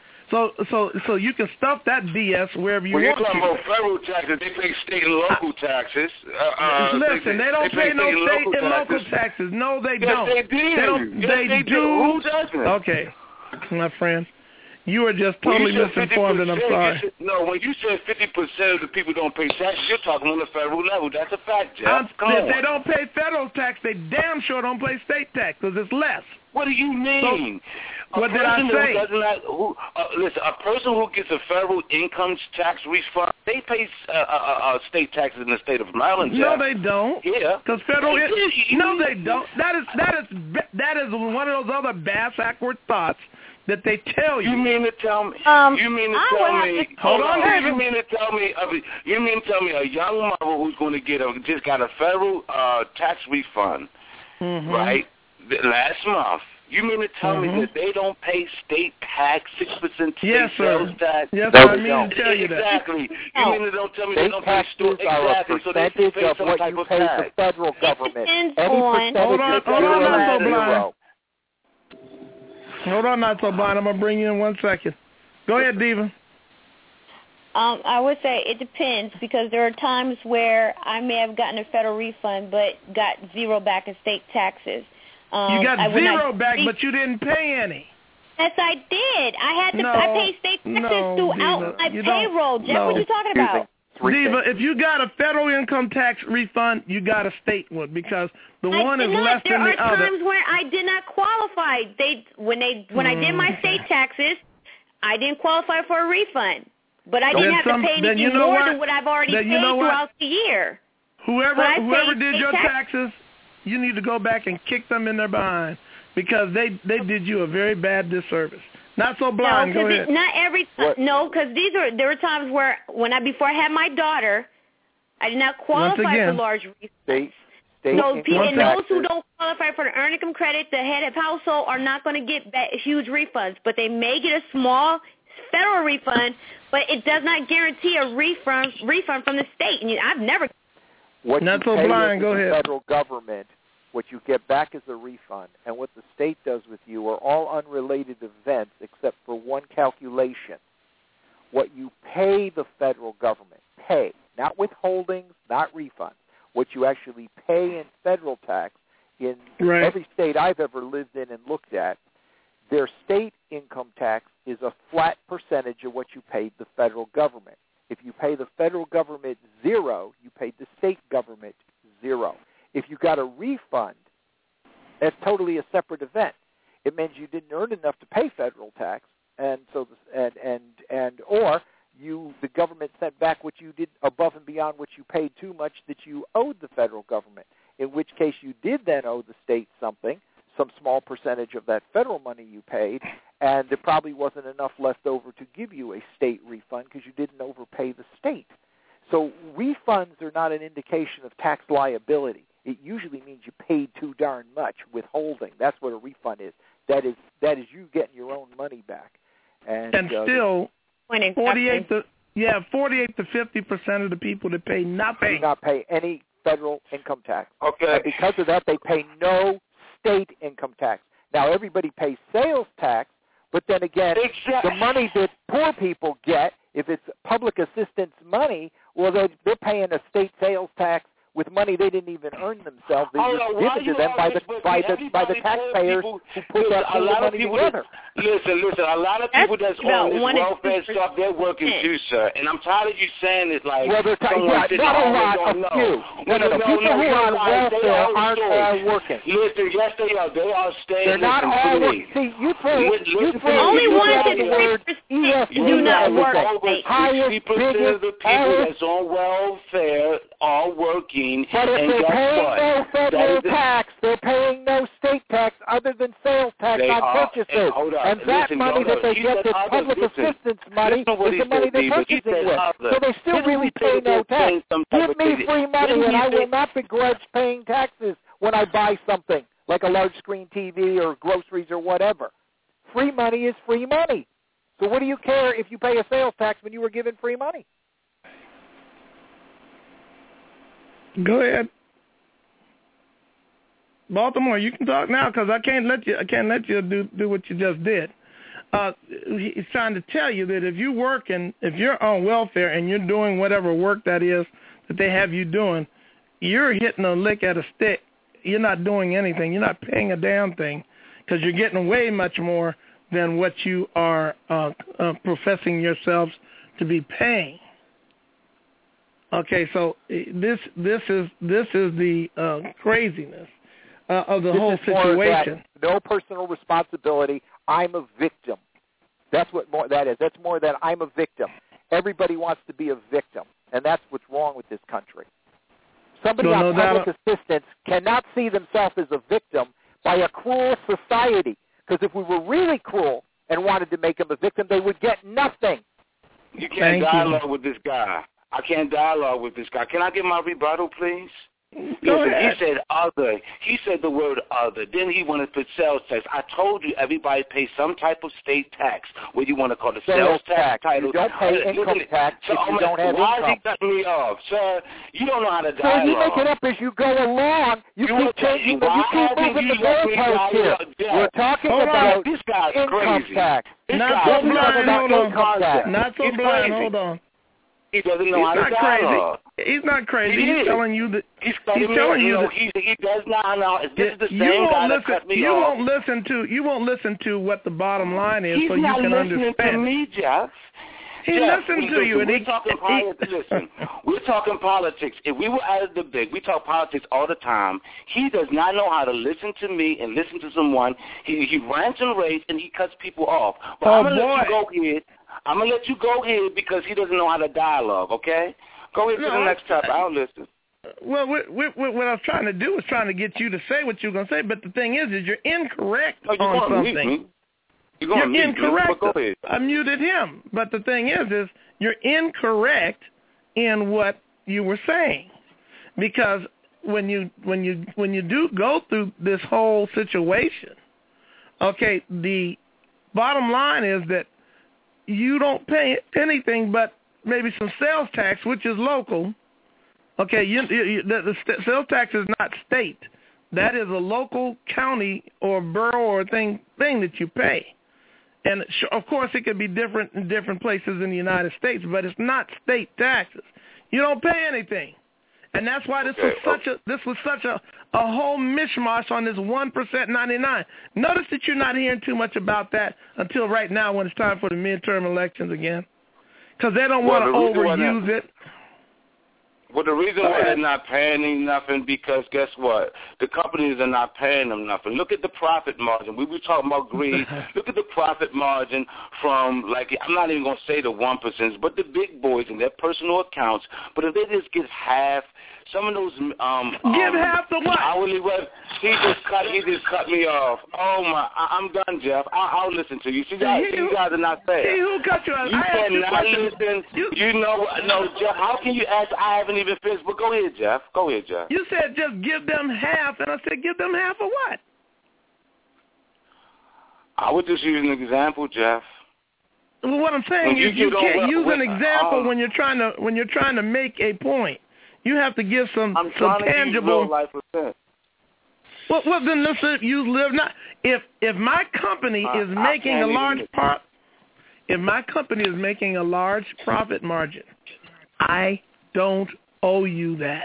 So you can stuff that BS wherever you want to. Well, you're talking about federal taxes. They pay state and local taxes. Listen, they don't pay no state and local taxes. No, they don't. Yes, they do. They do. Who doesn't? Okay, my friend. You are just totally misinformed, and I'm sorry. No, when you said 50% of the people don't pay taxes, you're talking on the federal level. That's a fact, Jeff. If they don't pay federal tax, they damn sure don't pay state tax because it's less. What do you mean? What did I say? Listen, a person who gets a federal income tax refund, they pay state taxes in the state of Maryland. No, they don't. Yeah, because federal. No, they don't. That is one of those other backward thoughts that they tell you. You mean to tell me? Hold on. You mean to tell me a young mother who's going to just got a federal tax refund, right? Last month. You mean to tell me that they don't pay state tax, 6% state sales tax? Yes, I mean to tell you that. Exactly. You mean to tell me they don't pay state taxes? So they pay some what type you of pay tax. the federal government. Hold on, not so blind. Hold on, not so blind. I'm going to bring you in 1 second. Go ahead, Diva. I would say it depends because there are times where I may have gotten a federal refund but got zero back in state taxes. You got zero back, but you didn't pay any. Yes, I did. I had to. I paid state taxes throughout my payroll. Jeff, what are you talking about? Diva, if you got a federal income tax refund, you got a state one because the one is less than the other. There are times where I did not qualify. When I did my state taxes, I didn't qualify for a refund, but I didn't have to pay anything more than what I've already paid throughout the year. Whoever did your taxes, you need to go back and kick them in their behind because they did you a very bad disservice. Not so blind. No, go ahead. Not every no, because there were times where before I had my daughter, I did not qualify for large refunds. And those who don't qualify for the earned income credit, the head of household, are not going to get huge refunds, but they may get a small federal refund, but it does not guarantee a refund from the state. And I've never. What not you so pay blind. Go the ahead. Federal government, what you get back is a refund, and what the state does with you are all unrelated events except for one calculation. What you pay the federal government, not withholdings, not refunds, what you actually pay in federal tax in every state I've ever lived in and looked at, their state income tax is a flat percentage of what you paid the federal government. If you pay the federal government zero, you paid the state government zero. If you got a refund, that's totally a separate event. It means you didn't earn enough to pay federal tax, and so the government sent back what you did above and beyond what you paid too much that you owed the federal government. In which case, you did then owe the state something, some small percentage of that federal money you paid, and there probably wasn't enough left over to give you a state refund because you didn't overpay the state. So refunds are not an indication of tax liability. It usually means you paid too darn much, withholding. That's what a refund is. That is you getting your own money back. And still, 48 to 50% of the people that pay nothing do not pay any federal income tax. Okay. And because of that, they pay no state income tax. Now, everybody pays sales tax, but then again, the money that poor people get, if it's public assistance money, well, they're paying a state sales tax with money they didn't even earn themselves. They just given to them by the taxpayers who put that money together. Listen, a lot of people that's on this welfare stuff, they're working too, sir. And I'm tired of you saying it's like someone sitting not a lot don't of know. you. No. People who are on welfare aren't all working. Listen, yes, they are. They are staying. They're not all working. See, you only 1% do not work. Highest, 50% of the people that's on welfare are working. But if they're paying no federal tax, they're paying no state tax other than sales tax on purchases. And that money that they get, this public assistance money, is the money they're purchasing with. So they still really pay no tax. Give me free money and I will not begrudge paying taxes when I buy something, like a large screen TV or groceries or whatever. Free money is free money. So what do you care if you pay a sales tax when you were given free money? Go ahead, Baltimore. You can talk now because I can't let you do what you just did. He's trying to tell you that if you're on welfare and you're doing whatever work that is that they have you doing, you're hitting a lick at a stick. You're not doing anything. You're not paying a damn thing because you're getting way much more than what you are professing yourselves to be paying. Okay, so this is the craziness of the whole situation. No personal responsibility. I'm a victim. That's what that is. That's more that I'm a victim. Everybody wants to be a victim, and that's what's wrong with this country. Somebody on public assistance cannot see themselves as a victim by a cruel society. Because if we were really cruel and wanted to make them a victim, they would get nothing. You can't dialogue with this guy. I can't dialogue with this guy. Can I get my rebuttal, please? Listen, he said other. He said the word other. Then he wanted to put sales tax. I told you everybody pays some type of state tax. What do you want to call it? Sales tax. You don't pay income tax if you don't have income. Why is he cutting me off? Sir, you don't know how to dialogue. So you make it up as you go along. You keep changing the goalposts here. We're talking about this guy's income crazy. tax. Not so blind, hold on. He doesn't know how to dialogue. He's not crazy. He's telling you that. He's telling you that he does not know. This is the same guy that cut me off. You won't listen to what the bottom line is, so you can understand. He's not listening to me, Jeff. He listened to you. Listen, we're talking politics. If we were at a debate, we talk politics all the time. He does not know how to listen to me and listen to someone. He rants and raves, and he cuts people off. But I'm going to let you go ahead. I'm going to let you go ahead because he doesn't know how to dialogue, okay? Go ahead to the next topic. I'll listen. Well, what I was trying to do was trying to get you to say what you're going to say, but the thing is you're incorrect on something. You're incorrect. I muted him, but the thing is you're incorrect in what you were saying, because when you do go through this whole situation, okay, the bottom line is that you don't pay anything but maybe some sales tax, which is local. Okay, the sales tax is not state. That is a local county or borough or thing that you pay. And, of course, it could be different in different places in the United States, but it's not state taxes. You don't pay anything. And that's why this was such a whole mishmash on this 1% 99. Notice that you're not hearing too much about that until right now when it's time for the midterm elections again, because they don't want to overuse it. Well, the reason why they're not paying nothing, because guess what? The companies are not paying them nothing. Look at the profit margin. We were talking about greed. Look at the profit margin from, like, I'm not even going to say the 1%, but the big boys in their personal accounts. But if they just get half, some of those give half the what? Hourly rate, he just cut me off. Oh my! I'm done, Jeff. I'll listen to you. See, you guys are not fair. See, who cut you off? You cannot listen. No, Jeff. How can you ask? I haven't even finished. But go ahead, Jeff. You said just give them half, and I said give them half of what? I was just using an example, Jeff. Well, what I'm saying is you can't use an example when you're trying to make a point. You have to give some tangible. Well, then let's use live now. If my company is making a large profit margin, I don't owe you that.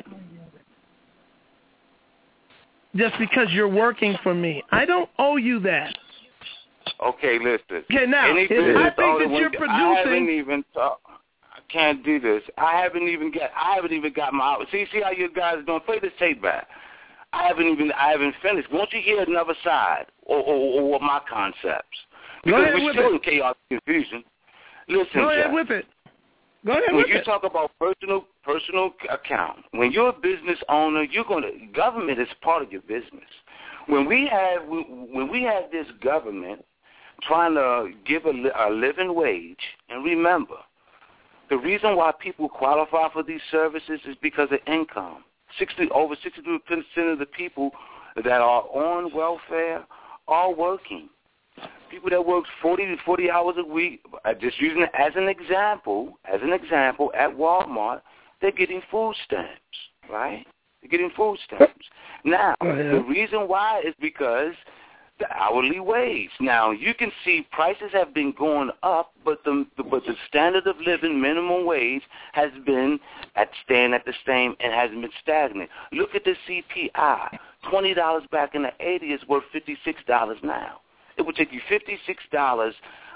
Just because you're working for me, I don't owe you that. Okay, listen. Okay, now I think that you're producing. I haven't even talked. I can't do this. I haven't even got my hours. See how you guys don't play this tape back. I haven't finished. Won't you hear another side or my concepts? Because we're still in chaos and confusion. Listen, Go ahead with it. When you talk about personal account, when you're a business owner, government is part of your business. When we have this government trying to give a living wage, and remember, the reason why people qualify for these services is because of income. Over 62% of the people that are on welfare are working. People that work 40 hours a week, just using it as an example, at Walmart, they're getting food stamps, right? They're getting food stamps. Now, the reason why is because the hourly wage. Now, you can see prices have been going up, but the standard of living minimum wage has been staying at the same and hasn't been stagnant. Look at the CPI. $20 back in the 80s is worth $56 now. It would take you $56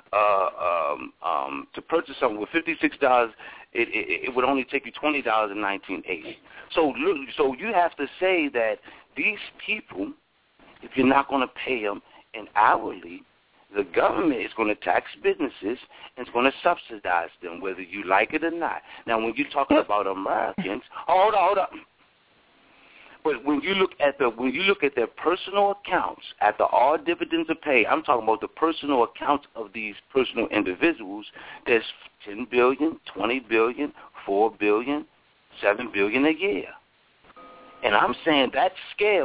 to purchase something. With $56, it would only take you $20 in 1980. So you have to say that these people, if you're not going to pay them in hourly, the government is going to tax businesses and it's going to subsidize them, whether you like it or not. Now, when you're talking about Americans, hold on. But when you look at their personal accounts, after all dividends are paid, I'm talking about the personal accounts of these personal individuals. There's $10 billion, $20 billion, $4 billion, $7 billion a year. And I'm saying that scale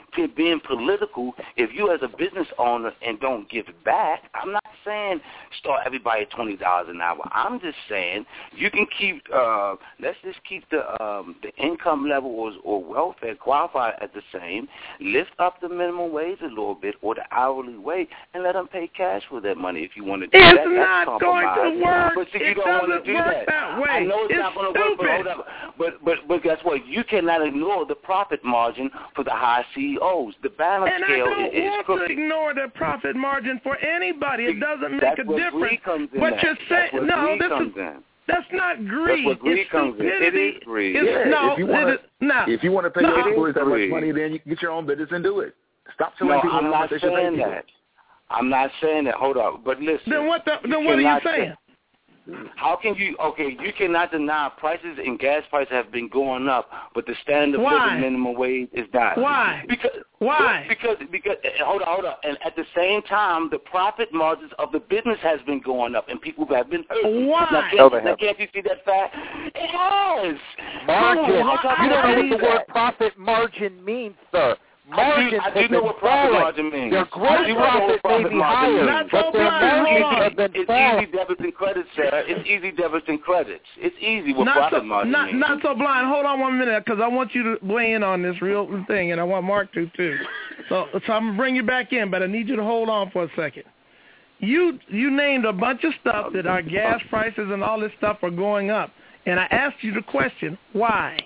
being political, if you as a business owner and don't give it back, I'm not saying start everybody at $20 an hour. I'm just saying you can keep, let's just keep the income level or welfare qualified at the same, lift up the minimum wage a little bit or the hourly wage, and let them pay cash for that money if you want to do that. It's not going to work. But see, you don't want to do that way. I know it's not going to work, but hold up. But guess what? You cannot ignore the profit margin for the high CEOs. The balance scale is crooked. And I don't want to ignore the profit margin for anybody. It doesn't make a difference. But you're saying, no, that's not greed. That's what greed comes in. It is greed. If you want to pay your employees that much money, then you can get your own business and do it. Stop telling people I'm not saying that. I'm not saying that. Hold up. But listen. Then what are you saying? How can you, you cannot deny prices and gas prices have been going up, but the standard of living minimum wage is not. Why? Because hold on. And at the same time, the profit margins of the business has been going up, and people have been hurt. Why? Can't you see that fact? It has. Margin. You don't know what the word profit margin means, sir. Margins I do know what profit margin means. Their gross profit may be higher, but their margins have been falling. It's easy debits and credits, sir. It's easy debits and credits. It's easy what profit margin means. Not so blind. Hold on 1 minute, because I want you to weigh in on this real thing, and I want Mark to, too. So I'm going to bring you back in, but I need you to hold on for a second. You named a bunch of stuff that our gas prices and all this stuff are going up, and I asked you the question, why?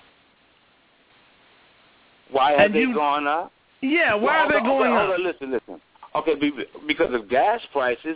Why have they gone up? Yeah, why are they going up? Listen. Okay, because of gas prices,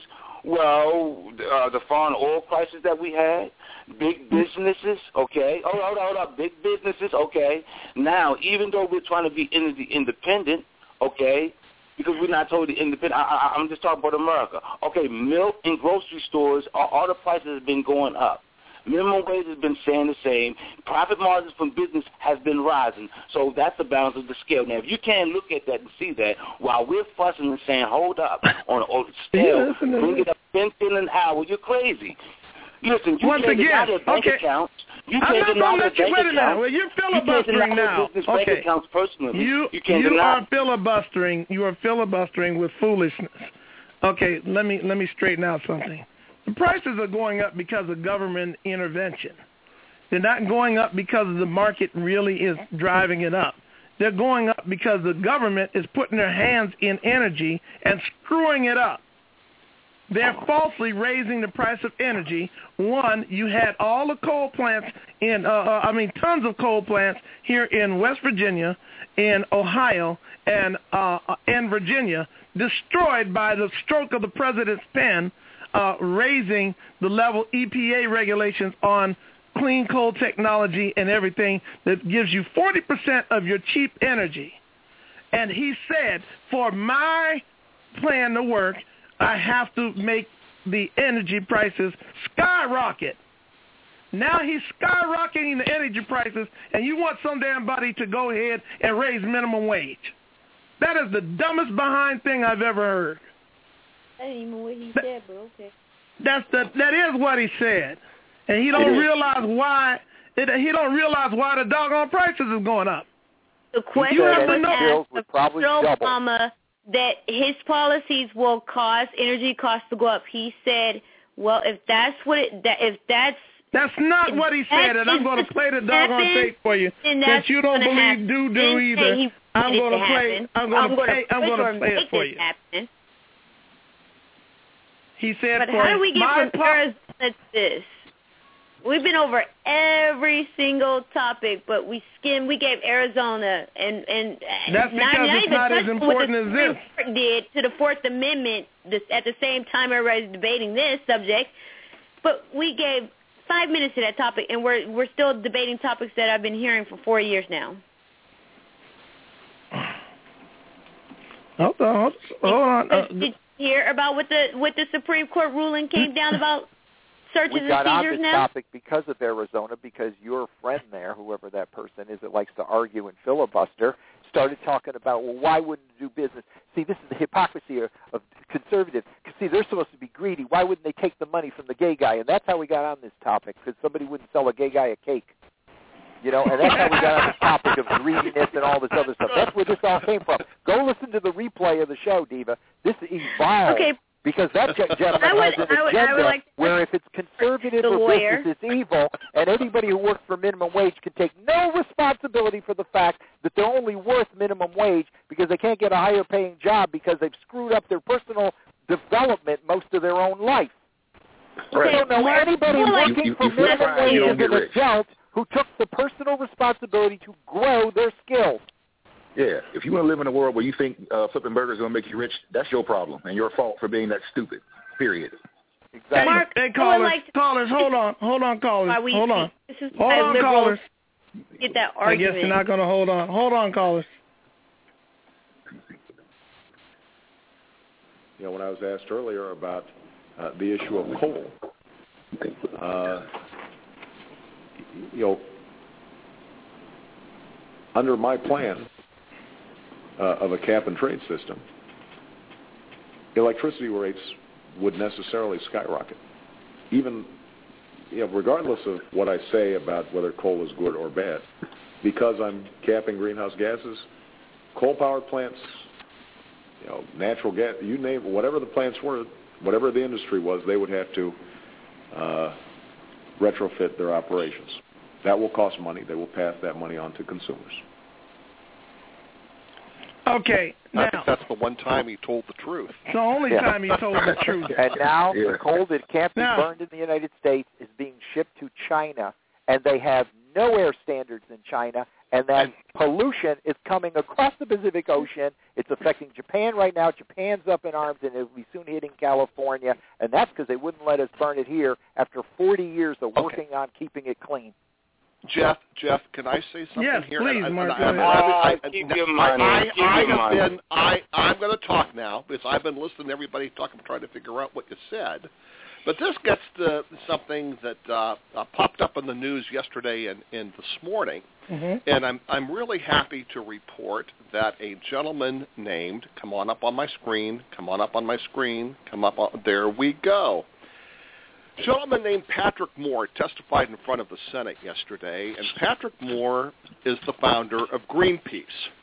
the foreign oil prices that we had, big businesses, okay? Hold up, big businesses, okay? Now, even though we're trying to be independent, okay, because we're not totally independent, I'm just talking about America. Okay, milk in grocery stores, all the prices have been going up. Minimum wage has been staying the same. Profit margins from business has been rising. So that's the balance of the scale. Now, if you can't look at that and see that, while we're fussing and saying, hold up, on a scale, bring it up 10 cents an hour, you're crazy. Listen, you can't deny their bank accounts. You can't deny their bank accounts. Well, you're filibustering now. Bank accounts personally. You are filibustering. You are filibustering with foolishness. Okay, let me straighten out something. The prices are going up because of government intervention. They're not going up because the market really is driving it up. They're going up because the government is putting their hands in energy and screwing it up. They're falsely raising the price of energy. One, you had all the coal plants tons of coal plants here in West Virginia, in Ohio, and Virginia, destroyed by the stroke of the president's pen, raising the level EPA regulations on clean coal technology and everything that gives you 40% of your cheap energy. And he said, for my plan to work, I have to make the energy prices skyrocket. Now he's skyrocketing the energy prices, and you want some damn body to go ahead and raise minimum wage. That is the dumbest behind thing I've ever heard. That ain't even what he said, but okay. That is what he said, and he don't realize why. He don't realize why the doggone prices is going up. The question was asked of Obama that his policies will cause energy costs to go up. He said, "Well, if that's what that's not what he said, and I'm going to play the doggone tape for you that you don't believe do either. I'm going to play it for you." He said, "But how do we get from Arizona to this? We've been over every single topic, but we gave Arizona and that's because it's not as important as this. Did to the Fourth Amendment at the same time everybody's debating this subject, but we gave 5 minutes to that topic, and we're still debating topics that I've been hearing for 4 years now." Hold on. Did you hear about what the Supreme Court ruling came down about searches and seizures now? We got on this topic because of Arizona, because your friend there, whoever that person is that likes to argue and filibuster, started talking about, well, why wouldn't you do business? See, this is the hypocrisy of conservatives. See, they're supposed to be greedy. Why wouldn't they take the money from the gay guy? And that's how we got on this topic, because somebody wouldn't sell a gay guy a cake. You know, and that's how we got on the topic of greediness and all this other stuff. That's where this all came from. Go listen to the replay of the show, Diva. This evolved because that gentleman has an agenda where if it's conservative or business, it's evil, and anybody who works for minimum wage can take no responsibility for the fact that they're only worth minimum wage because they can't get a higher paying job because they've screwed up their personal development most of their own life. Right. I don't know anybody working for minimum wage as an adult who took the personal responsibility to grow their skills. Yeah, if you want to live in a world where you think flipping burgers is going to make you rich, that's your problem and your fault for being that stupid, period. Exactly. Mark, hey, callers, hold on, callers, hold on. This is hold on, callers. Get that argument. I guess you're not going to hold on. Hold on, callers. You know, when I was asked earlier about the issue of coal, you know, under my plan of a cap and trade system, electricity rates would necessarily skyrocket. Even, you know, regardless of what I say about whether coal is good or bad, because I'm capping greenhouse gases, coal-powered plants, you know, natural gas, you name it, whatever the plants were, whatever the industry was, they would have to retrofit their operations. That will cost money. They will pass that money on to consumers. Okay, now. I think that's the one time he told the truth. The only time he told the truth. And now the coal that can't be burned in the United States is being shipped to China, and they have no air standards in China, and that pollution is coming across the Pacific Ocean. It's affecting Japan right now. Japan's up in arms, and it will be soon hitting California, and that's because they wouldn't let us burn it here after 40 years of working on keeping it clean. Jeff, can I say something here? Yes, please, Mark. I'm going to talk now because I've been listening to everybody talking, trying to figure out what you said. But this gets to something that popped up in the news yesterday and this morning, and I'm really happy to report that a gentleman named, come on up on my screen, there we go. A gentleman named Patrick Moore testified in front of the Senate yesterday, and Patrick Moore is the founder of Greenpeace.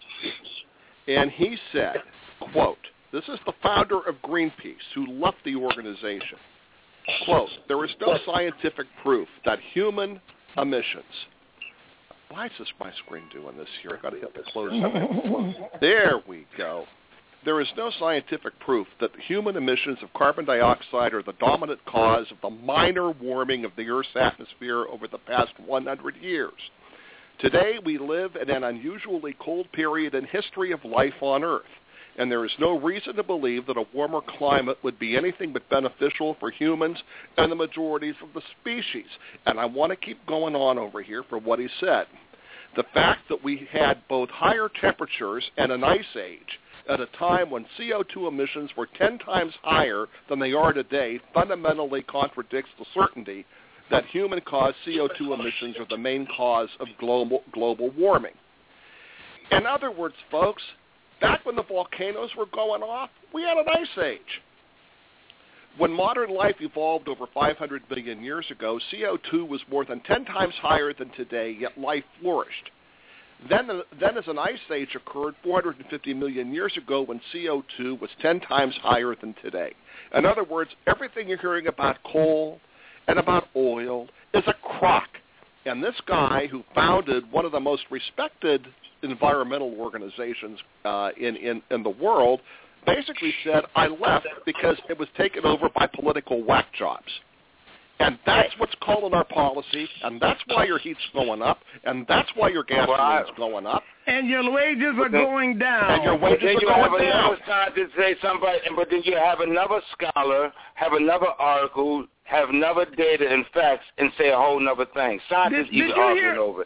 And he said, quote, this is the founder of Greenpeace who left the organization. Quote, there is no scientific proof that human emissions. Why is my screen doing this here? I've got to hit the close button. There we go. There is no scientific proof that human emissions of carbon dioxide are the dominant cause of the minor warming of the Earth's atmosphere over the past 100 years. Today, we live in an unusually cold period in history of life on Earth, and there is no reason to believe that a warmer climate would be anything but beneficial for humans and the majorities of the species. And I want to keep going on over here for what he said. The fact that we had both higher temperatures and an ice age at a time when CO2 emissions were 10 times higher than they are today fundamentally contradicts the certainty that human-caused CO2 emissions are the main cause of global warming. In other words, folks, back when the volcanoes were going off, we had an ice age. When modern life evolved over 500 million years ago, CO2 was more than 10 times higher than today, yet life flourished. Then as an ice age occurred 450 million years ago when CO2 was 10 times higher than today. In other words, everything you're hearing about coal and about oil is a crock. And this guy who founded one of the most respected environmental organizations in the world basically said, I left because it was taken over by political whack jobs. And that's what's calling our policy, and that's why your heat's going up, and that's why your gasoline's going up. And your wages are going down. And your wages are going down. But then you have another scholar, have another article, have another data and facts, and say a whole nother thing. Scientists even arguing over it.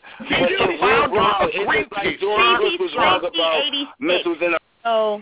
It's like George Bush was wrong about missiles in Oh.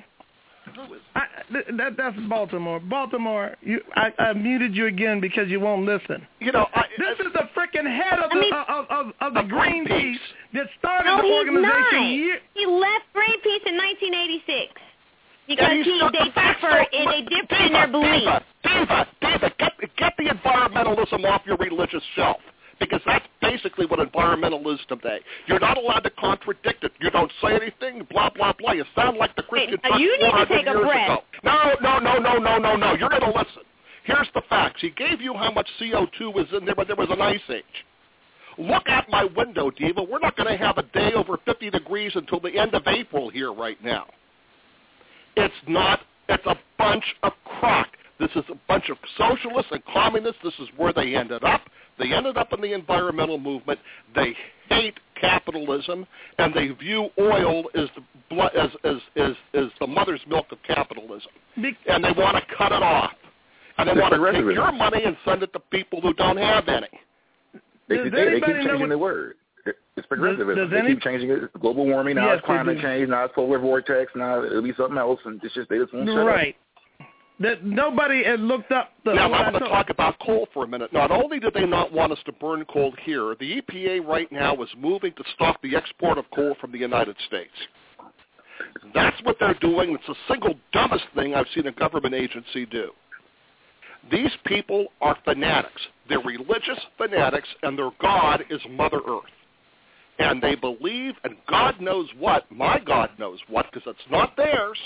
That's Baltimore. Baltimore, I muted you again because you won't listen. You know, this is the freaking head of the Greenpeace that started the organization. He left Greenpeace in 1986 because they differ in their beliefs. David, get the environmentalism off your religious shelf. because that's basically what environmental is today. You're not allowed to contradict it. You don't say anything, blah, blah, blah. You sound like the Christian church 400 years ago. No. You're going to listen. Here's the facts. He gave you how much CO2 was in there when there was an ice age. Look out my window, Diva. We're not going to have a day over 50 degrees until the end of April here right now. It's a bunch of crock. This is a bunch of socialists and communists. This is where they ended up. They ended up in the environmental movement. They hate capitalism, and they view oil as the mother's milk of capitalism. And they want to cut it off. And they want to take your money and send it to people who don't have any. They keep changing the word. It's progressivism. They keep changing it. It's global warming, now it's climate change, now it's polar vortex, now it'll be something else, and it's just they just won't shut up. Right. That nobody had looked up the... Now, I'm going to talk about coal for a minute. Not only do they not want us to burn coal here, the EPA right now is moving to stop the export of coal from the United States. That's what they're doing. It's the single dumbest thing I've seen a government agency do. These people are fanatics. They're religious fanatics, and their God is Mother Earth. And they believe, and God knows what, my God knows what, because it's not theirs.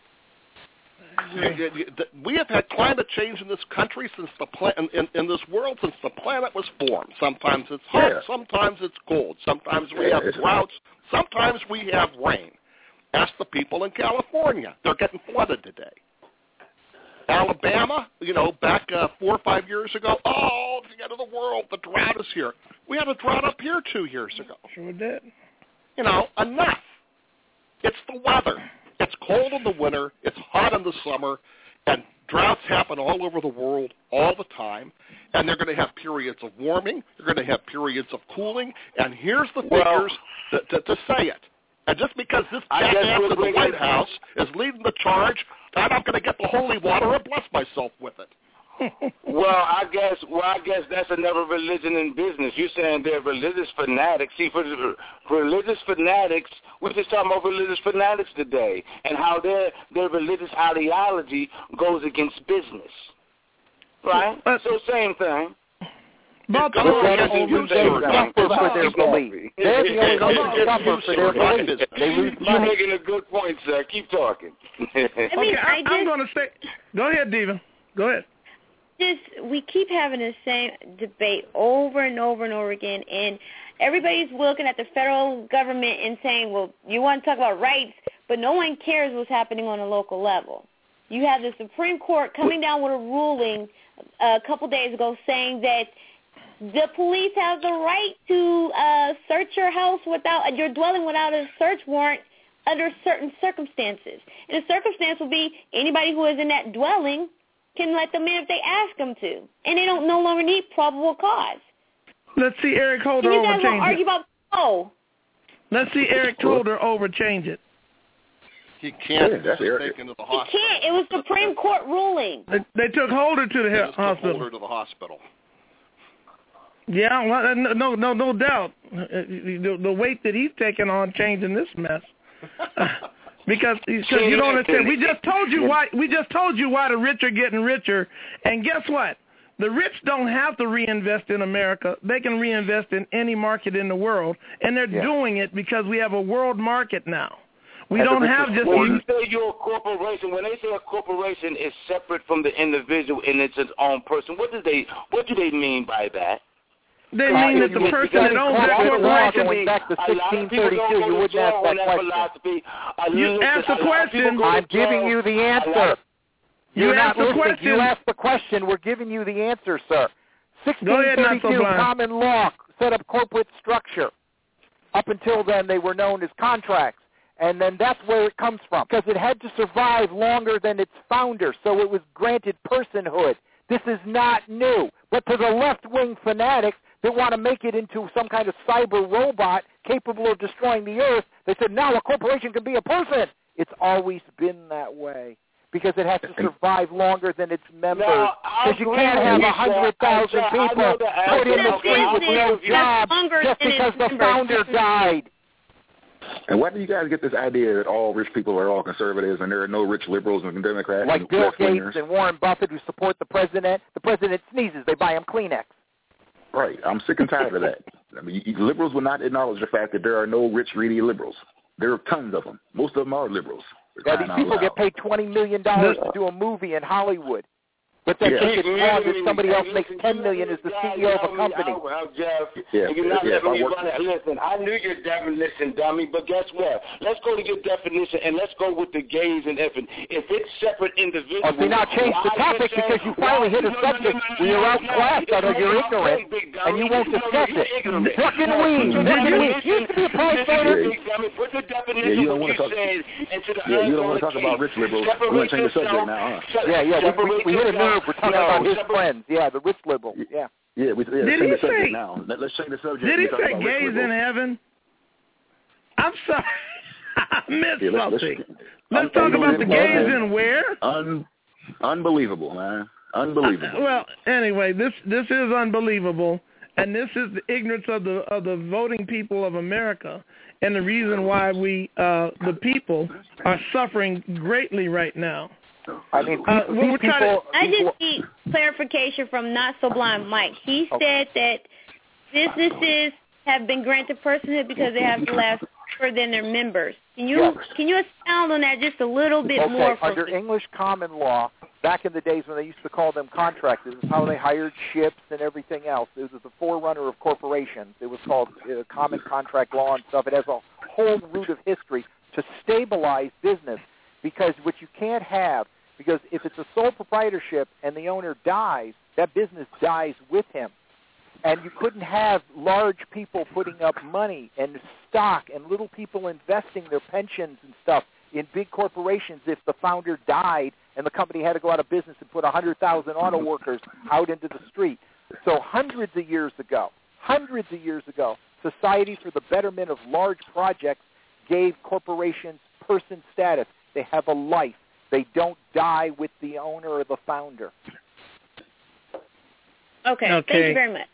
We have had climate change in this country since in this world since the planet was formed. Sometimes it's hot, sometimes it's cold, sometimes we have droughts, sometimes we have rain. Ask the people in California. They're getting flooded today. Alabama, back 4 or 5 years ago, the end of the world, the drought is here. We had a drought up here 2 years ago. Sure did. Enough. It's the weather. It's cold in the winter, it's hot in the summer, and droughts happen all over the world all the time, and they're going to have periods of warming, they're going to have periods of cooling, and here's the figures to say it. And just because this jackass in the White House is leading the charge, I'm not going to get the holy water and bless myself with it. Well, I guess that's another religion in business. You're saying they're religious fanatics. See, for religious fanatics, we're just talking about religious fanatics today and how their religious ideology goes against business. Right? So same thing. But They're the only suffer for their belief. They're the only suffer for their belief. They lose money. You're making a good point, sir. Keep talking. I'm going to say, go ahead, Diva. Go ahead. We keep having the same debate over and over and over again, and everybody's looking at the federal government and saying, well, you want to talk about rights, but no one cares what's happening on a local level. You have the Supreme Court coming down with a ruling a couple days ago saying that the police have the right to search your house your dwelling without a search warrant under certain circumstances. And the circumstance will be anybody who is in that dwelling can let them in if they ask them to, and they don't no longer need probable cause. Let's see Eric Holder overchange it. You guys won't argue about Let's see Eric Holder overchange it. He can't. That's taken to the hospital. He can't. It was Supreme Court ruling. They took Holder to the hospital. Took Holder to the hospital. Yeah, well, no doubt. The weight that he's taking on changing this mess. Because you don't understand. We just told you why the rich are getting richer, and guess what? The rich don't have to reinvest in America. They can reinvest in any market in the world, and they're doing it because we have a world market now. We don't have just. When you say you're a corporation, when they say a corporation is separate from the individual and it's its own person, what do they mean by that? They mean that the person that owns that corporation. Going back to 1632, you wouldn't ask that question. You asked the question. I'm giving you the answer. You asked the question. You asked the question. We're giving you the answer, sir. 1632 common law set up corporate structure. Up until then, they were known as contracts. And then that's where it comes from, because it had to survive longer than its founder, so it was granted personhood. This is not new. But to the left-wing fanatics that want to make it into some kind of cyber robot capable of destroying the earth, they said, now a corporation can be a person. It's always been that way, because it has to survive longer than its members. Because you can't have 100,000 people put in the street with no job just because the founder died. And why do you guys get this idea that all rich people are all conservatives and there are no rich liberals and Democrats? Like Bill Gates and Warren Buffett who support the president. The president sneezes, they buy him Kleenex. Right. I'm sick and tired of that. I mean, liberals will not acknowledge the fact that there are no rich, greedy liberals. There are tons of them. Most of them are liberals. Yeah, these people get paid $20 million to do a movie in Hollywood. But they think it's wrong that somebody else makes $10 million as the CEO of a company. Jeff, you're not letting me run it. Listen, I knew your definition, dummy, but guess what? Let's go to your definition, and let's go with the gays and if it's separate individuals. Oh, see, now change the topic because you finally hit a subject where you're outclassed out of your ignorance, and you won't discuss it. Fucking weed. You used to be a prize fighter. Put the definition of what you said into the you don't want to talk about rich liberals. We're going to change the subject now, huh? We hit a nerve. We're talking about his friends. Yeah, the rich liberal. Yeah. Yeah, let's change the subject now. Let's change the subject. Did he say gays in heaven? I'm sorry. I missed something. Let's talk about the gays in where? Unbelievable, man. Unbelievable. Well, anyway, this is unbelievable, and this is the ignorance of the voting people of America, and the reason why we, the people, are suffering greatly right now. I mean, I just need clarification from Not So Blind Mike. He said that businesses have been granted personhood because they have to last longer than their members. Can you expound on that just a little bit more? Under English common law, back in the days when they used to call them contractors, is how they hired ships and everything else. It was the forerunner of corporations. It was called common contract law and stuff. It has a whole root of history to stabilize business. Because what you can't have, because if it's a sole proprietorship and the owner dies, that business dies with him. And you couldn't have large people putting up money and stock and little people investing their pensions and stuff in big corporations if the founder died and the company had to go out of business and put 100,000 auto workers out into the street. So hundreds of years ago, Society for the Betterment of Large Projects gave corporations person status. They have a life. They don't die with the owner or the founder. Okay. Thank you very much.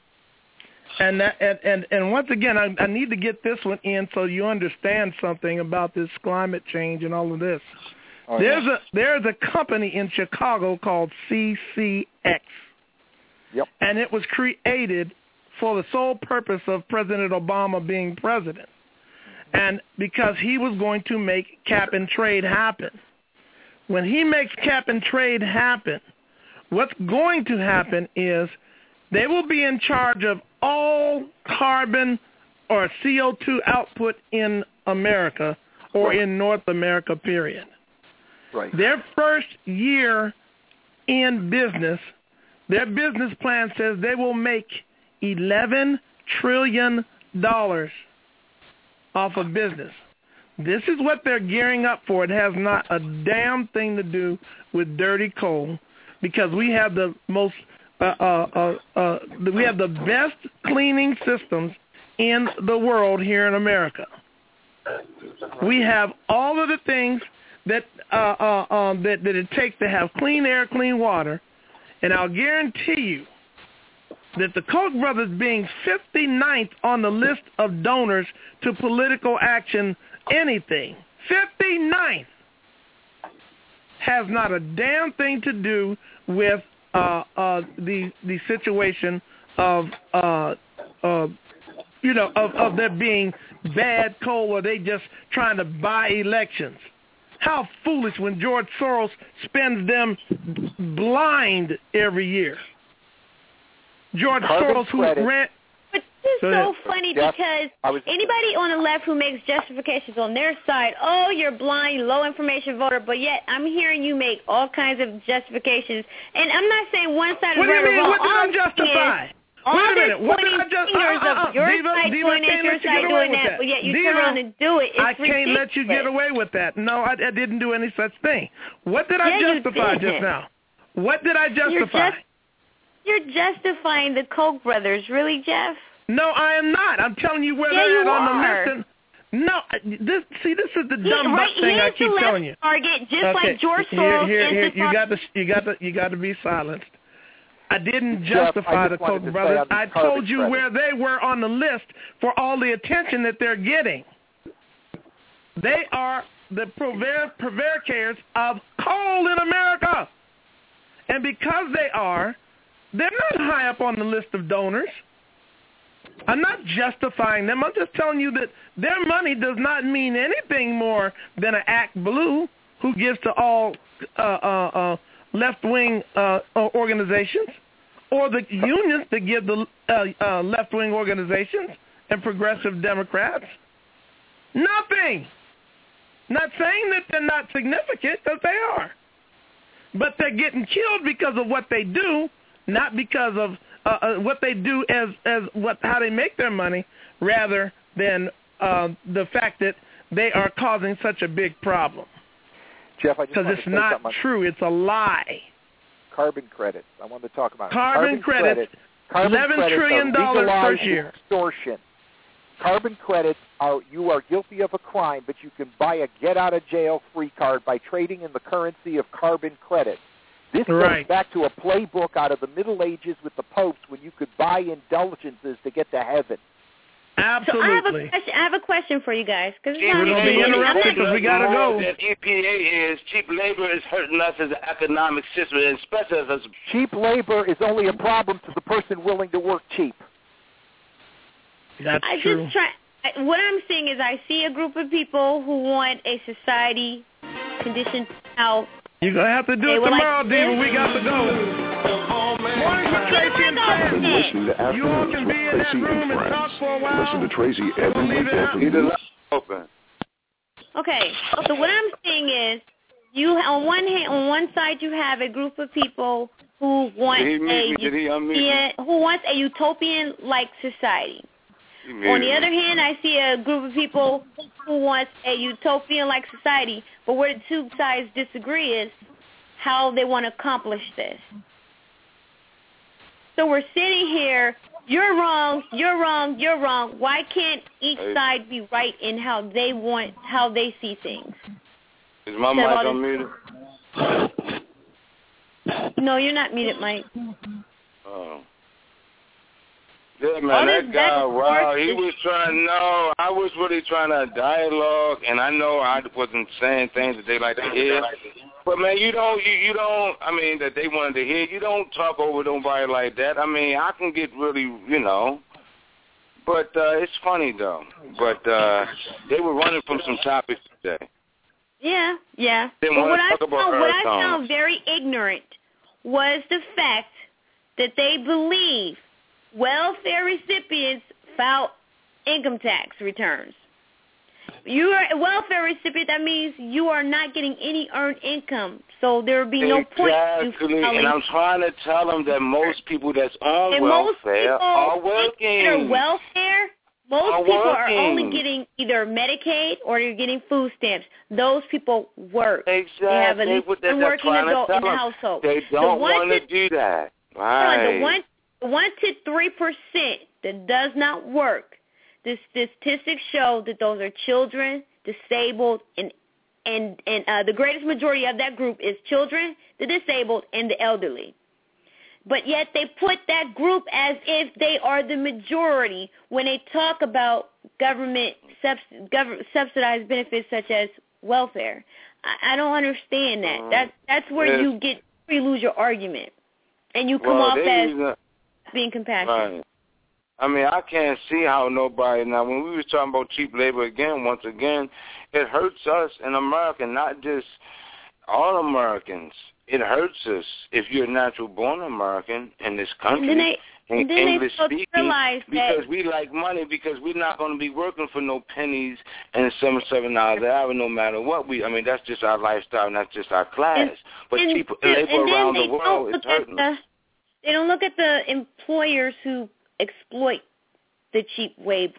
And once again, I need to get this one in so you understand something about this climate change and all of this. Oh, there's a company in Chicago called CCX. Yep. And it was created for the sole purpose of President Obama being president. And because he was going to make cap and trade happen. When he makes cap and trade happen, what's going to happen is they will be in charge of all carbon or CO2 output in America or in North America, period. Right. Their first year in business, their business plan says they will make $11 trillion off of business. This is what they're gearing up for. It has not a damn thing to do with dirty coal because we have the most we have the best cleaning systems in the world here in America. We have all of the things that that it takes to have clean air, clean water, and I'll guarantee you that the Koch brothers being 59th on the list of donors to political action, anything, 59th, has not a damn thing to do with the situation of there being bad coal or they just trying to buy elections. How foolish when George Soros spends them blind every year. George Soros, who ran... But it's so funny because anybody on the left who makes justifications on their side, oh, you're blind, low information voter, but yet I'm hearing you make all kinds of justifications. And I'm not saying one side is right or wrong. What did I justify? All this pointing fingers of your side doing this, your side doing that, but yet you turn around and do it. I can't let you get away with that. No, I didn't do any such thing. What did I justify just now? What did I justify? You're justifying the Koch brothers, really, Jeff? No, I am not. I'm telling you where they're at on the list. No, this is the dumb butt thing I keep telling you. Target, just like George Soros is the target. You got to be silenced. I didn't justify the Koch brothers. I told you where they were on the list for all the attention that they're getting. They are the prevaricators of coal in America. And because they are, they're not high up on the list of donors. I'm not justifying them. I'm just telling you that their money does not mean anything more than an Act Blue who gives to all left-wing organizations, or the unions that give the left-wing organizations and progressive Democrats. Nothing. Not saying that they're not significant, because they are. But they're getting killed because of what they do, not because of what they do as how they make their money, rather than the fact that they are causing such a big problem. Jeff, I just because it's not true. It's a lie. Carbon credits. I wanted to talk about carbon credits. $11 trillion per year. Extortion. Carbon credits you are guilty of a crime, but you can buy a get-out-of-jail-free card by trading in the currency of carbon credits. This goes back to a playbook out of the Middle Ages with the popes when you could buy indulgences to get to heaven. Absolutely. So I have a question for you guys. We're going to be interrupted because we got to go. That EPA is cheap labor is hurting us as an economic system, and especially as cheap labor is only a problem to the person willing to work cheap. That's true. What I'm seeing is I see a group of people who want a society conditioned out. You're going to have to do it tomorrow, Diva. We got to go. Morning with Tracy and Friends. Listen to Afternoons with Tracy and Friends. Listen to Tracy every weekend. Okay, so what I'm saying is, you on one side you have a group of people who want a utopian-like society. On the other hand, I see a group of people who wants a utopian-like society, but where the two sides disagree is how they want to accomplish this. So we're sitting here, you're wrong, you're wrong, you're wrong. Why can't each side be right in how they see things? Is my mic unmuted? No, you're not muted, Mike. Oh. Yeah, man, that guy, wow, he was I was really trying to dialogue, and I know I wasn't saying things that they like to hear. But, man, you don't, that they wanted to hear. You don't talk over nobody like that. I mean, I can get really, But it's funny, though. But they were running from some topics today. Yeah. But what I found very ignorant was the fact that they believe welfare recipients file income tax returns. You are a welfare recipient. That means you are not getting any earned income, so there will be no point in filing. And I'm trying to tell them that most people that's on welfare are working. Most people are only getting either Medicaid or you're getting food stamps. Those people work. Exactly. They have at least one working adult in the household. They don't want to do that. Right. The 1 to 3% that does not work, the statistics show that those are children, disabled, and the greatest majority of that group is children, the disabled, and the elderly. But yet they put that group as if they are the majority when they talk about government subsidized benefits such as welfare. I don't understand that. That's where you lose your argument, and you come off as being compassionate. Right. I mean, I can't see how nobody, now when we was talking about cheap labor again, once again, it hurts us in America, not just all Americans. It hurts us if you're a natural-born American in this country, English speaking, because we like money, because we're not going to be working for no pennies and $7 an hour no matter what. That's just our lifestyle, and that's just our class. But cheap labor around the world is hurting us. They don't look at the employers who exploit the cheap labor.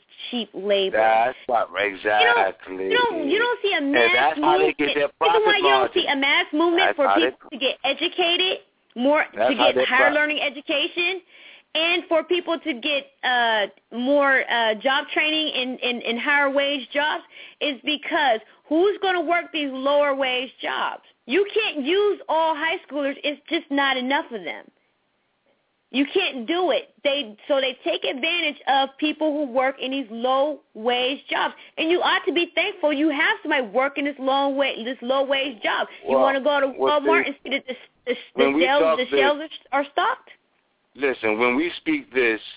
That's right, exactly. You don't see a mass movement. You don't see a mass movement for people to get educated, to get higher learning education, and for people to get more job training in higher wage jobs is because who's going to work these lower wage jobs? You can't use all high schoolers. It's just not enough of them. You can't do it. So they take advantage of people who work in these low-wage jobs. And you ought to be thankful you have somebody working this low-wage job. You want to go to Walmart and see that the shelves are stocked? Listen, when we speak this,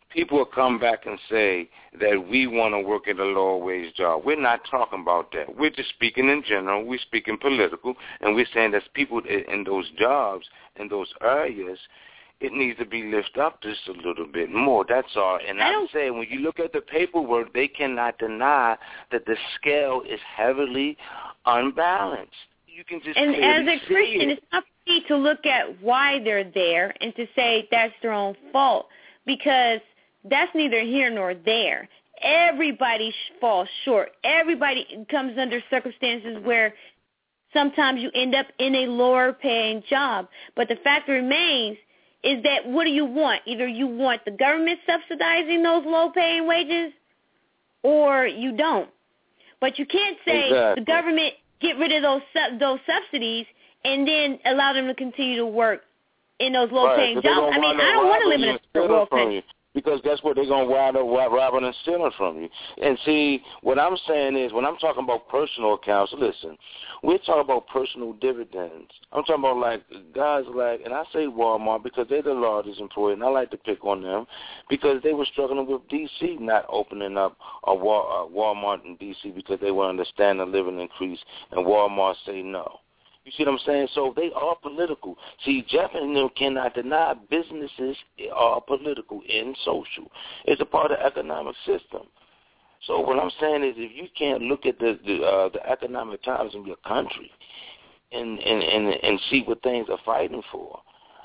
people will come back and say that we want to work at a lower wage job. We're not talking about that. We're just speaking in general. We're speaking political, and we're saying that people in those jobs, in those areas, it needs to be lifted up just a little bit more. That's all. And I'm saying when you look at the paperwork, they cannot deny that the scale is heavily unbalanced. You can just and as a Christian, it. It's not for me to look at why they're there and to say that's their own fault, because that's neither here nor there. Everybody falls short. Everybody comes under circumstances where sometimes you end up in a lower-paying job. But the fact remains is that what do you want? Either you want the government subsidizing those low-paying wages or you don't. But you can't say the government get rid of those subsidies and then allow them to continue to work in those low-paying jobs. I mean, I don't want to live in a third-world country. Because that's what they're going to wind up robbing and stealing from you. And see, what I'm saying is, when I'm talking about personal accounts, listen, we're talking about personal dividends. I'm talking about like guys like, and I say Walmart because they're the largest employer, and I like to pick on them because they were struggling with D.C. not opening up a Walmart in D.C. because they were understand the living increase, and Walmart say no. You see what I'm saying? So they are political. See, Jeff and them cannot deny businesses are political and social. It's a part of the economic system. So what I'm saying is, if you can't look at the economic times in your country and see what things are fighting for,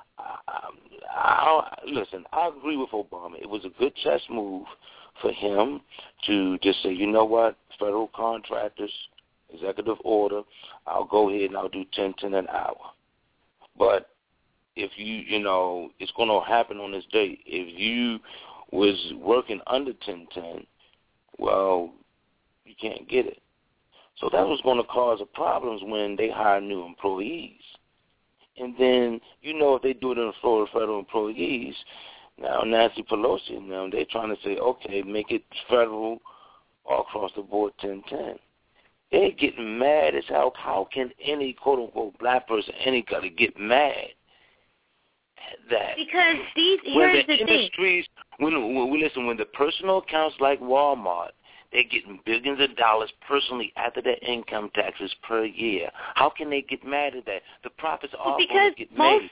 listen, I agree with Obama. It was a good chess move for him to just say, you know what, federal contractors, executive order, I'll go ahead and I'll do $10 an hour. But if you know, it's going to happen on this day. If you was working under $10.10, well, you can't get it. So that was going to cause problems when they hire new employees. And then, you know, if they do it in Florida federal employees, now Nancy Pelosi and them, they're trying to say, okay, make it federal all across the board $10.10. They're getting mad as hell. How can any quote-unquote black person, anybody, get mad at that? Because here's the industries, thing. When the personal accounts like Walmart, they're getting billions of dollars personally after their income taxes per year. How can they get mad at that? The profits are going to get made.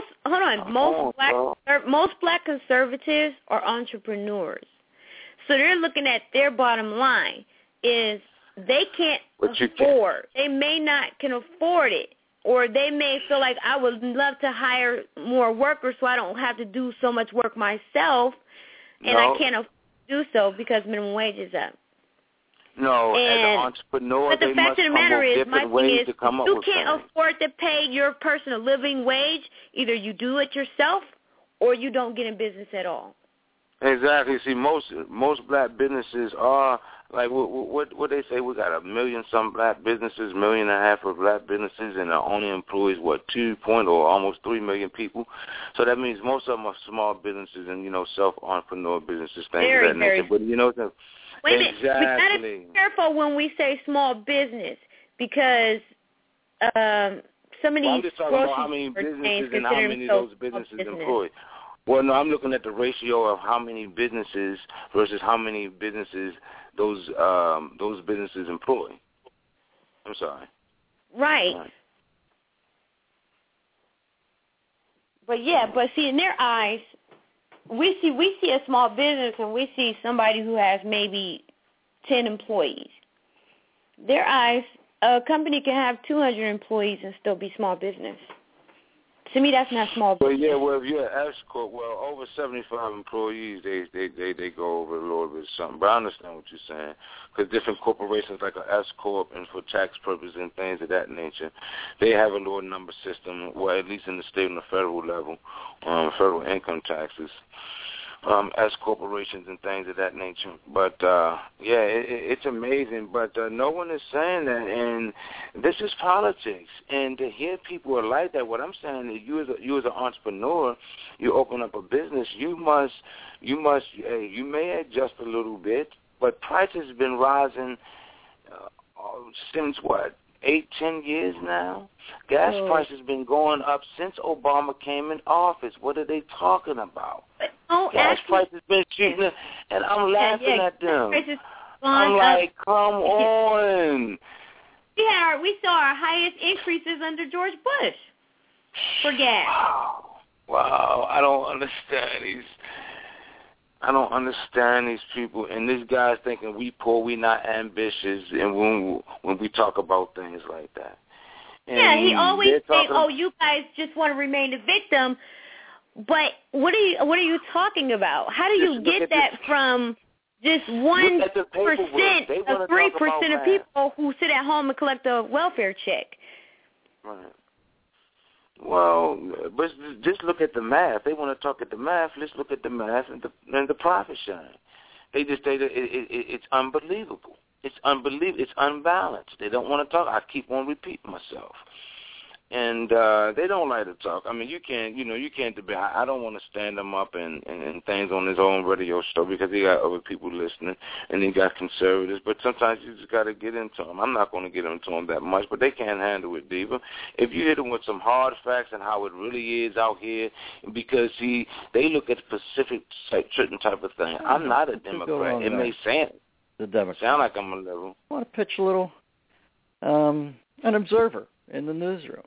Most black conservatives are entrepreneurs. So they're looking at their bottom line is they can't afford. They may not can afford it, or they may feel like I would love to hire more workers so I don't have to do so much work myself, and I can't afford to do so because minimum wage is up. No, as an entrepreneur, but the fact of the matter is, my thing is, you can't afford to pay your person a living wage. Either you do it yourself, or you don't get in business at all. Exactly. See, most black businesses are like what they say. We got 1 million some black businesses, 1.5 million of black businesses, and it only employs 2 or almost 3 million people. So that means most of them are small businesses and self-entrepreneur businesses, things of that nature. But wait a minute, we gotta be careful when we say small business because some of these I'm just talking about how many businesses and how many of those businesses employ. Well, no, I'm looking at the ratio of how many businesses versus how many businesses those businesses employ. I'm sorry. Right. But see, in their eyes, we see a small business and we see somebody who has maybe 10 employees. Their eyes, a company can have 200 employees and still be small business. To me, that's not small business. Well, if you're an S-Corp, over 75 employees, they go over a little bit of something. But I understand what you're saying. Because different corporations like an S-Corp and for tax purposes and things of that nature, they have a lower number system, well, at least in the state and the federal level, federal income taxes. S corporations and things of that nature. But, it's amazing. But no one is saying that. And this is politics. And to hear people are like that, what I'm saying is you as an entrepreneur, you open up a business, you may adjust a little bit, but prices have been rising since 8-10 years now? Gas prices been going up since Obama came in office. What are they talking about? Gas prices been shooting, and I'm laughing at them. I'm like, come on. We saw our highest increases under George Bush for gas. Wow. I don't understand these people, and this guy's thinking we poor, we not ambitious, and when we talk about things like that. And he always say, you guys just want to remain a victim, but what are you talking about? How do you get that from just 1% of 3% of people who sit at home and collect a welfare check? Right. Well, but just look at the math. They want to talk at the math. Let's look at the math and the profit sharing. They just say that it's unbelievable. It's unbelievable. It's unbalanced. They don't want to talk. I keep on repeating myself. And they don't like to talk. I mean, you can't debate. I don't want to stand them up and things on his own radio show because he got other people listening and he got conservatives. But sometimes you just got to get into them. I'm not going to get into them that much, but they can't handle it, Diva. If you hit them with some hard facts and how it really is out here, because they look at specific certain type of thing. I'm not a Democrat. It may sound like I'm a liberal. I want to pitch a little an observer in the newsroom.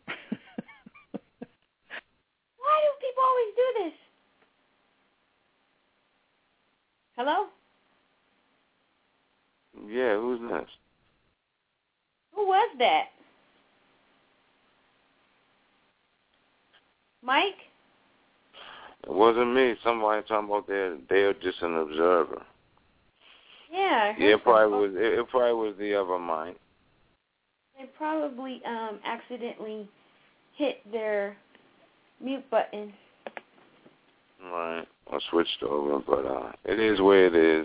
Why do people always do this? Hello? Yeah, who's next? Who was that? Mike? It wasn't me. Somebody talking about they're just an observer. Yeah. It probably was the other Mike. They probably accidentally hit their mute button. Right. I switched over, but it is where it is.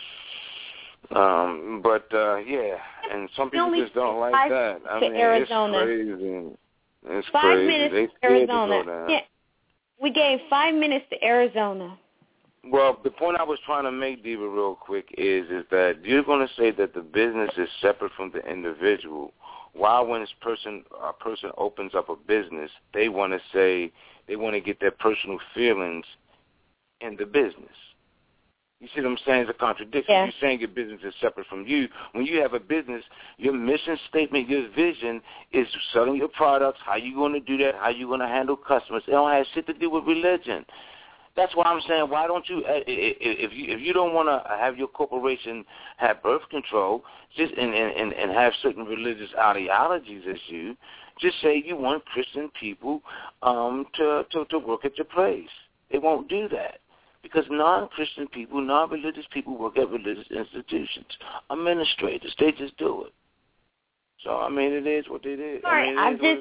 Yeah, and some people just don't like that. I mean, Arizona. It's crazy. It's 5 crazy. minutes they to Arizona. Yeah. We gave 5 minutes to Arizona. Well, the point I was trying to make, Diva, real quick, is that you're going to say that the business is separate from the individual. While when a person opens up a business, they want to get their personal feelings in the business. You see what I'm saying? It's a contradiction. Yeah. You're saying your business is separate from you. When you have a business, your mission statement, your vision is selling your products, how you going to do that, how you going to handle customers. It don't have shit to do with religion. That's why I'm saying, why don't you, if you don't want to have your corporation have birth control, just and have certain religious ideologies as you, just say you want Christian people to work at your place. They won't do that because non-Christian people, non-religious people work at religious institutions, administrators. They just do it. So I mean, it is what it is. Sorry,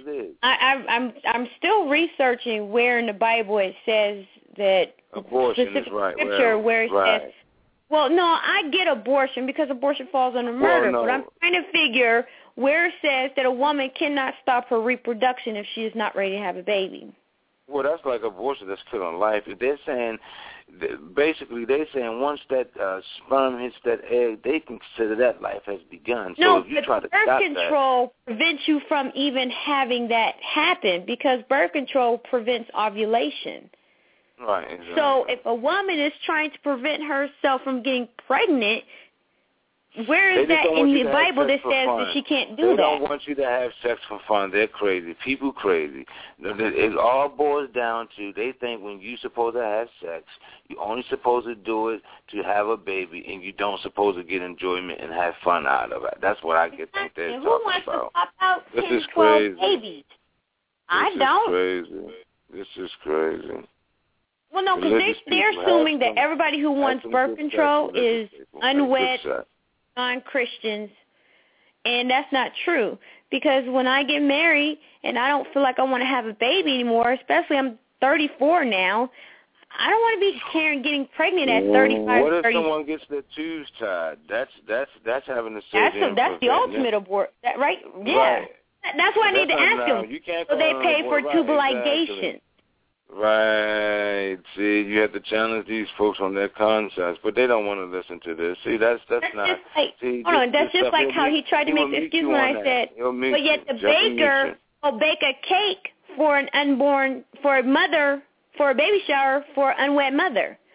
I'm still researching where in the Bible it says that abortion is right. Scripture where it says, well, no, I get abortion because abortion falls under murder, but I'm trying to figure where it says that a woman cannot stop her reproduction if she is not ready to have a baby. Well, that's like abortion. That's killing life. They're saying, basically, once that sperm hits that egg, they consider that life has begun. So No, if you but try to birth stop control prevents you from even having that happen because birth control prevents ovulation. Right. Exactly. So if a woman is trying to prevent herself from getting pregnant, where is that in the Bible that says that she can't do that? They don't want you to have sex for fun. They're crazy. People crazy. It all boils down to they think when you're supposed to have sex, you're only supposed to do it to have a baby, and you don't supposed to get enjoyment and have fun out of it. That's what I think they're talking about. Who wants to pop out 10, this is 12 crazy. babies? I don't. This is crazy. Well, no, because they're assuming that everybody who wants birth control is unwed, non-Christians, and that's not true. Because when I get married and I don't feel like I want to have a baby anymore, especially I'm 34 now, I don't want to be getting pregnant at 35. What if someone gets their tubes tied? That's having a surgery. That's the ultimate abort, right? Yeah. Right. That's why I need to ask them. So they pay for tubal ligation. Right. See, you have to challenge these folks on their concepts, but they don't want to listen to this. See, that's not. Just like, see, hold on, that's just like how he tried to make the excuse when I said, but yet the baker will bake a cake for an unborn, for a mother, for a baby shower for an unwed mother.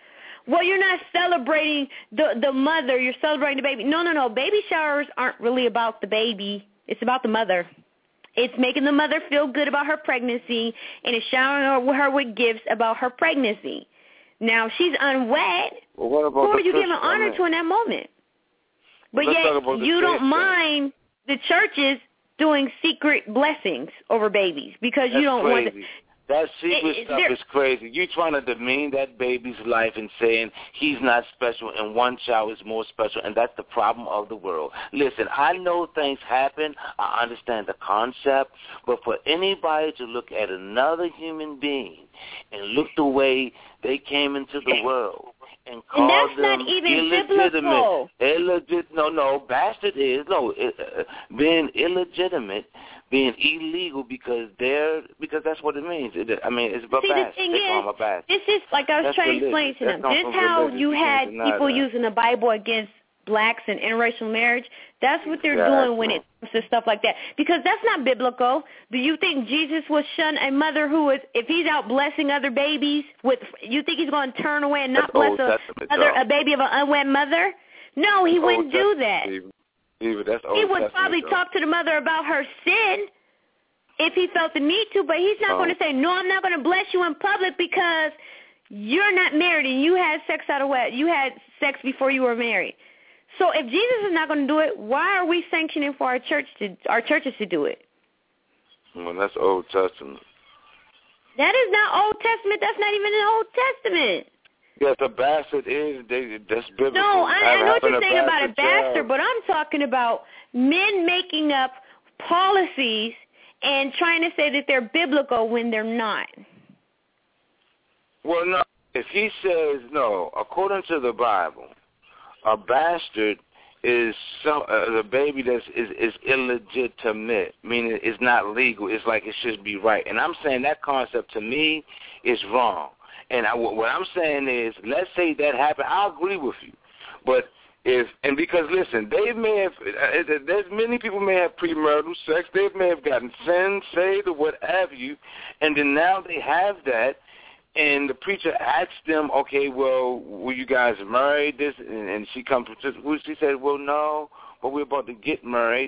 well, you're not celebrating the mother, you're celebrating the baby. No. Baby showers aren't really about the baby. It's about the mother. It's making the mother feel good about her pregnancy, and it's showering her with gifts about her pregnancy. Now, she's unwed. Well, what about who are you giving honor to in that moment? But yet, you don't mind the churches doing secret blessings over babies because you don't want to. That secret stuff is crazy. You're trying to demean that baby's life and saying he's not special and one child is more special, and that's the problem of the world. Listen, I know things happen. I understand the concept, but for anybody to look at another human being and look the way they came into the world and call that's them not even illegitimate, biblical. Bastard is being illegitimate, being illegal because that's what it means. I mean, it's about bastard. They call them a bastard. This is like I was trying to explain to them. This is how you had people using the Bible against blacks and interracial marriage. That's what they're doing when it comes to stuff like that. Because that's not biblical. Do you think Jesus would shun a mother who is, if he's out blessing other babies, you think he's going to turn away and not bless a baby of an unwed mother? No, he wouldn't do that. He would probably talk to the mother about her sin if he felt the need to, but he's not going to say, no, I'm not going to bless you in public because you're not married and you had sex out of wedlock. You had sex before you were married. So if Jesus is not going to do it, why are we sanctioning for our churches to do it? Well, that's Old Testament. That is not Old Testament. That's not even in Old Testament. Yes, a bastard is. That's biblical. No, I know what you're saying about a bastard, but I'm talking about men making up policies and trying to say that they're biblical when they're not. Well, no. If he says no, according to the Bible, a bastard is a baby that is illegitimate, meaning it's not legal. It's like it should be right. And I'm saying that concept to me is wrong. And what I'm saying is, let's say that happened. I agree with you. But because listen, they may have, there's many people may have premarital sex. They may have gotten sin, saved, or what have you. And then now they have that. And the preacher asked them, okay, well, were you guys married? And she comes to, she said, well, no, but we're about to get married.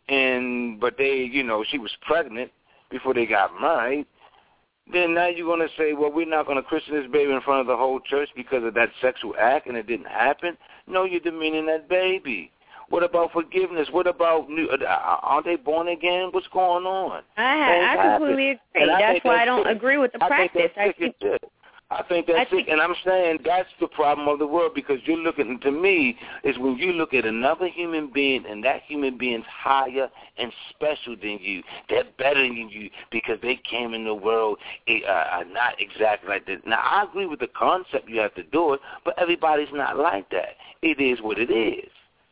But they, she was pregnant before they got married. Then now you're going to say, well, we're not going to christen this baby in front of the whole church because of that sexual act and it didn't happen? No, you're demeaning that baby. What about forgiveness? What about aren't they born again? What's going on? I completely agree. That's why I don't agree with the practice. I think that's sick, and I'm saying that's the problem of the world because you're looking, to me, is when you look at another human being and that human being's higher and special than you. They're better than you because they came in the world not exactly like this. Now, I agree with the concept you have to do it, but everybody's not like that. It is what it is.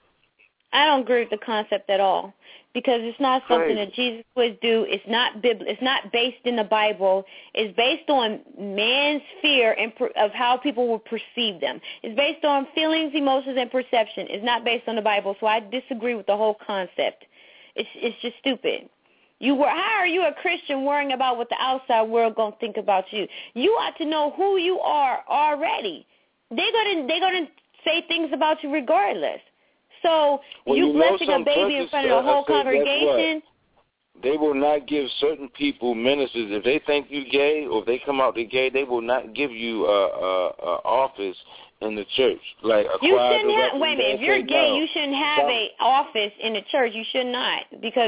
I don't agree with the concept at all because it's not something that Jesus would do. It's not based in the Bible. It's based on man's fear of how people will perceive them. It's based on feelings, emotions, and perception. It's not based on the Bible, so I disagree with the whole concept. It's just stupid. How are you a Christian worrying about what the outside world going to think about you? You ought to know who you are already. They're gonna say things about you regardless. So you blessing a baby in front of the whole congregation. They will not give certain people ministers if they think you gay or if they come out to gay. They will not give you a office in the church. Like you shouldn't have. Wait a minute. If you're gay, you shouldn't have a office in the church. You should not because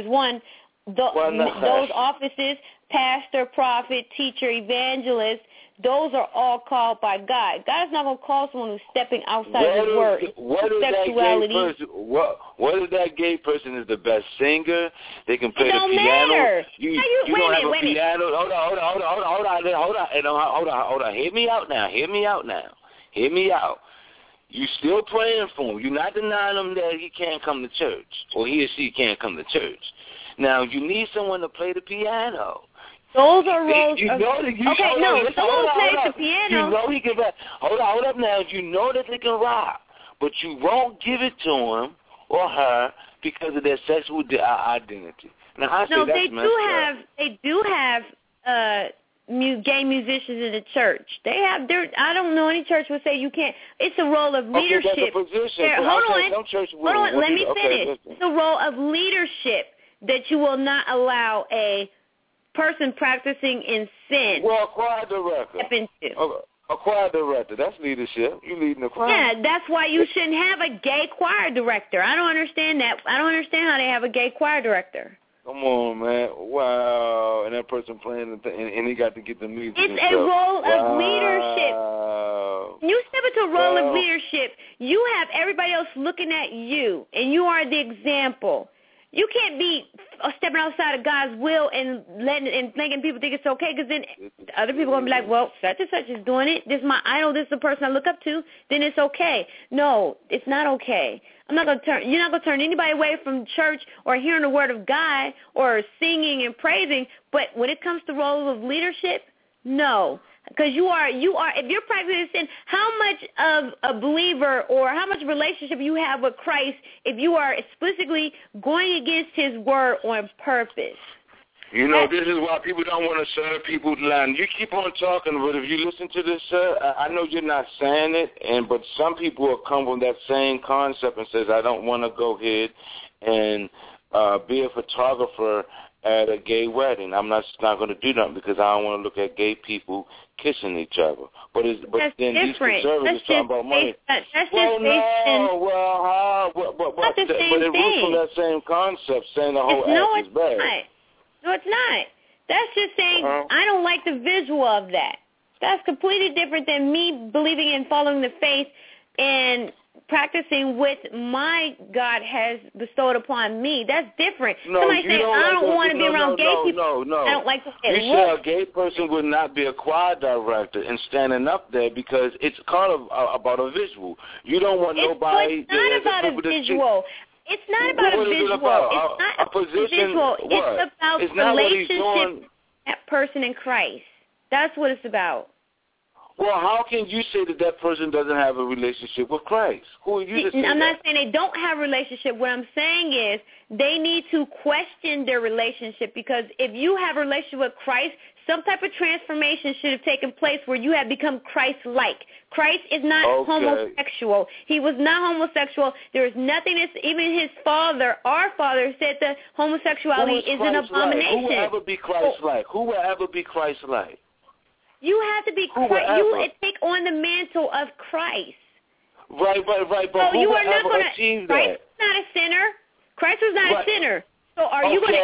those offices, pastor, prophet, teacher, evangelist. Those are all called by God. God's not going to call someone who's stepping outside his word. What if that gay person is the best singer? They can play the piano. Matter. You don't have a piano. Hold on. Hear me out now. You still praying for him. You're not denying him that he can't come to church or he or she can't come to church. Now, you need someone to play the piano. Those are roles. Someone plays the piano. You know he can rap. Hold up now. You know that they can rap, but you won't give it to him or her because of their sexual identity. Now, I say that's messed up. They do have gay musicians in the church. I don't know any church would say you can't. It's a role of leadership. Okay, that's a position. Hold on, let me finish. It's a role of leadership that you will not allow a person practicing in sin. Well, choir director. Step into. A choir director, that's leadership. You leading the choir. Yeah, that's why you shouldn't have a gay choir director. I don't understand that. I don't understand how they have a gay choir director. Come on, man. Wow. And that person playing, and he got to get the music. It's a role of leadership. You step into a role of leadership, you have everybody else looking at you, and you are the example. You can't be stepping outside of God's will and making people think it's okay, because then other people are going to be like, well, such and such is doing it. This is my idol. This is the person I look up to. Then it's okay. No, it's not okay. You're not going to turn anybody away from church or hearing the word of God or singing and praising. But when it comes to roles of leadership, no. Because you are, if you're practicing sin, how much of a believer or how much relationship you have with Christ if you are explicitly going against his word on purpose? You know, this is why people don't want to serve people land. You keep on talking, but if you listen to this, sir, I know you're not saying it, but some people will come from that same concept and says, I don't want to go ahead and be a photographer at a gay wedding. I'm not going to do nothing because I don't want to look at gay people kissing each other. But then these conservatives talking about money. But it roots from that same concept, saying the whole act is bad. No, it's not. That's just saying I don't like the visual of that. That's completely different than me believing and following the faith and practicing what my God has bestowed upon me. That's different. Somebody saying, I don't want to be around gay people. No. I don't like to say you said a gay person would not be a choir director and standing up there because it's kind of about a visual. You don't want nobody. It's not about a visual. It's not about a visual. It's not a visual. It's about relationship with that person in Christ. That's what it's about. Well, how can you say that person doesn't have a relationship with Christ? Who are you to say I'm not saying they don't have a relationship. What I'm saying is they need to question their relationship, because if you have a relationship with Christ, some type of transformation should have taken place where you have become Christ-like. Christ is not homosexual. He was not homosexual. There is nothing that's, even his father, our father, said that homosexuality is an abomination. Who will ever be Christ-like? Who will ever be Christ-like? You have to be Christ. You take on the mantle of Christ. Right. But who will ever achieve that? Christ is not a sinner. Christ was not a sinner. So are you going to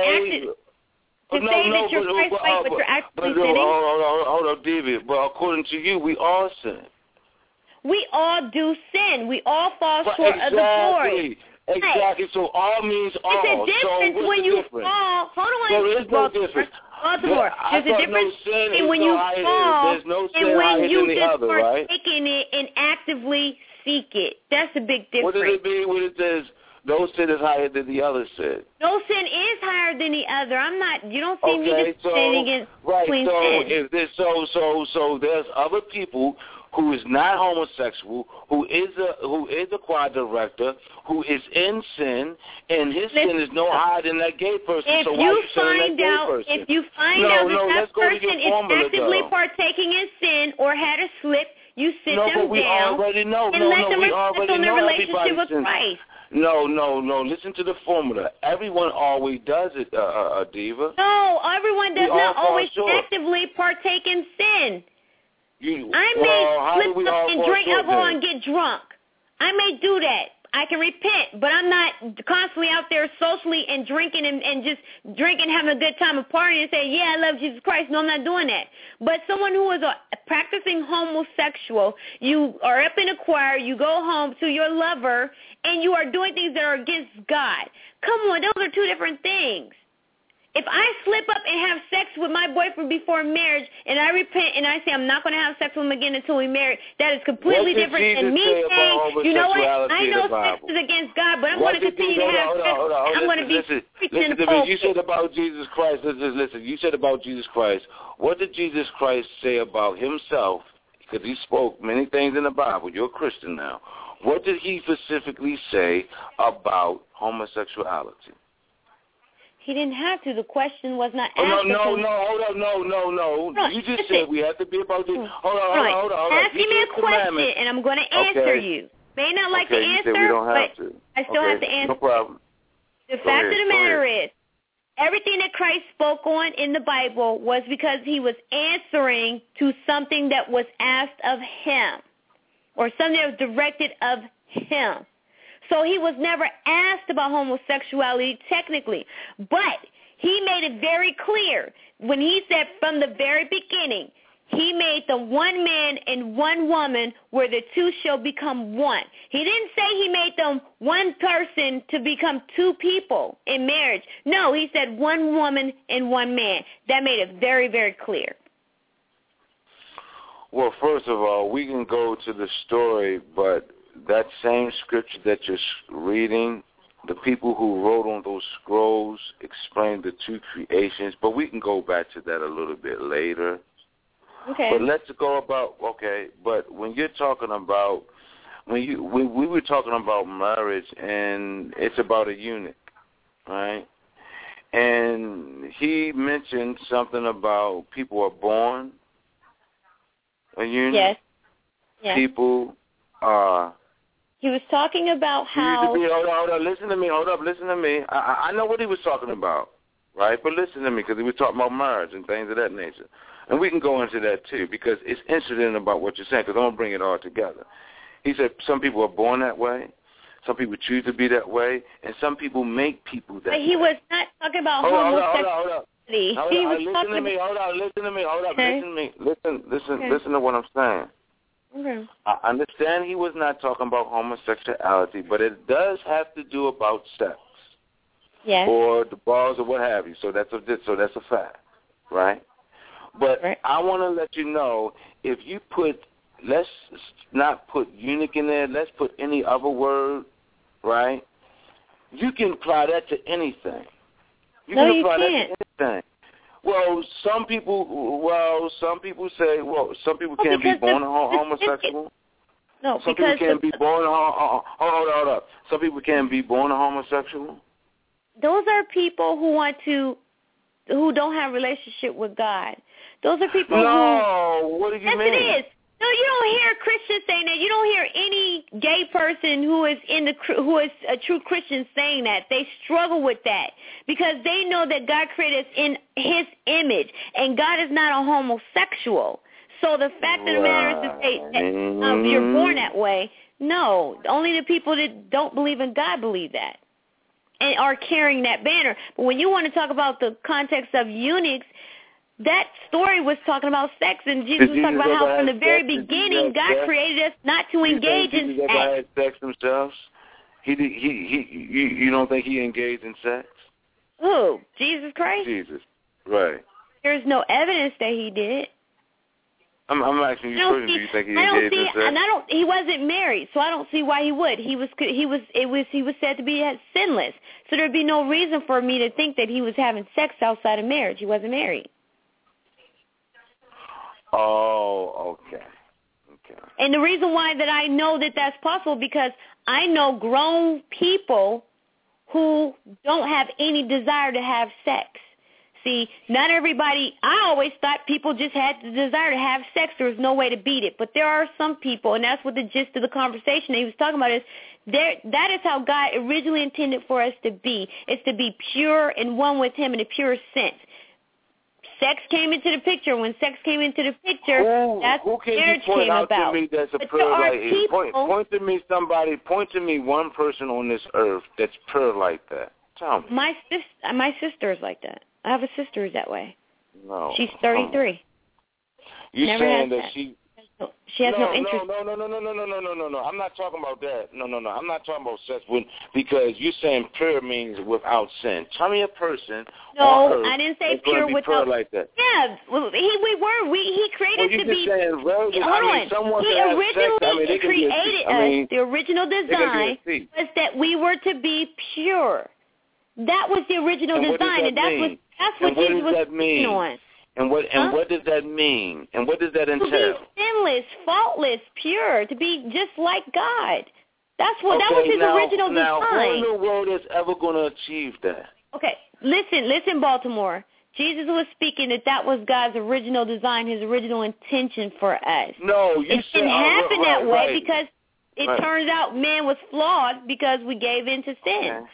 act say that you're Christ-like, but you're actually sinning? Hold on, David. But according to you, we all sin. We all do sin. We all fall short of the glory. Exactly. So all means all. It's a difference when you fall. Hold on. There is no difference. Baltimore. There's a difference in when you fall and when you just partake in it and actively seek it. That's a big difference. What does it mean when it says no sin is higher than the other sin? No sin is higher than the other. You don't see me just standing against clean sin. So there's other people who is not homosexual, who is a choir director, who is in sin, and his sin is no higher than that gay person. If you find out that person is actively partaking in sin or had a slip, you sit them down and let them reflect on their relationship with Christ. No. Listen to the formula. Everyone always does it, Diva. No, everyone does not always actively partake in sin. I may slip up and drink alcohol and get drunk. I may do that. I can repent, but I'm not constantly out there socially and drinking and just drinking, having a good time, and partying and saying, yeah, I love Jesus Christ. No, I'm not doing that. But someone who is a practicing homosexual, you are up in a choir, you go home to your lover, and you are doing things that are against God. Come on, those are two different things. If I slip up and have sex with my boyfriend before marriage and I repent and I say I'm not going to have sex with him again until we marry, that is completely different than me saying, you know what, I know sex is against God, but I'm going to continue to have sex. I'm going to be preaching the whole You said about Jesus Christ, listen, you said about Jesus Christ. What did Jesus Christ say about himself? Because he spoke many things in the Bible. You're a Christian now. What did he specifically say about homosexuality? He didn't have to. The question was not asked. Hold on. No. You just said we have to be about this. Hold on. Ask me a question, and I'm going to answer you. May not like the answer, we don't have but to. I still have to answer. No problem. The fact of the matter is, everything that Christ spoke on in the Bible was because he was answering to something that was asked of him, or something that was directed of him. So he was never asked about homosexuality technically, but he made it very clear when he said from the very beginning, he made them one man and one woman where the two shall become one. He didn't say he made them one person to become two people in marriage. No, he said one woman and one man. That made it very, very clear. Well, first of all, we can go to the story, but that same scripture that you're reading, the people who wrote on those scrolls explained the two creations, but we can go back to that a little bit later. Okay. But let's go about, but when you're talking about, when we were talking about marriage, and it's about a eunuch, right? And he mentioned something about people are born a eunuch. Yes. People are. He was talking about how. Hold on, listen to me. I know what he was talking about, right? But listen to me, because he was talking about marriage and things of that nature. And we can go into that, too, because it's interesting about what you're saying, because I'm going to bring it all together. He said some people are born that way, some people choose to be that way, and some people make people that way. But he was not talking about homosexuality. Listen to me. Listen to what I'm saying. Okay. I understand he was not talking about homosexuality, but it does have to do about sex. Yes. Or the balls or what have you. So that's a fact, right? But I want to let you know, if you let's not put eunuch in there, let's put any other word, right? You can apply that to anything. You can apply that to anything. Well, some people say, some people can't be born homosexual. No, some people can't be born. Hold up. Some people can't be born a homosexual. Those are people who don't have a relationship with God. Those are people who. What do you mean? Yes, it is. No, you don't hear Christians saying that. You don't hear any gay person who is a true Christian saying that. They struggle with that because they know that God created us in His image, and God is not a homosexual. So the fact of the matter is to say that you're born that way. No, only the people that don't believe in God believe that and are carrying that banner. But when you want to talk about the context of eunuchs, that story was talking about sex, and Jesus was talking about how from the very beginning God created us not to engage in sex. Ever had sex themselves? You don't think he engaged in sex? Who? Jesus Christ? Jesus, right. There's no evidence that he did. I'm asking you first. Do you think he engaged in sex? He wasn't married, so I don't see why he would. He was said to be sinless, so there'd be no reason for me to think that he was having sex outside of marriage. He wasn't married. Oh, okay. And the reason why that I know that that's possible because I know grown people who don't have any desire to have sex. See, not everybody, I always thought people just had the desire to have sex. There was no way to beat it. But there are some people, and that's what the gist of the conversation that he was talking about is, that is how God originally intended for us to be. It's to be pure and one with Him in a pure sense. Sex came into the picture. When sex came into the picture, that's what marriage came about. To me that's a pure like point to me somebody. Point to me one person on this earth that's pure like that. Tell me. My sister is like that. I have a sister who's that way. No. She's 33. You saying that she has no interest. No. I'm not talking about that. No. I'm not talking about sex because you're saying pure means without sin. Tell me a person. No, I didn't say pure without. Like that. Yeah, he created to be. Saying, hold on. He originally created us. The original design was that we were to be pure. That was the original design, and that's what Jesus was speaking on. And what does that mean? And what does that entail? To be sinless, faultless, pure, to be just like God. That was his original design. Now, who in the world is ever going to achieve that? Okay, listen, Baltimore. Jesus was speaking that was God's original design, his original intention for us. No, you it didn't happen that way because it turns out man was flawed because we gave in to sin.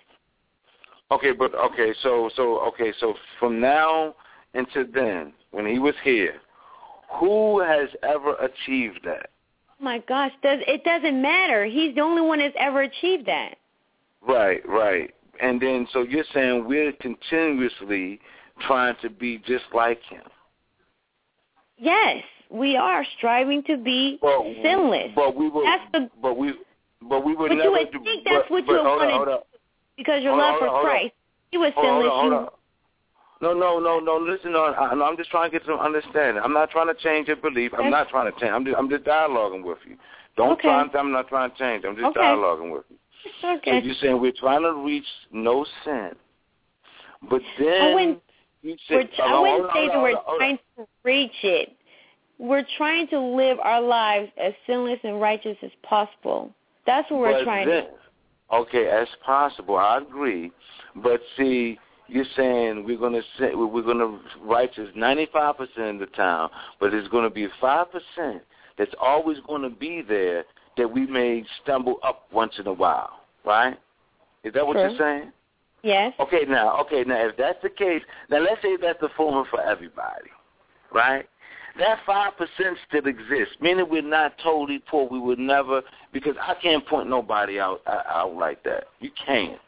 So from now until then, when he was here, who has ever achieved that? Oh my gosh, it doesn't matter. He's the only one that's ever achieved that. Right. And then, so you're saying we're continuously trying to be just like him. Yes, we are striving to be sinless. But we would never. You would think that's what you wanted because your love for Christ. He was sinless. No. Listen, I'm just trying to get some understanding. I'm not trying to change your belief. I'm not trying to change. I'm just dialoguing with you. Don't try and tell me I'm not trying to change. I'm just dialoguing with you. Okay. So you're saying we're trying to reach no sin, but then you say, I wouldn't say that we're trying to reach it. We're trying to live our lives as sinless and righteous as possible. That's what we're trying to do. Okay, as possible. I agree. But see, you're saying we're going to righteous 95% of the time, but there's going to be 5% that's always going to be there that we may stumble up once in a while, right? Is that what you're saying? Yes. Okay, now, if that's the case, now let's say that's the formula for everybody, right? That 5% still exists, meaning we're not totally poor. We would never, because I can't point nobody out like that. You can't.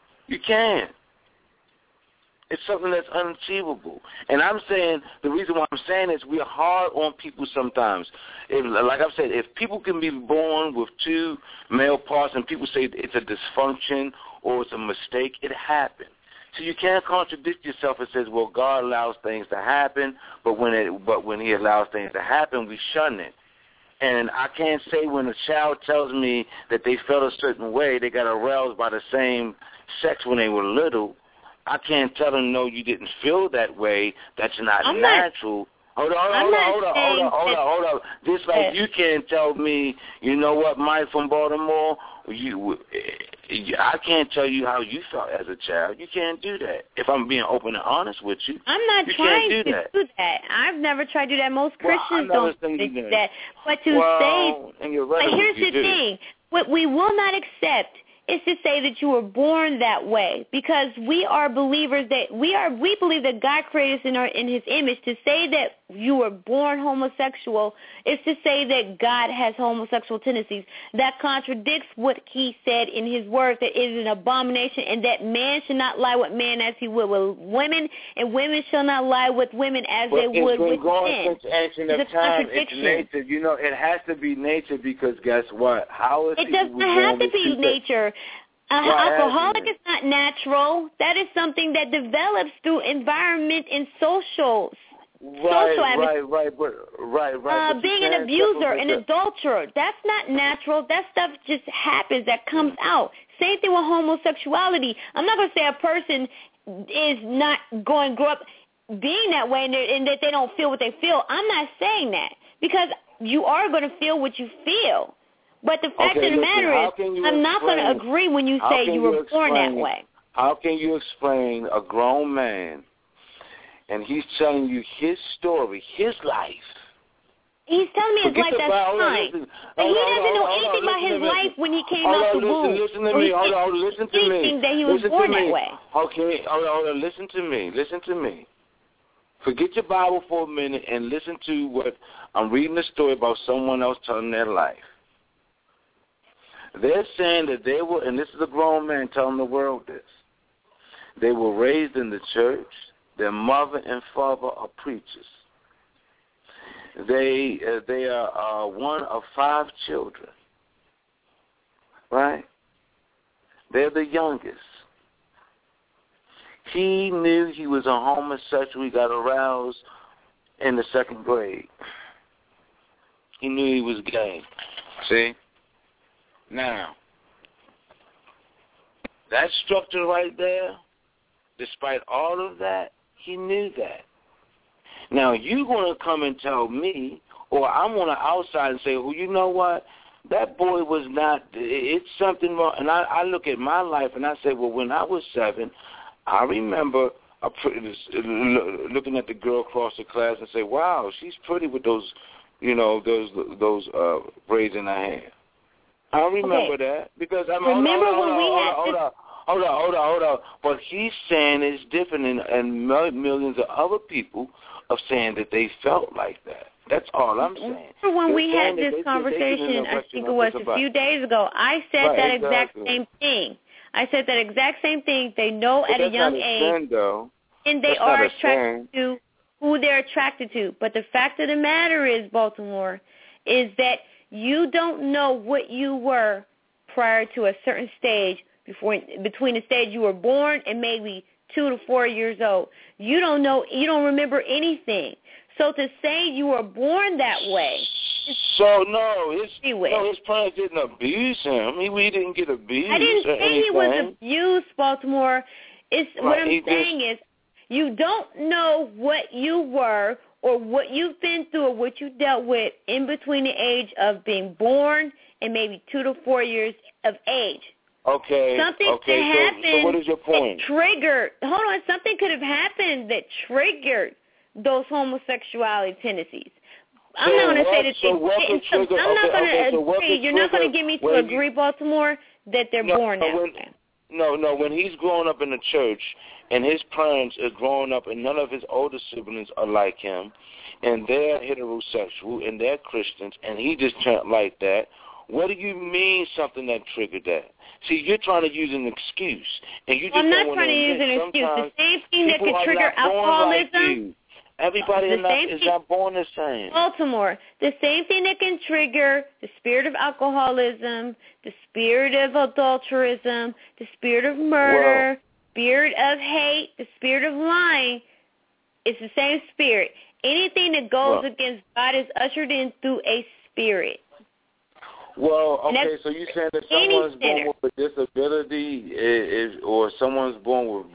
It's something that's unachievable. And I'm saying, the reason why I'm saying is we're hard on people sometimes. Like I've said, if people can be born with 2 male parts and people say it's a dysfunction or it's a mistake, it happened. So you can't contradict yourself and says, well, God allows things to happen, but when he allows things to happen, we shun it. And I can't say when a child tells me that they felt a certain way, they got aroused by the same sex when they were little, I can't tell them, no, you didn't feel that way. That's not natural. Hold on. Just like you can't tell me, you know what, Mike from Baltimore, I can't tell you how you felt as a child. You can't do that. If I'm being open and honest with you, I'm not trying to do that. I've never tried to do that. Most Christians don't do that. But here's the thing. What we will not accept is to say that you were born that way, because we are believers that we believe that God created us in his image. To say that you were born homosexual is to say that God has homosexual tendencies. That contradicts what he said in his word, that it is an abomination and that man should not lie with man as he would with women, and women shall not lie with women as they would with men. Since ancient of time, it's nature. You know, it has to be nature, because guess what? It doesn't have to be nature. Alcoholic is not natural. That is something that develops through environment and social Right. Being an abuser, an adulterer, that's not natural. That stuff just happens. That comes out. Same thing with homosexuality. I'm not going to say a person is not going to grow up being that way and that they don't feel what they feel. I'm not saying that, because you are going to feel what you feel. But the fact of the matter is, I'm not going to agree when you say you were born that way. How can you explain a grown man, and he's telling you his story, his life? He's telling me his life, that's fine. But he doesn't know anything about his life when he came out the womb. Listen to me. Listen to me. That he was born that way. Okay, hold on. Listen to me. Forget your Bible for a minute and listen to what I'm reading, a story about someone else telling their life. They're saying that they were, and this is a grown man telling the world this, they were raised in the church. Their mother and father are preachers. They are one of 5 children, right? They're the youngest. He knew he was a homosexual. He got aroused in the 2nd grade. He knew he was gay. See? Now, that structure right there, despite all of that, he knew that. Now, you're going to come and tell me, or I'm on the outside and say, well, you know what? That boy was not, it's something wrong. And I look at my life and I say, well, when I was 7, I remember looking at the girl across the class and say, "Wow, she's pretty with those, those braids in her hair." I remember that because I mean, hold on. But he's saying it's different, and millions of other people are saying that they felt like that. That's all I'm saying. When we had this conversation, I think it was a few days ago, I said that exact same thing. I said that exact same thing. They know at a young age, and they are attracted to who they're attracted to. But the fact of the matter is, Baltimore, is that you don't know what you were prior to a certain stage, between the stage you were born and maybe 2 to 4 years old. You don't know. You don't remember anything. So to say you were born that way. His parents didn't abuse him. He didn't get abused. I didn't say he was abused, Baltimore. What I'm saying is you don't know what you were or what you've been through or what you dealt with in between the age of being born and maybe 2 to 4 years of age. Okay. Something could happen. So what is your point? Something could have happened that triggered those homosexuality tendencies. I'm not going to say that they didn't. I'm not going to agree. You're not going to get me to agree, Baltimore, that they're born that way. No. When he's growing up in the church and his parents are growing up and none of his older siblings are like him and they're heterosexual and they're Christians and he just turned like that, what do you mean something that triggered that? See, you're trying to use an excuse. And you just I'm not trying to use an excuse. The same thing that could trigger alcoholism. Everybody is not born the same. Baltimore, the same thing that can trigger the spirit of alcoholism, the spirit of adulterism, the spirit of murder, spirit of hate, the spirit of lying, it's the same spirit. Anything that goes against God is ushered in through a spirit. Well, okay, so you're saying that someone's born with a disability or someone's born with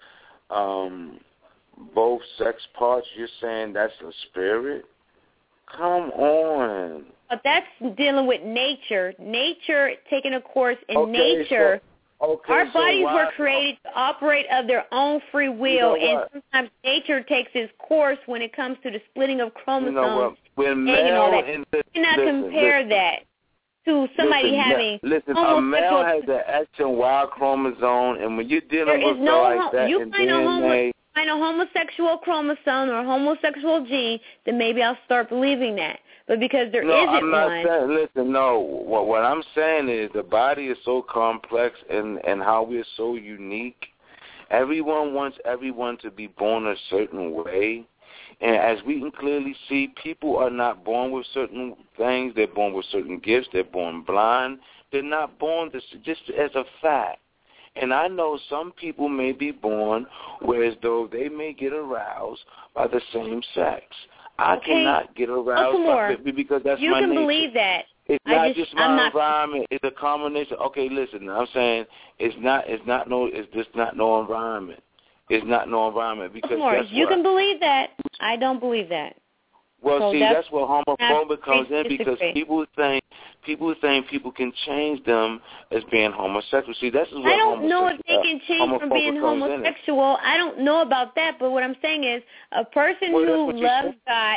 both sex parts, you're saying that's a spirit? Come on. But that's dealing with nature. Nature, taking a course in nature. Our bodies were created to operate of their own free will, and sometimes nature takes its course when it comes to the splitting of chromosomes. You cannot compare that to somebody having a male has an X and Y chromosome, and when you're dealing with like that in DNA... find a homosexual chromosome or a homosexual gene, then maybe I'll start believing that. But because there isn't I'm not one. Saying, what I'm saying is the body is so complex and how we're so unique. Everyone wants everyone to be born a certain way. And as we can clearly see, people are not born with certain things. They're born with certain gifts. They're born blind. They're not born just as a fact. And I know some people may be born whereas though they may get aroused by the same sex. I cannot get aroused because that's my nature. You can believe that. It's not just my environment. It's a combination. Okay, listen. I'm saying it's just not no environment. It's not no environment because you can believe that. I don't believe that. Well, see, that's where homophobia comes in because people think people can change them as being homosexual. See, that's what I don't know if they can change from being homosexual. I don't know about that, but what I'm saying is a person who loves God,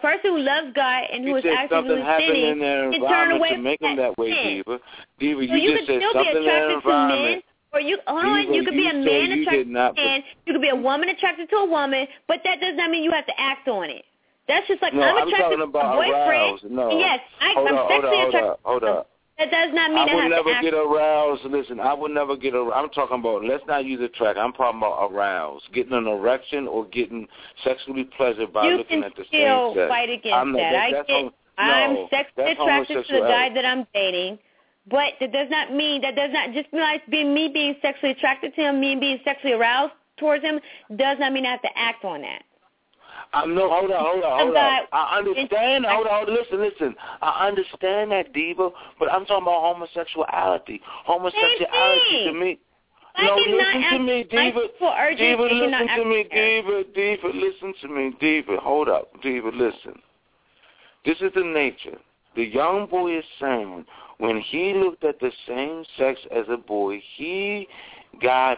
and who is actively sinning can turn away from that sin. Diva, you just said something in their environment. Or you could be a man attracted to a man, you could be a woman attracted to a woman, but that does not mean you have to act on it. That's just like I'm attracted to my boyfriend. Yes, I'm sexually attracted. Hold up. That does not mean I have to act. I would never get aroused. Listen, I would never get aroused. I'm talking about, let's not use attract. I'm talking about aroused. Getting an erection or getting sexually pleasured by looking at the same sex. You can still fight against that. I'm sexually attracted to the guy that I'm dating. But that does not just mean me being sexually attracted to him, me being sexually aroused towards him, does not mean I have to act on that. No, hold on. I understand. Hold on. Listen. I understand that, Diva, but I'm talking about homosexuality. Homosexuality to me. Listen to me, Diva. Diva, listen to me, Diva. Listen to me, Diva. Hold up, Diva. Listen. This is the nature. The young boy is saying when he looked at the same sex as a boy, he got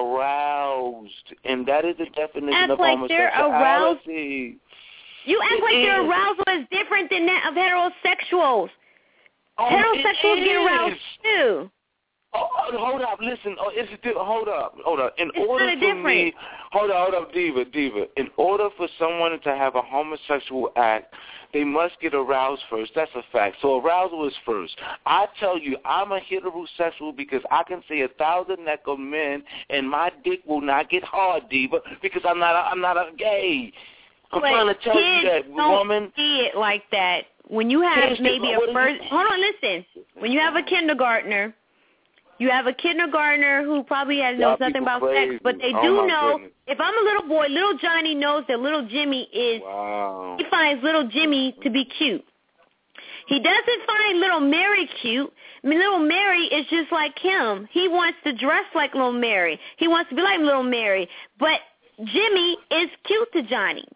aroused, and that is the definition of like homosexuality. You act like their arousal is different than that of heterosexuals. Heterosexuals get aroused too. Hold up, listen. Hold up. In it's order kind of for different. me, hold up, Diva. In order for someone to have a homosexual act, they must get aroused first. That's a fact. So arousal is first. I tell you, I'm a heterosexual because I can say 1,000 neck of men, and my dick will not get hard, Diva, because I'm not a gay. I'm trying to tell you that, woman. Don't see it like that. When you have maybe a first, hold on, listen. When you have a kindergartner. You have a kindergartner who probably has known something about sex, but they do know. Goodness. If I'm a little boy, little Johnny knows that little Jimmy is. Wow. He finds little Jimmy to be cute. He doesn't find little Mary cute. I mean, little Mary is just like him. He wants to dress like little Mary. He wants to be like little Mary. But Jimmy is cute to Johnny.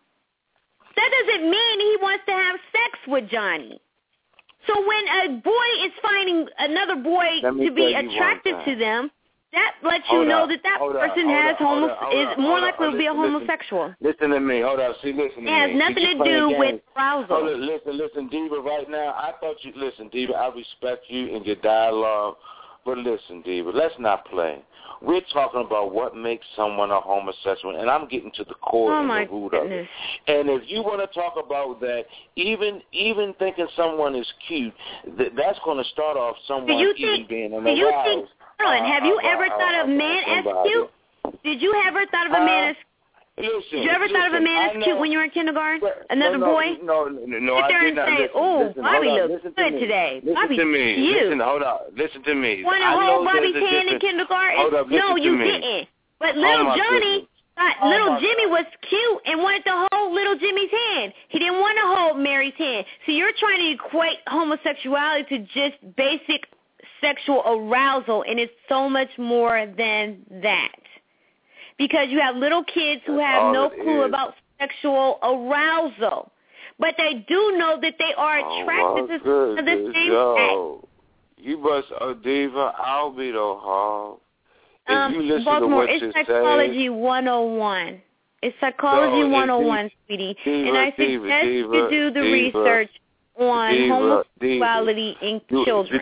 That doesn't mean he wants to have sex with Johnny. So when a boy is finding another boy to be attracted to them, that lets you know that person is more likely to be a homosexual. Listen to me. Hold up. See, listen to me. It has nothing to do with arousal. Listen, Diva, right now, listen, Diva, I respect you and your dialogue, but listen, Diva, let's not play. We're talking about what makes someone a homosexual, and I'm getting to the core and the root of it. And if you want to talk about that, even thinking someone is cute, that's going to start off someone being an aroused. Have you ever thought of man as cute? Did you ever thought of a man as Listen, you ever thought of a man as cute when you were in kindergarten? Another boy? No, Sit there and say, Bobby looks good today. Bobby's cute. Hold on. Listen to me. Want to hold Bobby's hand in kindergarten? No, you didn't. But little Johnny thought little Jimmy was cute and wanted to hold little Jimmy's hand. He didn't want to hold Mary's hand. So you're trying to equate homosexuality to just basic sexual arousal, and it's so much more than that. Because you have little kids who have no clue about sexual arousal. But they do know that they are attracted to the same act. You must, Diva, I'll be the hog. If you listen Baltimore, to what it's Psychology 101. It's Psychology 101, sweetie. And I suggest you do the research on homosexuality in children.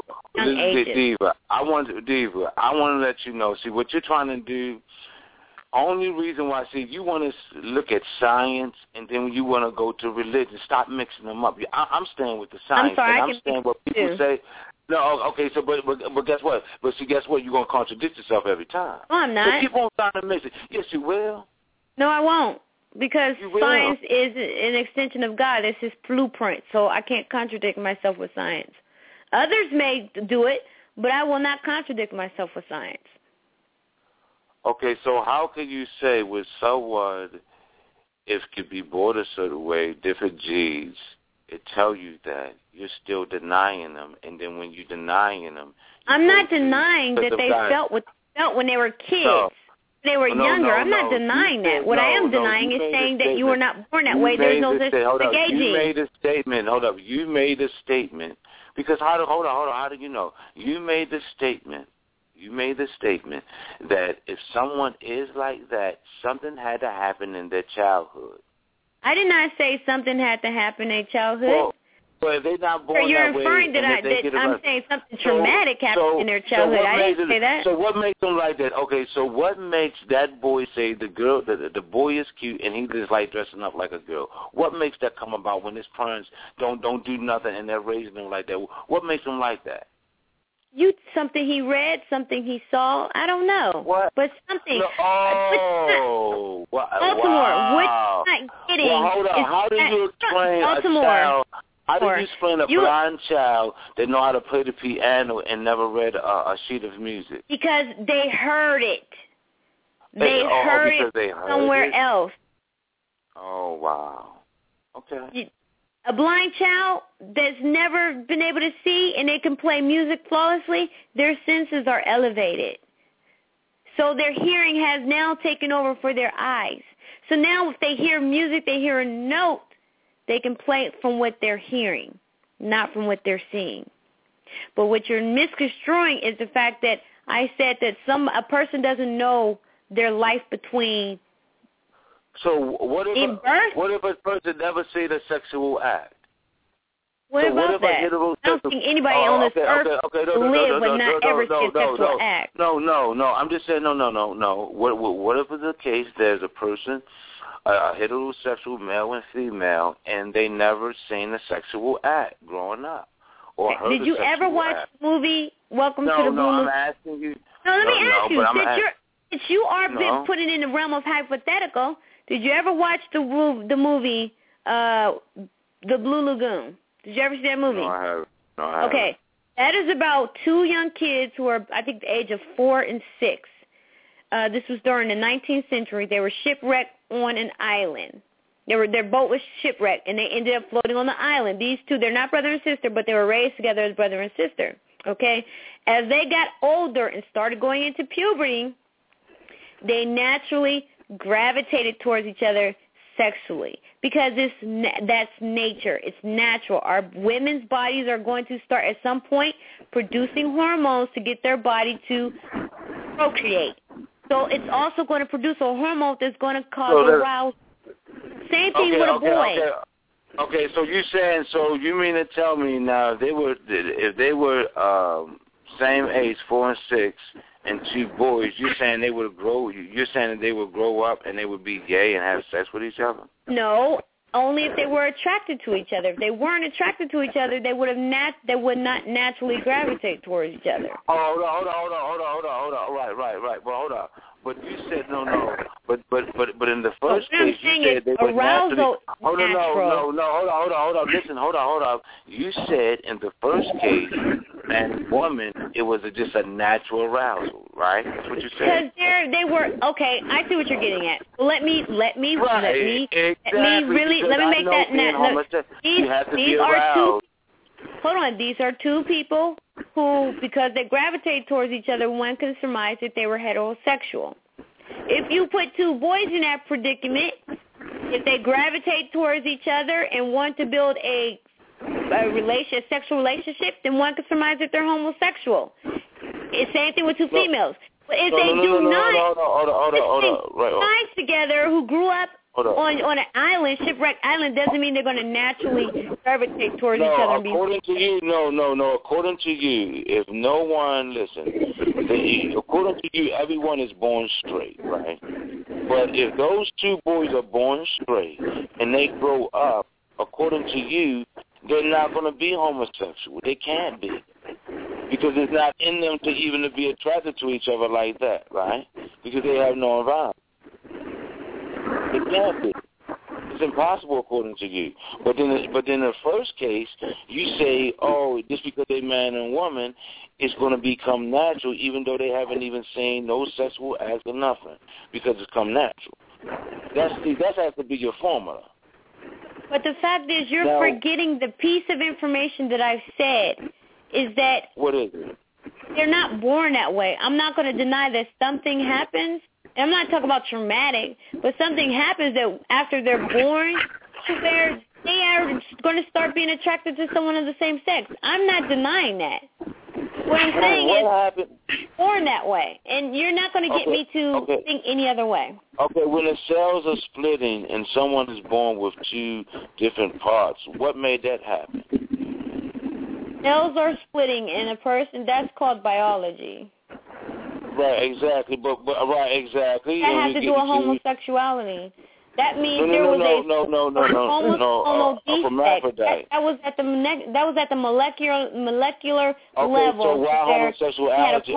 Diva, I want to let you know. See, what you're trying to do, only reason why, see, you want to look at science and then you want to go to religion. Stop mixing them up. I'm staying with the science. I'm sorry, and I'm staying what people say. No, okay, so but guess what? But see, guess what? You're going to contradict yourself every time. No, I'm not. So keep on trying to mix it. Yes, you will. No, I won't. Because science is an extension of God. It's his blueprint. So I can't contradict myself with science. Others may do it, but I will not contradict myself with science. Okay, so how can you say with someone, if it could be bought a certain way, different genes, it tell you that you're still denying them, and then when you're denying them... I'm not denying that they felt what they felt when they were kids. No. They were younger. I'm not denying that. What I am denying is saying that you were not born that way. There's no such thing as a gay gene. You made a statement. Hold up. You made a statement. Because hold on. How do you know? You made the statement. You made the statement that if someone is like that, something had to happen in their childhood. I did not say something had to happen in their childhood. Well, they're not born you're that way. You're inferring that I'm saying something traumatic happened in their childhood. I didn't say that. So what makes them like that? Okay, so what makes that boy say the boy is cute and he just like dressing up like a girl? What makes that come about when his parents don't do nothing and they're raising him like that? What makes them like that? Something he read, something he saw. I don't know. What? But something. Oh, Baltimore, what you're not getting. Well, hold on. How do you explain a child? How do you explain a blind child that know how to play the piano and never read a sheet of music? Because they heard it. They heard it somewhere else. Oh, wow. Okay. A blind child that's never been able to see and they can play music flawlessly, their senses are elevated. So their hearing has now taken over for their eyes. So now if they hear music, they hear a note, they can play it from what they're hearing, not from what they're seeing. But what you're misconstruing is the fact that I said that a person doesn't know their life between. So what if a person never seen a sexual act? What about that? I don't think anybody on this earth live would not ever see a sexual act. No. I'm just saying, no. What if it's the case there's a person, a heterosexual male and female, and they never seen a sexual act growing up? Or heard Did you ever watch the movie Welcome to the Blue Lagoon? No, I'm asking you. No, let me ask you. Since you are put it in the realm of hypothetical, did you ever watch the movie The Blue Lagoon? Did you ever see that movie? No, I haven't. Okay. That is about two young kids who are, I think, the age of 4 and 6. This was during the 19th century. They were shipwrecked on an island. Their boat was shipwrecked, and they ended up floating on the island. These two, they're not brother and sister, but they were raised together as brother and sister. Okay? As they got older and started going into puberty, they naturally gravitated towards each other sexually because that's nature. It's natural. Our women's bodies are going to start at some point producing hormones to get their body to procreate. So it's also going to produce a hormone that's going to cause arousal. Same thing with a boy. Okay, so you mean to tell me now if they were same age, 4 and 6, and two boys, you're saying they would grow up and they would be gay and have sex with each other? No, only if they were attracted to each other. If they weren't attracted to each other, they would not naturally gravitate towards each other. Oh, hold on. Right. Well, hold on. But you said no. But in the first case, you said they would naturally. Hold on. Listen, hold on. You said in the first case, man and woman, it was just a natural arousal, right? That's what you said. Because they were okay. I see what you're getting at. Let me make that. These are two. Hold on. These are two people who, because they gravitate towards each other, one can surmise that they were heterosexual. If you put two boys in that predicament, if they gravitate towards each other and want to build a sexual relationship, then one can surmise that they're homosexual. It's the same thing with two females. But if they do not guys together who grew up on an island, shipwrecked island, doesn't mean they're going to naturally gravitate towards each other. According to you, according to you, if no one, according to you, everyone is born straight, right? But if those two boys are born straight and they grow up, according to you, they're not going to be homosexual. They can't be. Because it's not in them to even to be attracted to each other like that, right? Because they have no environment. It can't be. It's impossible according to you. But then the first case, you say, just because they're man and woman, it's going to become natural, even though they haven't even seen no sexual acts or nothing, because it's come natural. That has to be your formula. But the fact is, you're forgetting the piece of information that I've said is that. What is it? They're not born that way. I'm not going to deny that something happens. And I'm not talking about traumatic, but something happens that after they're born, they are going to start being attracted to someone of the same sex. I'm not denying that. What I'm saying is born that way, and you're not going to get me to think any other way. Okay, when the cells are splitting and someone is born with two different parts, what made that happen? Cells are splitting in a person. That's called biology. Right, exactly. But exactly. That has to do with homosexually. That means there was a hermaphrodite. That was at the molecular level. So why homosexuality?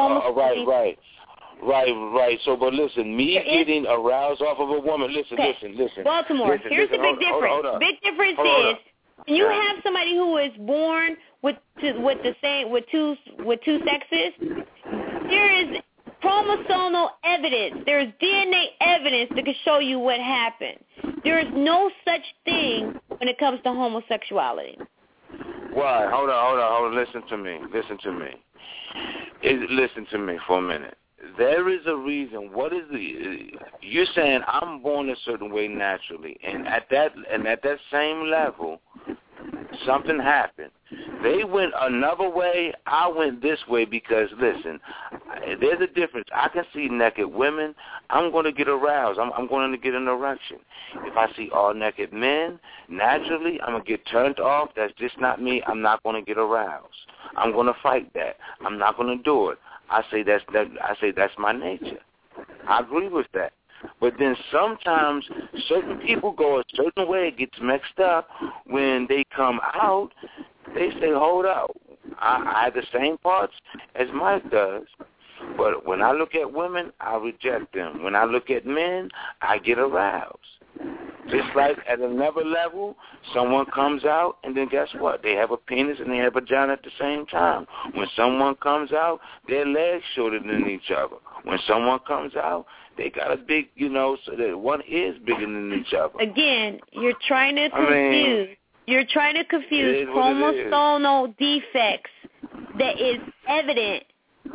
Right. So, but listen, getting aroused off of a woman. Listen. Baltimore. Here's the big difference. Big difference is when you have somebody who is born with two sexes, there is chromosomal evidence. There is DNA evidence that can show you what happened. There is no such thing when it comes to homosexuality. Why? Hold on. Listen to me for a minute. There is a reason. You're saying I'm born a certain way naturally, and at that same level, something happened. They went another way. I went this way because, listen, there's a difference. I can see naked women, I'm going to get aroused. I'm going to get an erection. If I see all naked men, naturally, I'm going to get turned off. That's just not me. I'm not going to get aroused. I'm going to fight that. I'm not going to do it. I say that's my nature. I agree with that. But then sometimes certain people go a certain way. It gets mixed up. When they come out, they say, hold up. I have the same parts as Mike does. But when I look at women, I reject them. When I look at men, I get aroused. Just like at another level, someone comes out, and then guess what? They have a penis and they have a vagina at the same time. When someone comes out, their legs shorter than each other. When someone comes out, they got a big, so that one is bigger than each other. Again, you're trying to confuse. You're trying to confuse chromosomal defects that is evident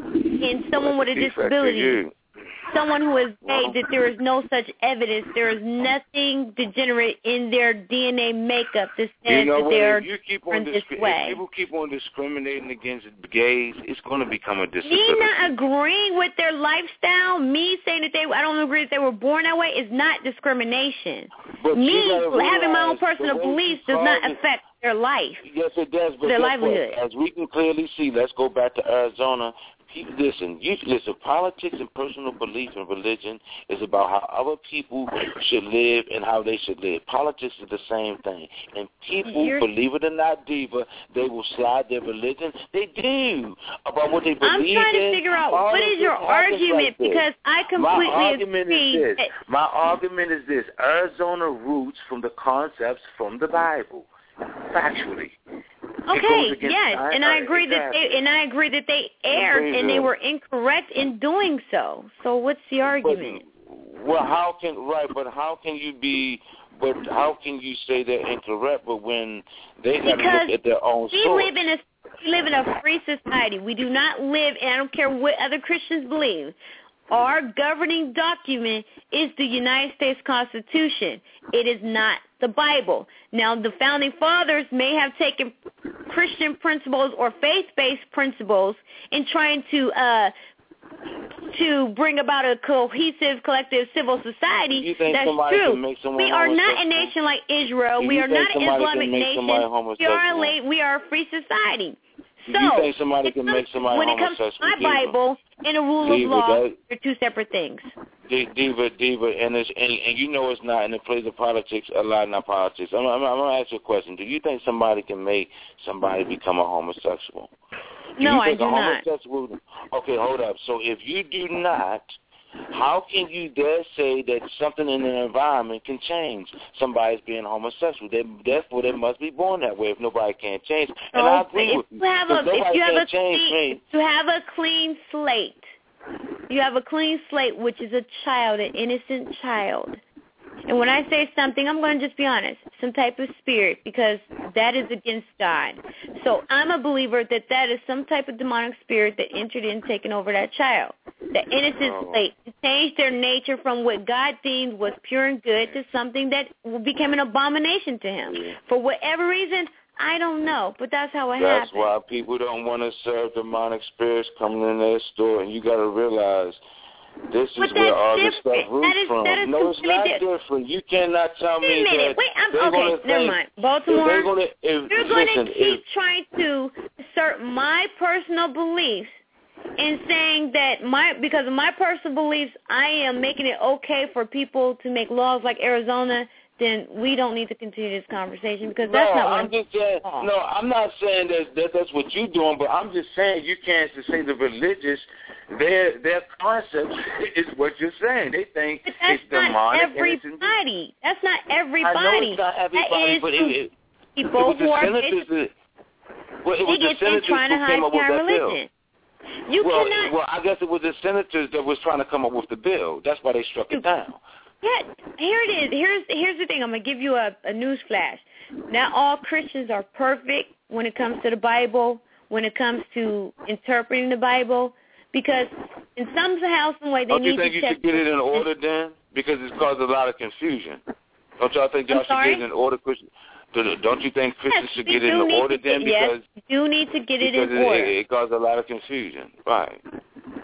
in someone with a disability. Someone who is gay, that there is no such evidence. There is nothing degenerate in their DNA makeup that says that they are different this way. If people keep on discriminating against gays, it's going to become a disability. Me not agreeing with their lifestyle, me saying that I don't agree that they were born that way, is not discrimination. But me having my own personal beliefs does not affect their life. Yes, it does. But their livelihood. As we can clearly see, let's go back to Arizona. Listen, politics and personal belief and religion is about how other people should live and how they should live. Politics is the same thing. And people, believe it or not, Diva, they will slide their religion. They do. About what they believe in. I'm trying to figure out, what is your argument? Because I completely agree. My argument is this. Arizona roots from the concepts from the Bible. Factually. Okay, yes, and I agree that they erred and they were incorrect in doing so. So what's the argument? How can you say they're incorrect? But when they got to look at their own source. We live in a free society. We do not live, and I don't care what other Christians believe. Our governing document is the United States Constitution. It is not the Bible. Now, the Founding Fathers may have taken Christian principles or faith-based principles in trying to bring about a cohesive, collective civil society. That's true. We are not a nation like Israel. We are not an Islamic nation. We are a free society. So, you think somebody can make somebody when it comes to my Bible and a rule of law, they're two separate things. Diva, and you know it's not, and it plays the politics a lot, not politics. I'm going to ask you a question. Do you think somebody can make somebody become a homosexual? No, I do not. Okay, hold up. So if you do not, how can you dare say that something in the environment can change somebody's being homosexual? Therefore, they must be born that way if nobody can change. And I agree with you. If you have a clean slate, which is a child, an innocent child. And when I say something, I'm going to just be honest, some type of spirit, because that is against God. So I'm a believer that is some type of demonic spirit that entered in, taking over that child. The innocent slate changed their nature from what God deemed was pure and good to something that became an abomination to him. For whatever reason, I don't know, but that's how it happened. That's why people don't want to serve demonic spirits coming in their store, and you got to realize this is where all this stuff roots from. No, it's not different. You cannot tell me that. Wait, never mind. Baltimore, you're going to keep trying to assert my personal beliefs and saying that because of my personal beliefs, I am making it okay for people to make laws like Arizona. Then we don't need to continue this conversation because that's not what I'm just saying. No, I'm not saying that's what you're doing, but I'm just saying you can't say the religious, their concept is what you're saying. They think it's demonic. That's not everybody. I know it's not everybody, but people who are bigots and trying to hide their religion. Well, I guess it was the senators that was trying to come up with the bill. That's why they struck it down. Yeah, here it is. Here's the thing. I'm going to give you a news flash. Not all Christians are perfect when it comes to the Bible, when it comes to interpreting the Bible, because in some way they need to check. Don't you think you should get it in order then? Because it's caused a lot of confusion. Don't y'all think y'all should get it in order, Christian? Don't you think Christians should get it in order then? Yes, you need to get it in order. It caused a lot of confusion. Right.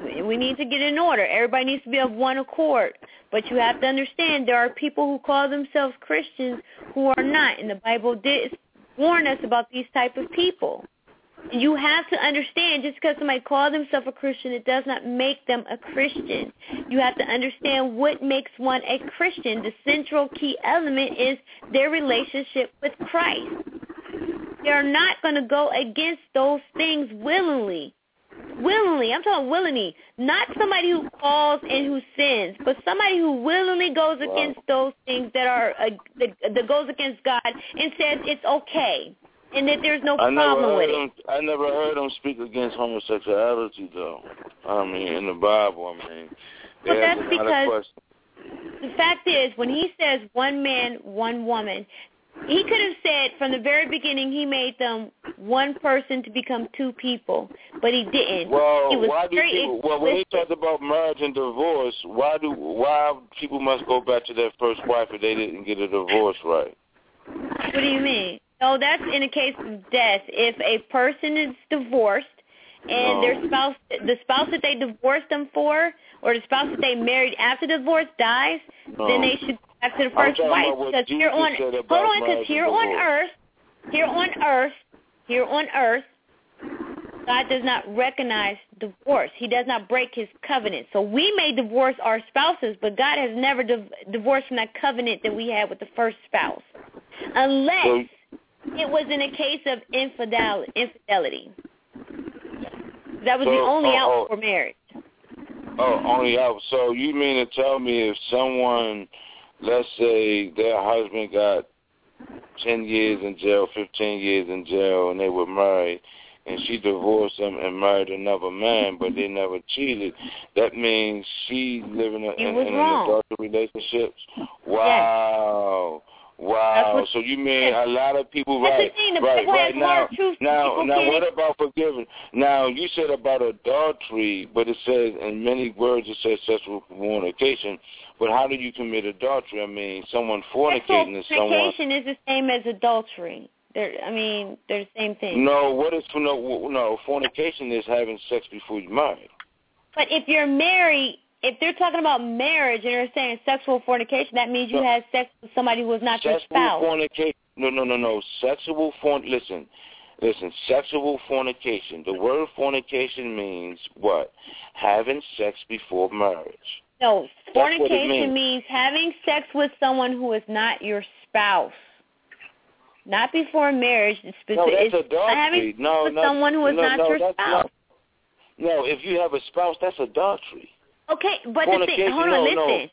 We need to get in order. Everybody needs to be of one accord. But you have to understand there are people who call themselves Christians who are not. And the Bible did warn us about these type of people. You have to understand, just because somebody calls themselves a Christian, it does not make them a Christian. You have to understand what makes one a Christian. The central key element is their relationship with Christ. They are not going to go against those things willingly. Willingly. I'm talking willingly. Not somebody who calls and who sins, but somebody who willingly goes against those things that are that goes against God and says it's okay. And that there's no problem with it. I never heard him speak against homosexuality, though. I mean, in the Bible, I mean. But that's because the fact is, when he says one man, one woman, he could have said from the very beginning he made them one person to become two people, but he didn't. Well, he was when they talk about marriage and divorce, why people must go back to their first wife if they didn't get a divorce right? What do you mean? No, that's in the case of death. If a person is divorced and their spouse, the spouse that they divorced them for, or the spouse that they married after the divorce dies, then they should go back to the first wife. Because here on earth, God does not recognize divorce. He does not break his covenant. So we may divorce our spouses, but God has never divorced from that covenant that we had with the first spouse, unless it was in a case of infidelity. That was the only out for marriage. Oh, only out. So you mean to tell me if someone, let's say their husband got 10 years in jail, 15 years in jail, and they were married, and she divorced him and married another man, but they never cheated, that means she living in an adulterous relationship? Wow. Yes. Wow. So you mean a lot of people, right now, what about forgiving? Now, you said about adultery, but it says, in many words, it says sexual fornication. But how do you commit adultery? I mean, someone fornicating is someone. Fornication is the same as adultery. They're the same thing. No, fornication is having sex before you're married. But if you're married, if they're talking about marriage and they're saying sexual fornication, that means you had sex with somebody who was not your spouse. No. Listen. Sexual fornication. The word fornication means what? Having sex before marriage. No, fornication means having sex with someone who is not your spouse. Not before marriage. It's having sex with someone who is not your spouse. No, if you have a spouse, that's adultery. Okay, but the thing, hold on, listen.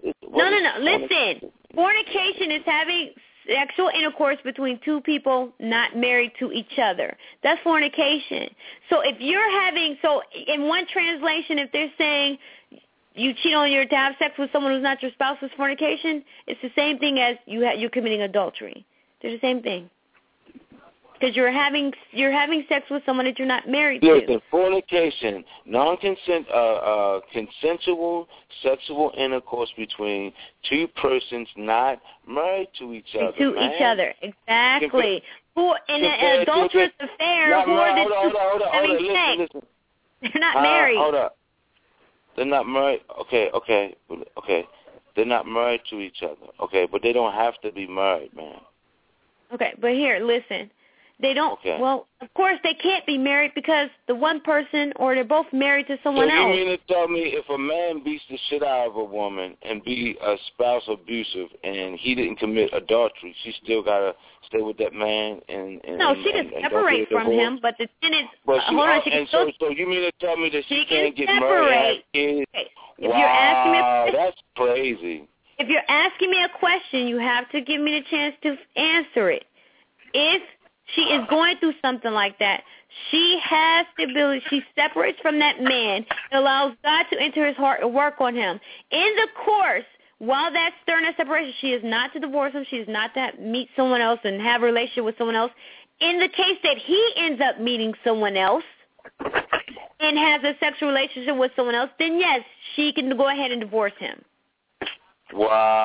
Listen. Fornication is having sexual intercourse between two people not married to each other. That's fornication. So if you're having, in one translation, if they're saying you cheat on to have sex with someone who's not your spouse is fornication, it's the same thing as you're committing adultery. They're the same thing. Because you're having sex with someone that you're not married to. Listen, fornication, consensual sexual intercourse between two persons not married to each other. Each other, exactly. Who in an adulterous affair? Who are the two having sex? They're not married. Hold up. They're not married. Okay. They're not married to each other. Okay, but they don't have to be married, man. Okay, but here, listen. They don't, well, of course they can't be married because the one person or they're both married to someone else. So you mean to tell me if a man beats the shit out of a woman and be a spouse abusive and he didn't commit adultery, she still got to stay with that man? No, she can separate from him, but the thing is, so you mean to tell me that she can't get married and have kids? Okay. If you're asking me that's crazy. If you're asking me a question, you have to give me the chance to answer it. If she is going through something like that, she has the ability, she separates from that man, it allows God to enter his heart and work on him. In the course, while that's during that separation, she is not to divorce him, she is not to meet someone else and have a relationship with someone else. In the case that he ends up meeting someone else and has a sexual relationship with someone else, then yes, she can go ahead and divorce him.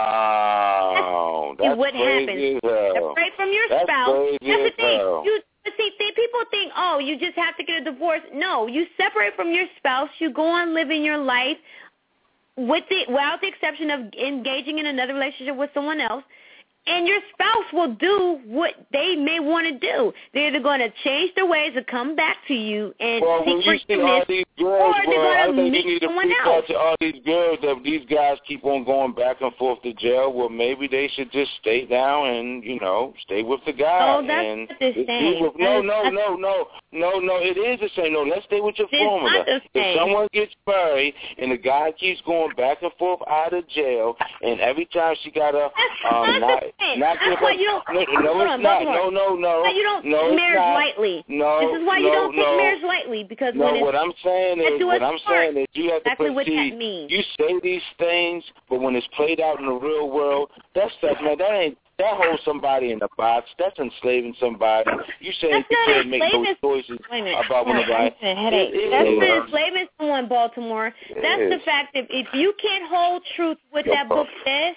Wow, that's what crazy happens. Separate from your spouse. That's the thing. see, people think, oh, you just have to get a divorce. No, you separate from your spouse. You go on living your life without the exception of engaging in another relationship with someone else. And your spouse will do what they may want to do. They're either going to change their ways or come back to you and seek forgiveness, or they're going to meet someone else. To all these girls that these guys keep on going back and forth to jail, well, maybe they should just stay down and, stay with the guy. Oh, that's not the same. No, it is the same. No, let's stay with your formula. If someone gets married and the guy keeps going back and forth out of jail, and every time she got a that's why you don't. No. You don't take marriage lightly. No, this is why you don't take marriage lightly, because what I'm saying is you have to proceed. You say these things, but when it's played out in the real world, that stuff, man, that holds somebody in a box. That's enslaving somebody. You saying you can't make those choices about when That's not enslaving someone, Baltimore. That's the fact that if you can't hold truth what that book says,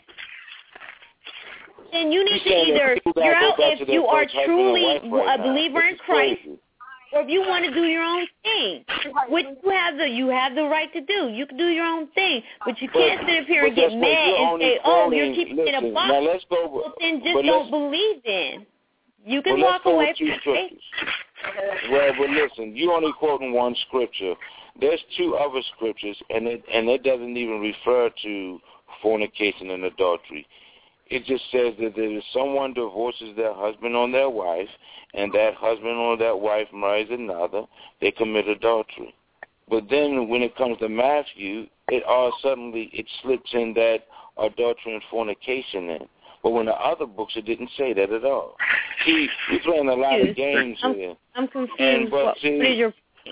then you need to either figure out if you are truly a believer in Christ, or if you want to do your own thing, which you have the right to do. You can do your own thing, but you can't sit up here and get mad and say, "Oh, you're keeping it in a box." Well, then just don't believe then. You can walk away from it. Well, but listen, you only quoting one scripture. There's two other scriptures, and it doesn't even refer to fornication and adultery. It just says that if someone divorces their husband or their wife, and that husband or that wife marries another, they commit adultery. But then when it comes to Matthew, it slips in that adultery and fornication in. But when the other books, it didn't say that at all. See, we're playing a lot of games here. I'm confused. What is your point?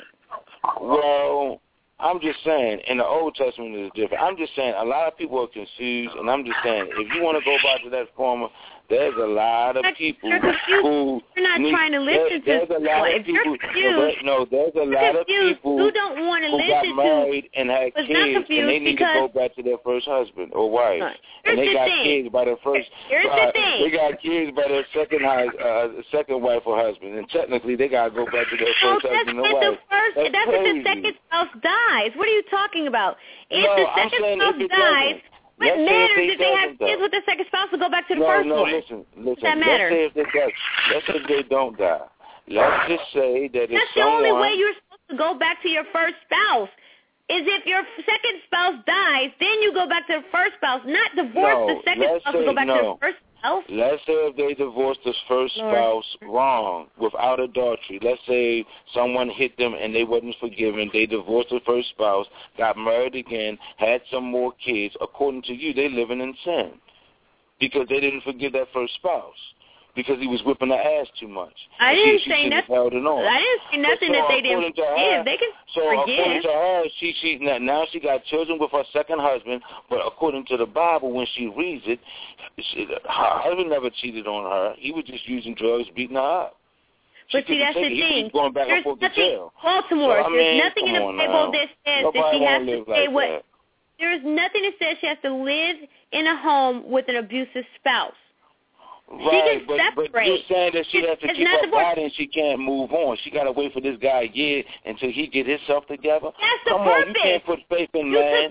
Well, I'm just saying, in the Old Testament is different. I'm just saying, a lot of people are confused, and I'm just saying, if you want to go back to that former, there's a lot of people who... You're not trying to listen to... There's a lot of people... there's a lot of people who don't want to listen got married and had kids, and they need to go back to their first husband or wife. And they got kids by their first... They got kids by their second wife or husband, and technically they got to go back to their first husband or wife. That's if the second spouse dies. What are you talking about? If the second spouse dies... What matters if they have kids with the second spouse to go back to the first one? Listen. Does that matter? Let's say they don't die. Let's just say that that's the only way you're supposed to go back to your first spouse. Is if your second spouse dies, then you go back to the first spouse, not divorce the second spouse to go back to the first spouse. Let's say if they divorced the first spouse wrong, without adultery. Let's say someone hit them and they wasn't forgiven. They divorced the first spouse, got married again, had some more kids. According to you, they living in sin because they didn't forgive that first spouse because he was whipping her ass too much. I didn't say nothing. I didn't say nothing that they didn't forgive. They can forgive. According to her, now she got children with her second husband, but according to the Bible, when she reads it, her husband never cheated on her. He was just using drugs, beating her up. But see, that's the thing. Going back and forth to jail. Baltimore, there's nothing in the Bible that says that she has to stay with. There's nothing that says she has to live in a home with an abusive spouse. Right, but you're saying that she has to keep her body and she can't move on. She got to wait for this guy a year until he get himself together. That's the purpose. You can't put faith in man.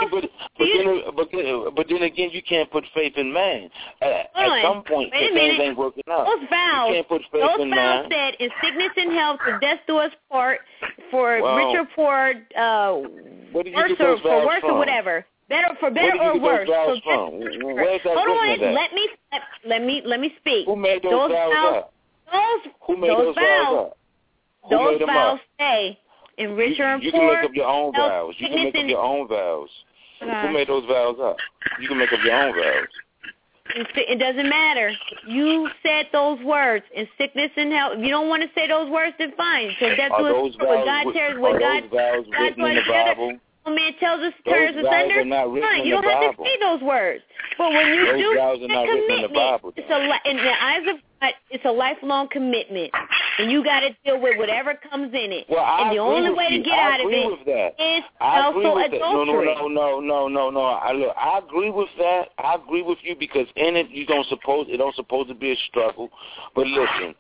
But then again, you can't put faith in man. At some point, things ain't working out. Those vows, you can't put faith in man. Said, in sickness and health, for death do us part, for rich or poor, worse or whatever. For better or worse. Hold on, let me speak. Who made those vows up? Who made those vows up? Those vows say in richer and poor. You can make up your own vows. You can make up your own vows. Who made those vows up? You can make up your own vows. It doesn't matter. You said those words in sickness and health. If you don't want to say those words, then fine. So that's what God tells. What God written in the Bible? When man tells us turns asunder, fine, you don't have to say those words. But when you do, it's a commitment. In the eyes of God, it's a lifelong commitment, and you got to deal with whatever comes in it. And the only way to get out of it is also adultery. No. I agree with that. I agree with you because in it, it don't supposed to be a struggle. But listen.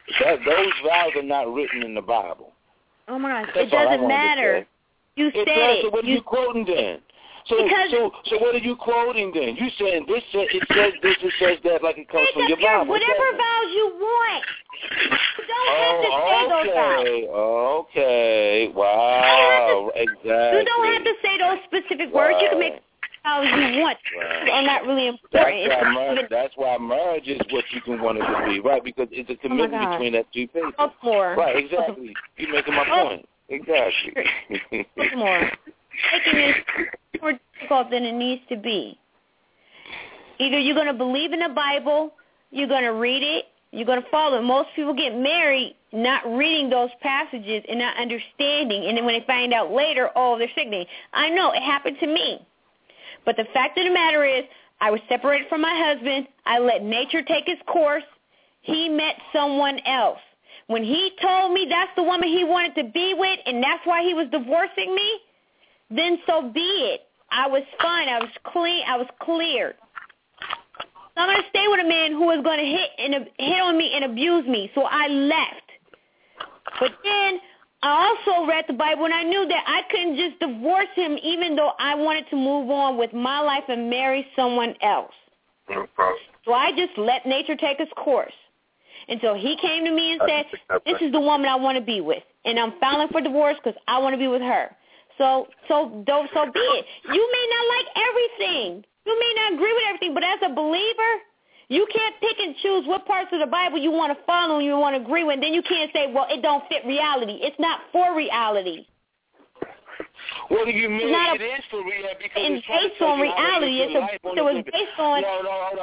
Those vows are not written in the Bible. Oh my gosh, That's it doesn't matter. You said it. So what are you quoting then? So what are you quoting then? You saying this says it says this, it says that, like it comes from your Bible. Whatever vows you want. You don't have to say those vows. Okay. Wow. Exactly. You don't have to say those specific words. You can make vows you want. Right. Are not really important. That's why marriage is what you can want it to be, right? Because it's a commitment between that two people. Right. Exactly. You're making my point. Exactly. More. Making it more difficult than it needs to be. Either you're going to believe in the Bible, you're going to read it, you're going to follow it. Most people get married not reading those passages and not understanding, and then when they find out later, oh, they're sickening. I know, it happened to me. But the fact of the matter is, I was separated from my husband. I let nature take its course. He met someone else. When he told me that's the woman he wanted to be with and that's why he was divorcing me, then so be it. I was fine. I was clean. I was cleared. So I'm going to stay with a man who was going to hit on me and abuse me. So I left. But then I also read the Bible, and I knew that I couldn't just divorce him even though I wanted to move on with my life and marry someone else. So I just let nature take its course until he came to me and said, this is the woman I want to be with, and I'm filing for divorce because I want to be with her. So be it. You may not like everything. You may not agree with everything, but as a believer, you can't pick and choose what parts of the Bible you want to follow and you want to agree with. And then you can't say, well, it don't fit reality. It's not for reality. What do you mean? It is for reality because it's based on reality. It was based on. No,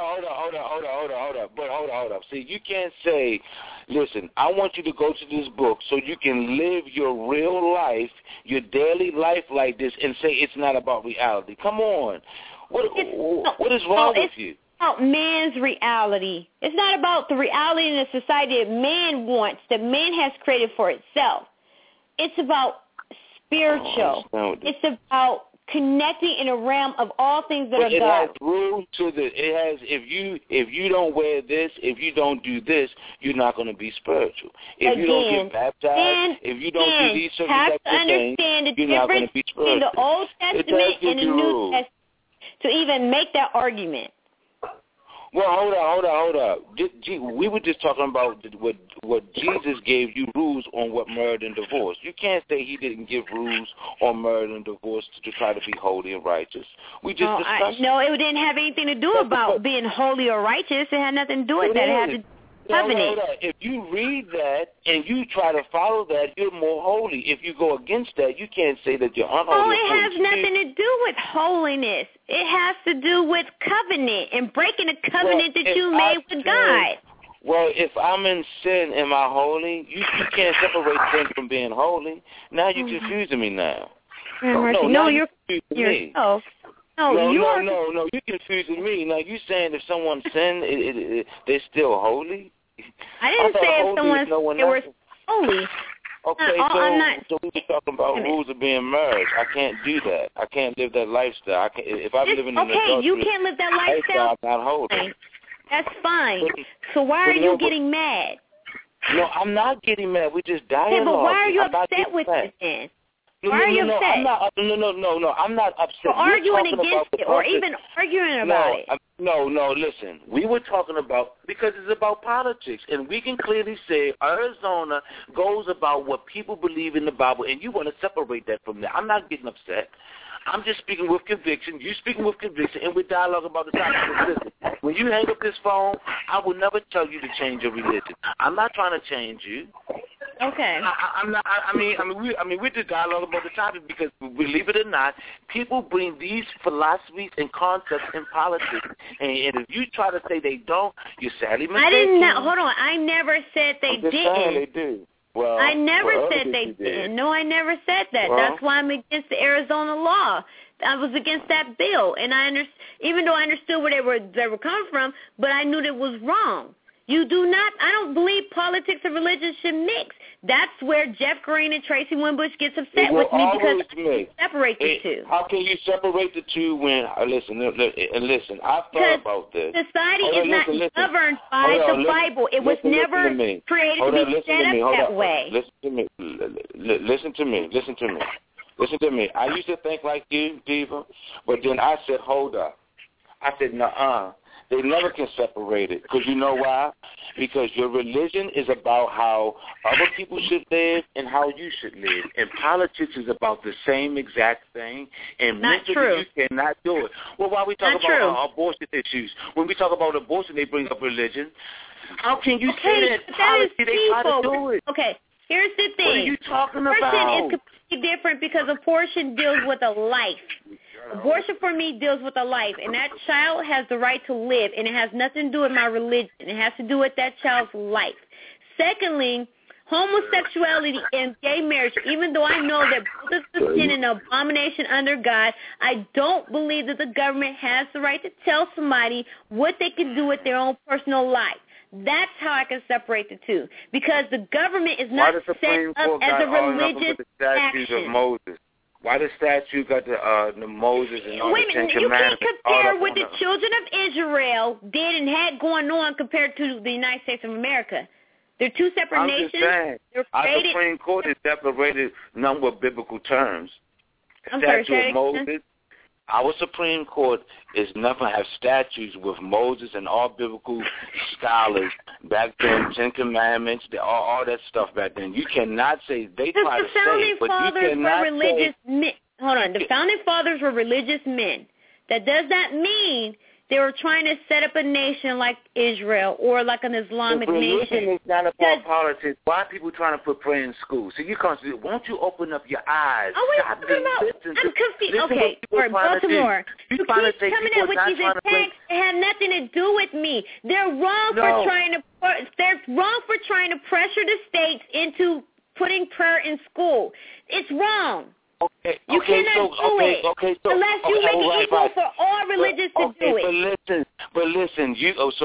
hold up. See, you can't say, listen, I want you to go to this book so you can live your real life, your daily life like this, and say it's not about reality. Come on. What is wrong with you? It's about man's reality. It's not about the reality in the society that man wants, that man has created for itself. It's about spiritual. It's about connecting in a realm of all things that are God. It has rules to the. It has. If you don't wear this, if you don't do this, you're not going to be spiritual. If you don't get baptized, if you don't do these certain types of things, you're not going to be spiritual. In the Old Testament and the New Testament to even make that argument. Well, hold up. We were just talking about what Jesus gave you rules on what marriage and divorce. You can't say he didn't give rules on marriage and divorce to try to be holy and righteous. We just discussed. No, it didn't have anything to do about being holy or righteous. It had nothing to do with that. It had to do with covenant. If you read that and you try to follow that, you're more holy. If you go against that, you can't say that you're unholy. Oh, it has nothing to do with holiness. It has to do with covenant and breaking a covenant that you made with God. Well, if I'm in sin, am I holy? You can't separate sin from being holy. Now you're confusing me now. No, you're confusing me. No, you're confusing me. Now you're saying if someone sinned, they're still holy? I didn't say if someone they were holy. Okay, so we were talking about rules of being married. I can't do that. I can't live that lifestyle. If I'm living in adultery, you can't live that lifestyle. I'm not holy. That's fine. So why are you getting mad? No, I'm not getting mad. We just dialoguing. Okay, but why are you upset with it then? Why are you upset? No, I'm not upset. So arguing against it or even arguing about it. No, listen. We were talking about, because it's about politics, and we can clearly say Arizona goes about what people believe in the Bible, and you want to separate that from that. I'm not getting upset. I'm just speaking with conviction. You speaking with conviction, and we dialogue about the topic. Listen, when you hang up this phone, I will never tell you to change your religion. I'm not trying to change you. Okay. I'm not. I mean, we just dialogue about the topic because, believe it or not, people bring these philosophies and concepts in politics, and if you try to say they don't, you're sadly mistaken. Hold on. I never said they didn't. Saying they do. Well, I never said they didn't. No, I never said that. Well, that's why I'm against the Arizona law. I was against that bill, and even though I understood where they were coming from, but I knew that it was wrong. You do not. I don't believe politics and religion should mix. That's where Jeff Green and Tracy Winbush gets upset with me because I can't separate the two. How can you separate the two when, listen, I've thought about this. Society is not governed by the Bible. It was never created to be set up that way. Listen to me. I used to think like you, Diva, but then I said, hold up. I said, nuh-uh. They never can separate it. Because you know why? Because your religion is about how other people should live and how you should live. And politics is about the same exact thing. And mentally you cannot do it. Well, why we talk about abortion issues? When we talk about abortion, they bring up religion. How can you say that policy, they try to do it? Okay, here's the thing. What are you talking about? Abortion is completely different because abortion deals with a life. Abortion for me deals with a life, and that child has the right to live, and it has nothing to do with my religion. It has to do with that child's life. Secondly, homosexuality and gay marriage, even though I know that both is a sin and an abomination under God, I don't believe that the government has the right to tell somebody what they can do with their own personal life. That's how I can separate the two, because the government is not set up as a religious action. Why the statue got the Moses and all the Ten Commandments? You can't compare what the children of Israel did and had going on compared to the United States of America. They're two separate nations. Just saying, our Supreme Court has separated a number of biblical terms. Statue of Moses. Our Supreme Court is nothing have statues with Moses and all biblical scholars back then, Ten Commandments, all that stuff back then. You cannot say, they try to say it, but you cannot say. Hold on, the Founding Fathers were religious men. That does not mean they were trying to set up a nation like Israel or like an Islamic nation. Religion is not about politics. Why are people trying to put prayer in school? So you can't say, won't you open up your eyes? I'm confused. Okay, for Baltimore. You keep coming in with these attacks that have nothing to do with me. They're wrong for trying to pressure the states into putting prayer in school. It's wrong. You cannot do it unless you make it equal for all religions to do it. But listen,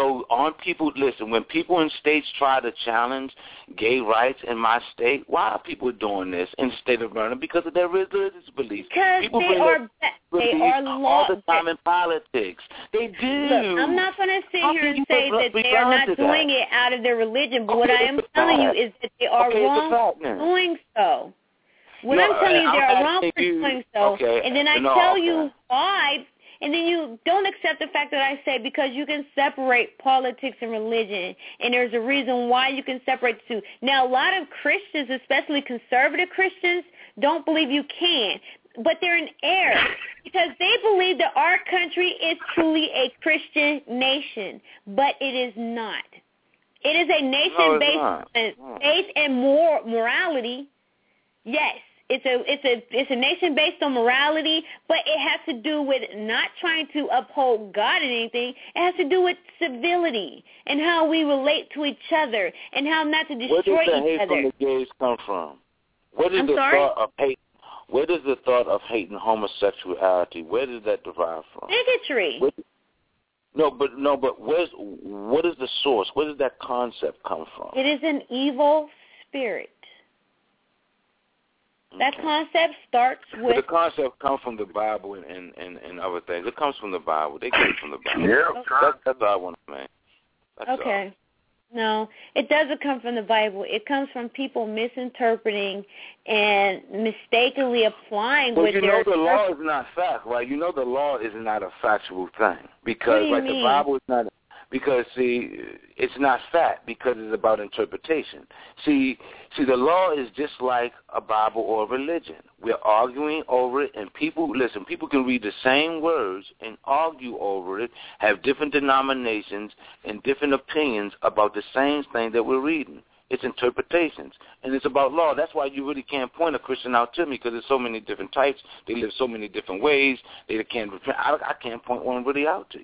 when people in states try to challenge gay rights in my state, why are people doing this instead of running? Because of their religious beliefs. Because they are all the time in politics. They do. Look, I'm not going to sit here and say that they are not doing it out of their religion, but what I am telling you is that they are wrong for doing so. I'm telling you, they are wrong for doing so, and then I tell you why, and then you don't accept the fact that I say because you can separate politics and religion, and there's a reason why you can separate the two. Now, a lot of Christians, especially conservative Christians, don't believe you can, but they're in error because they believe that our country is truly a Christian nation, but it is not. It is a nation based on faith and morality. Yes. It's a nation based on morality, but it has to do with not trying to uphold God in anything. It has to do with civility and how we relate to each other and how not to destroy each other. Where does the hate from the gays come from? Where does thought of hate? Where does the thought of hating homosexuality? Where does that derive from? Bigotry. But what is the source? Where does that concept come from? It is an evil spirit. That concept starts with... The concept comes from the Bible and other things. It comes from the Bible. They get it from the Bible. Yeah. That's all I want to say. Okay. No, it doesn't come from the Bible. It comes from people misinterpreting and mistakenly applying with their... But you know the law is not fact, right? You know the law is not a factual thing. Because, what do you mean? The Bible is not... Because, see, it's not fact because it's about interpretation. See, the law is just like a Bible or a religion. We're arguing over it, and people can read the same words and argue over it, have different denominations and different opinions about the same thing that we're reading. It's interpretations, and it's about law. That's why you really can't point a Christian out to me because there's so many different types. They live so many different ways. I can't point one really out to you.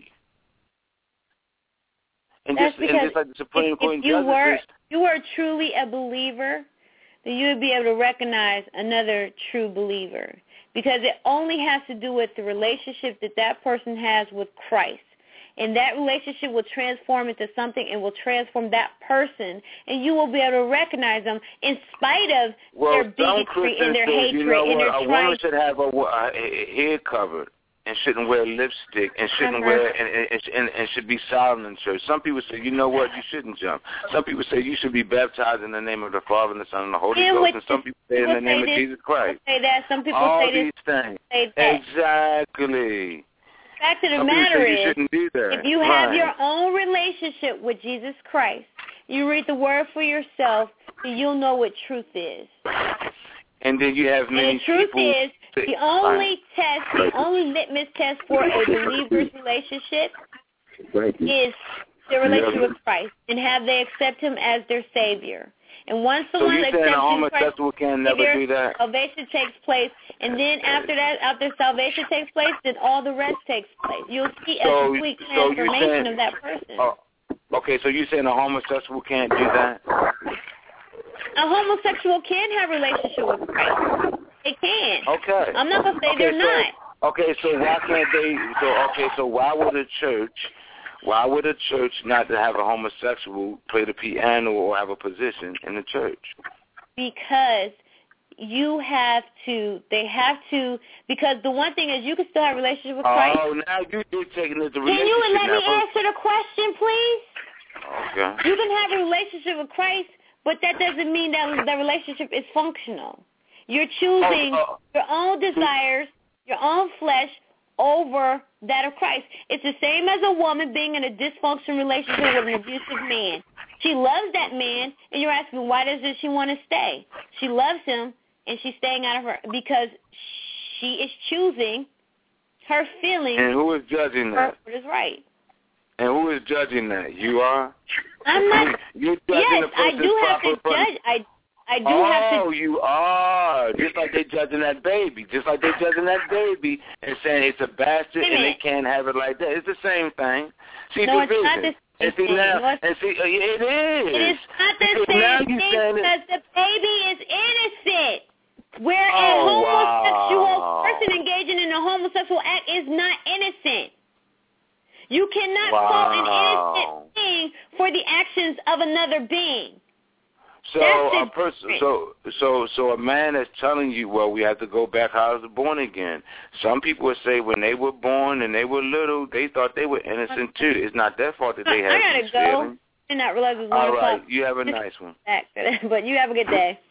And that's just, because and just like the Supreme Court if you were truly a believer, then you would be able to recognize another true believer because it only has to do with the relationship that person has with Christ. And that relationship will transform into something and will transform that person. And you will be able to recognize them in spite of their bigotry and their hatred and their a woman should have a hair covered and shouldn't wear lipstick and shouldn't wear and should be silent in church. Some people say, you know what, you shouldn't jump. Some people say you should be baptized in the name of the Father and the Son and the Holy Ghost. And some people say in the name of Jesus Christ. Say that. Some people all say these things. Say that. Exactly. The fact of the matter is, if you have your own relationship with Jesus Christ, you read the Word for yourself, and you'll know what truth is. And then you have many people. And the truth is, the only test, the only litmus test for a believer's relationship is their relationship with Christ, and have they accept Him as their Savior. And once someone accepts Christ, salvation takes place. And then after that, after salvation takes place, then all the rest takes place. You'll see a complete transformation of that person. Okay, so you're saying a homosexual can't do that? A homosexual can have a relationship with Christ. They can. Okay. I'm not going to say they're not. Okay, so why can't they? So why would a church not to have a homosexual play the piano or have a position in the church? Because they have to, because the one thing is you can still have a relationship with Christ. Oh, now you're taking it to relationship. Can you let me answer the question, please? Okay. You can have a relationship with Christ, but that doesn't mean that the relationship is functional. You're choosing your own desires, your own flesh, over that of Christ. It's the same as a woman being in a dysfunctional relationship with an abusive man. She loves that man, and you're asking, why does she want to stay? She loves him, and she's staying out of her because she is choosing her feelings. And who is judging that? What is right. And who is judging that? You are? I'm not. You're judging the I do have to judge. I do have to. Oh, you are. Just like they're judging that baby. Just like they're judging that baby and saying it's a bastard and they can't have it like that. It's the same thing. See, no, division. It's not the same thing. It is. It is not the same thing because the baby is innocent. Where a homosexual person engaging in a homosexual act is not innocent. You cannot fault an innocent being for the actions of another being. So a person, so a man is telling you, well, we have to go back how I was born again. Some people would say when they were born and they were little, they thought they were innocent too. It's not their fault that they had these feelings. I did not realize it was all right, you have a nice one. But you have a good day.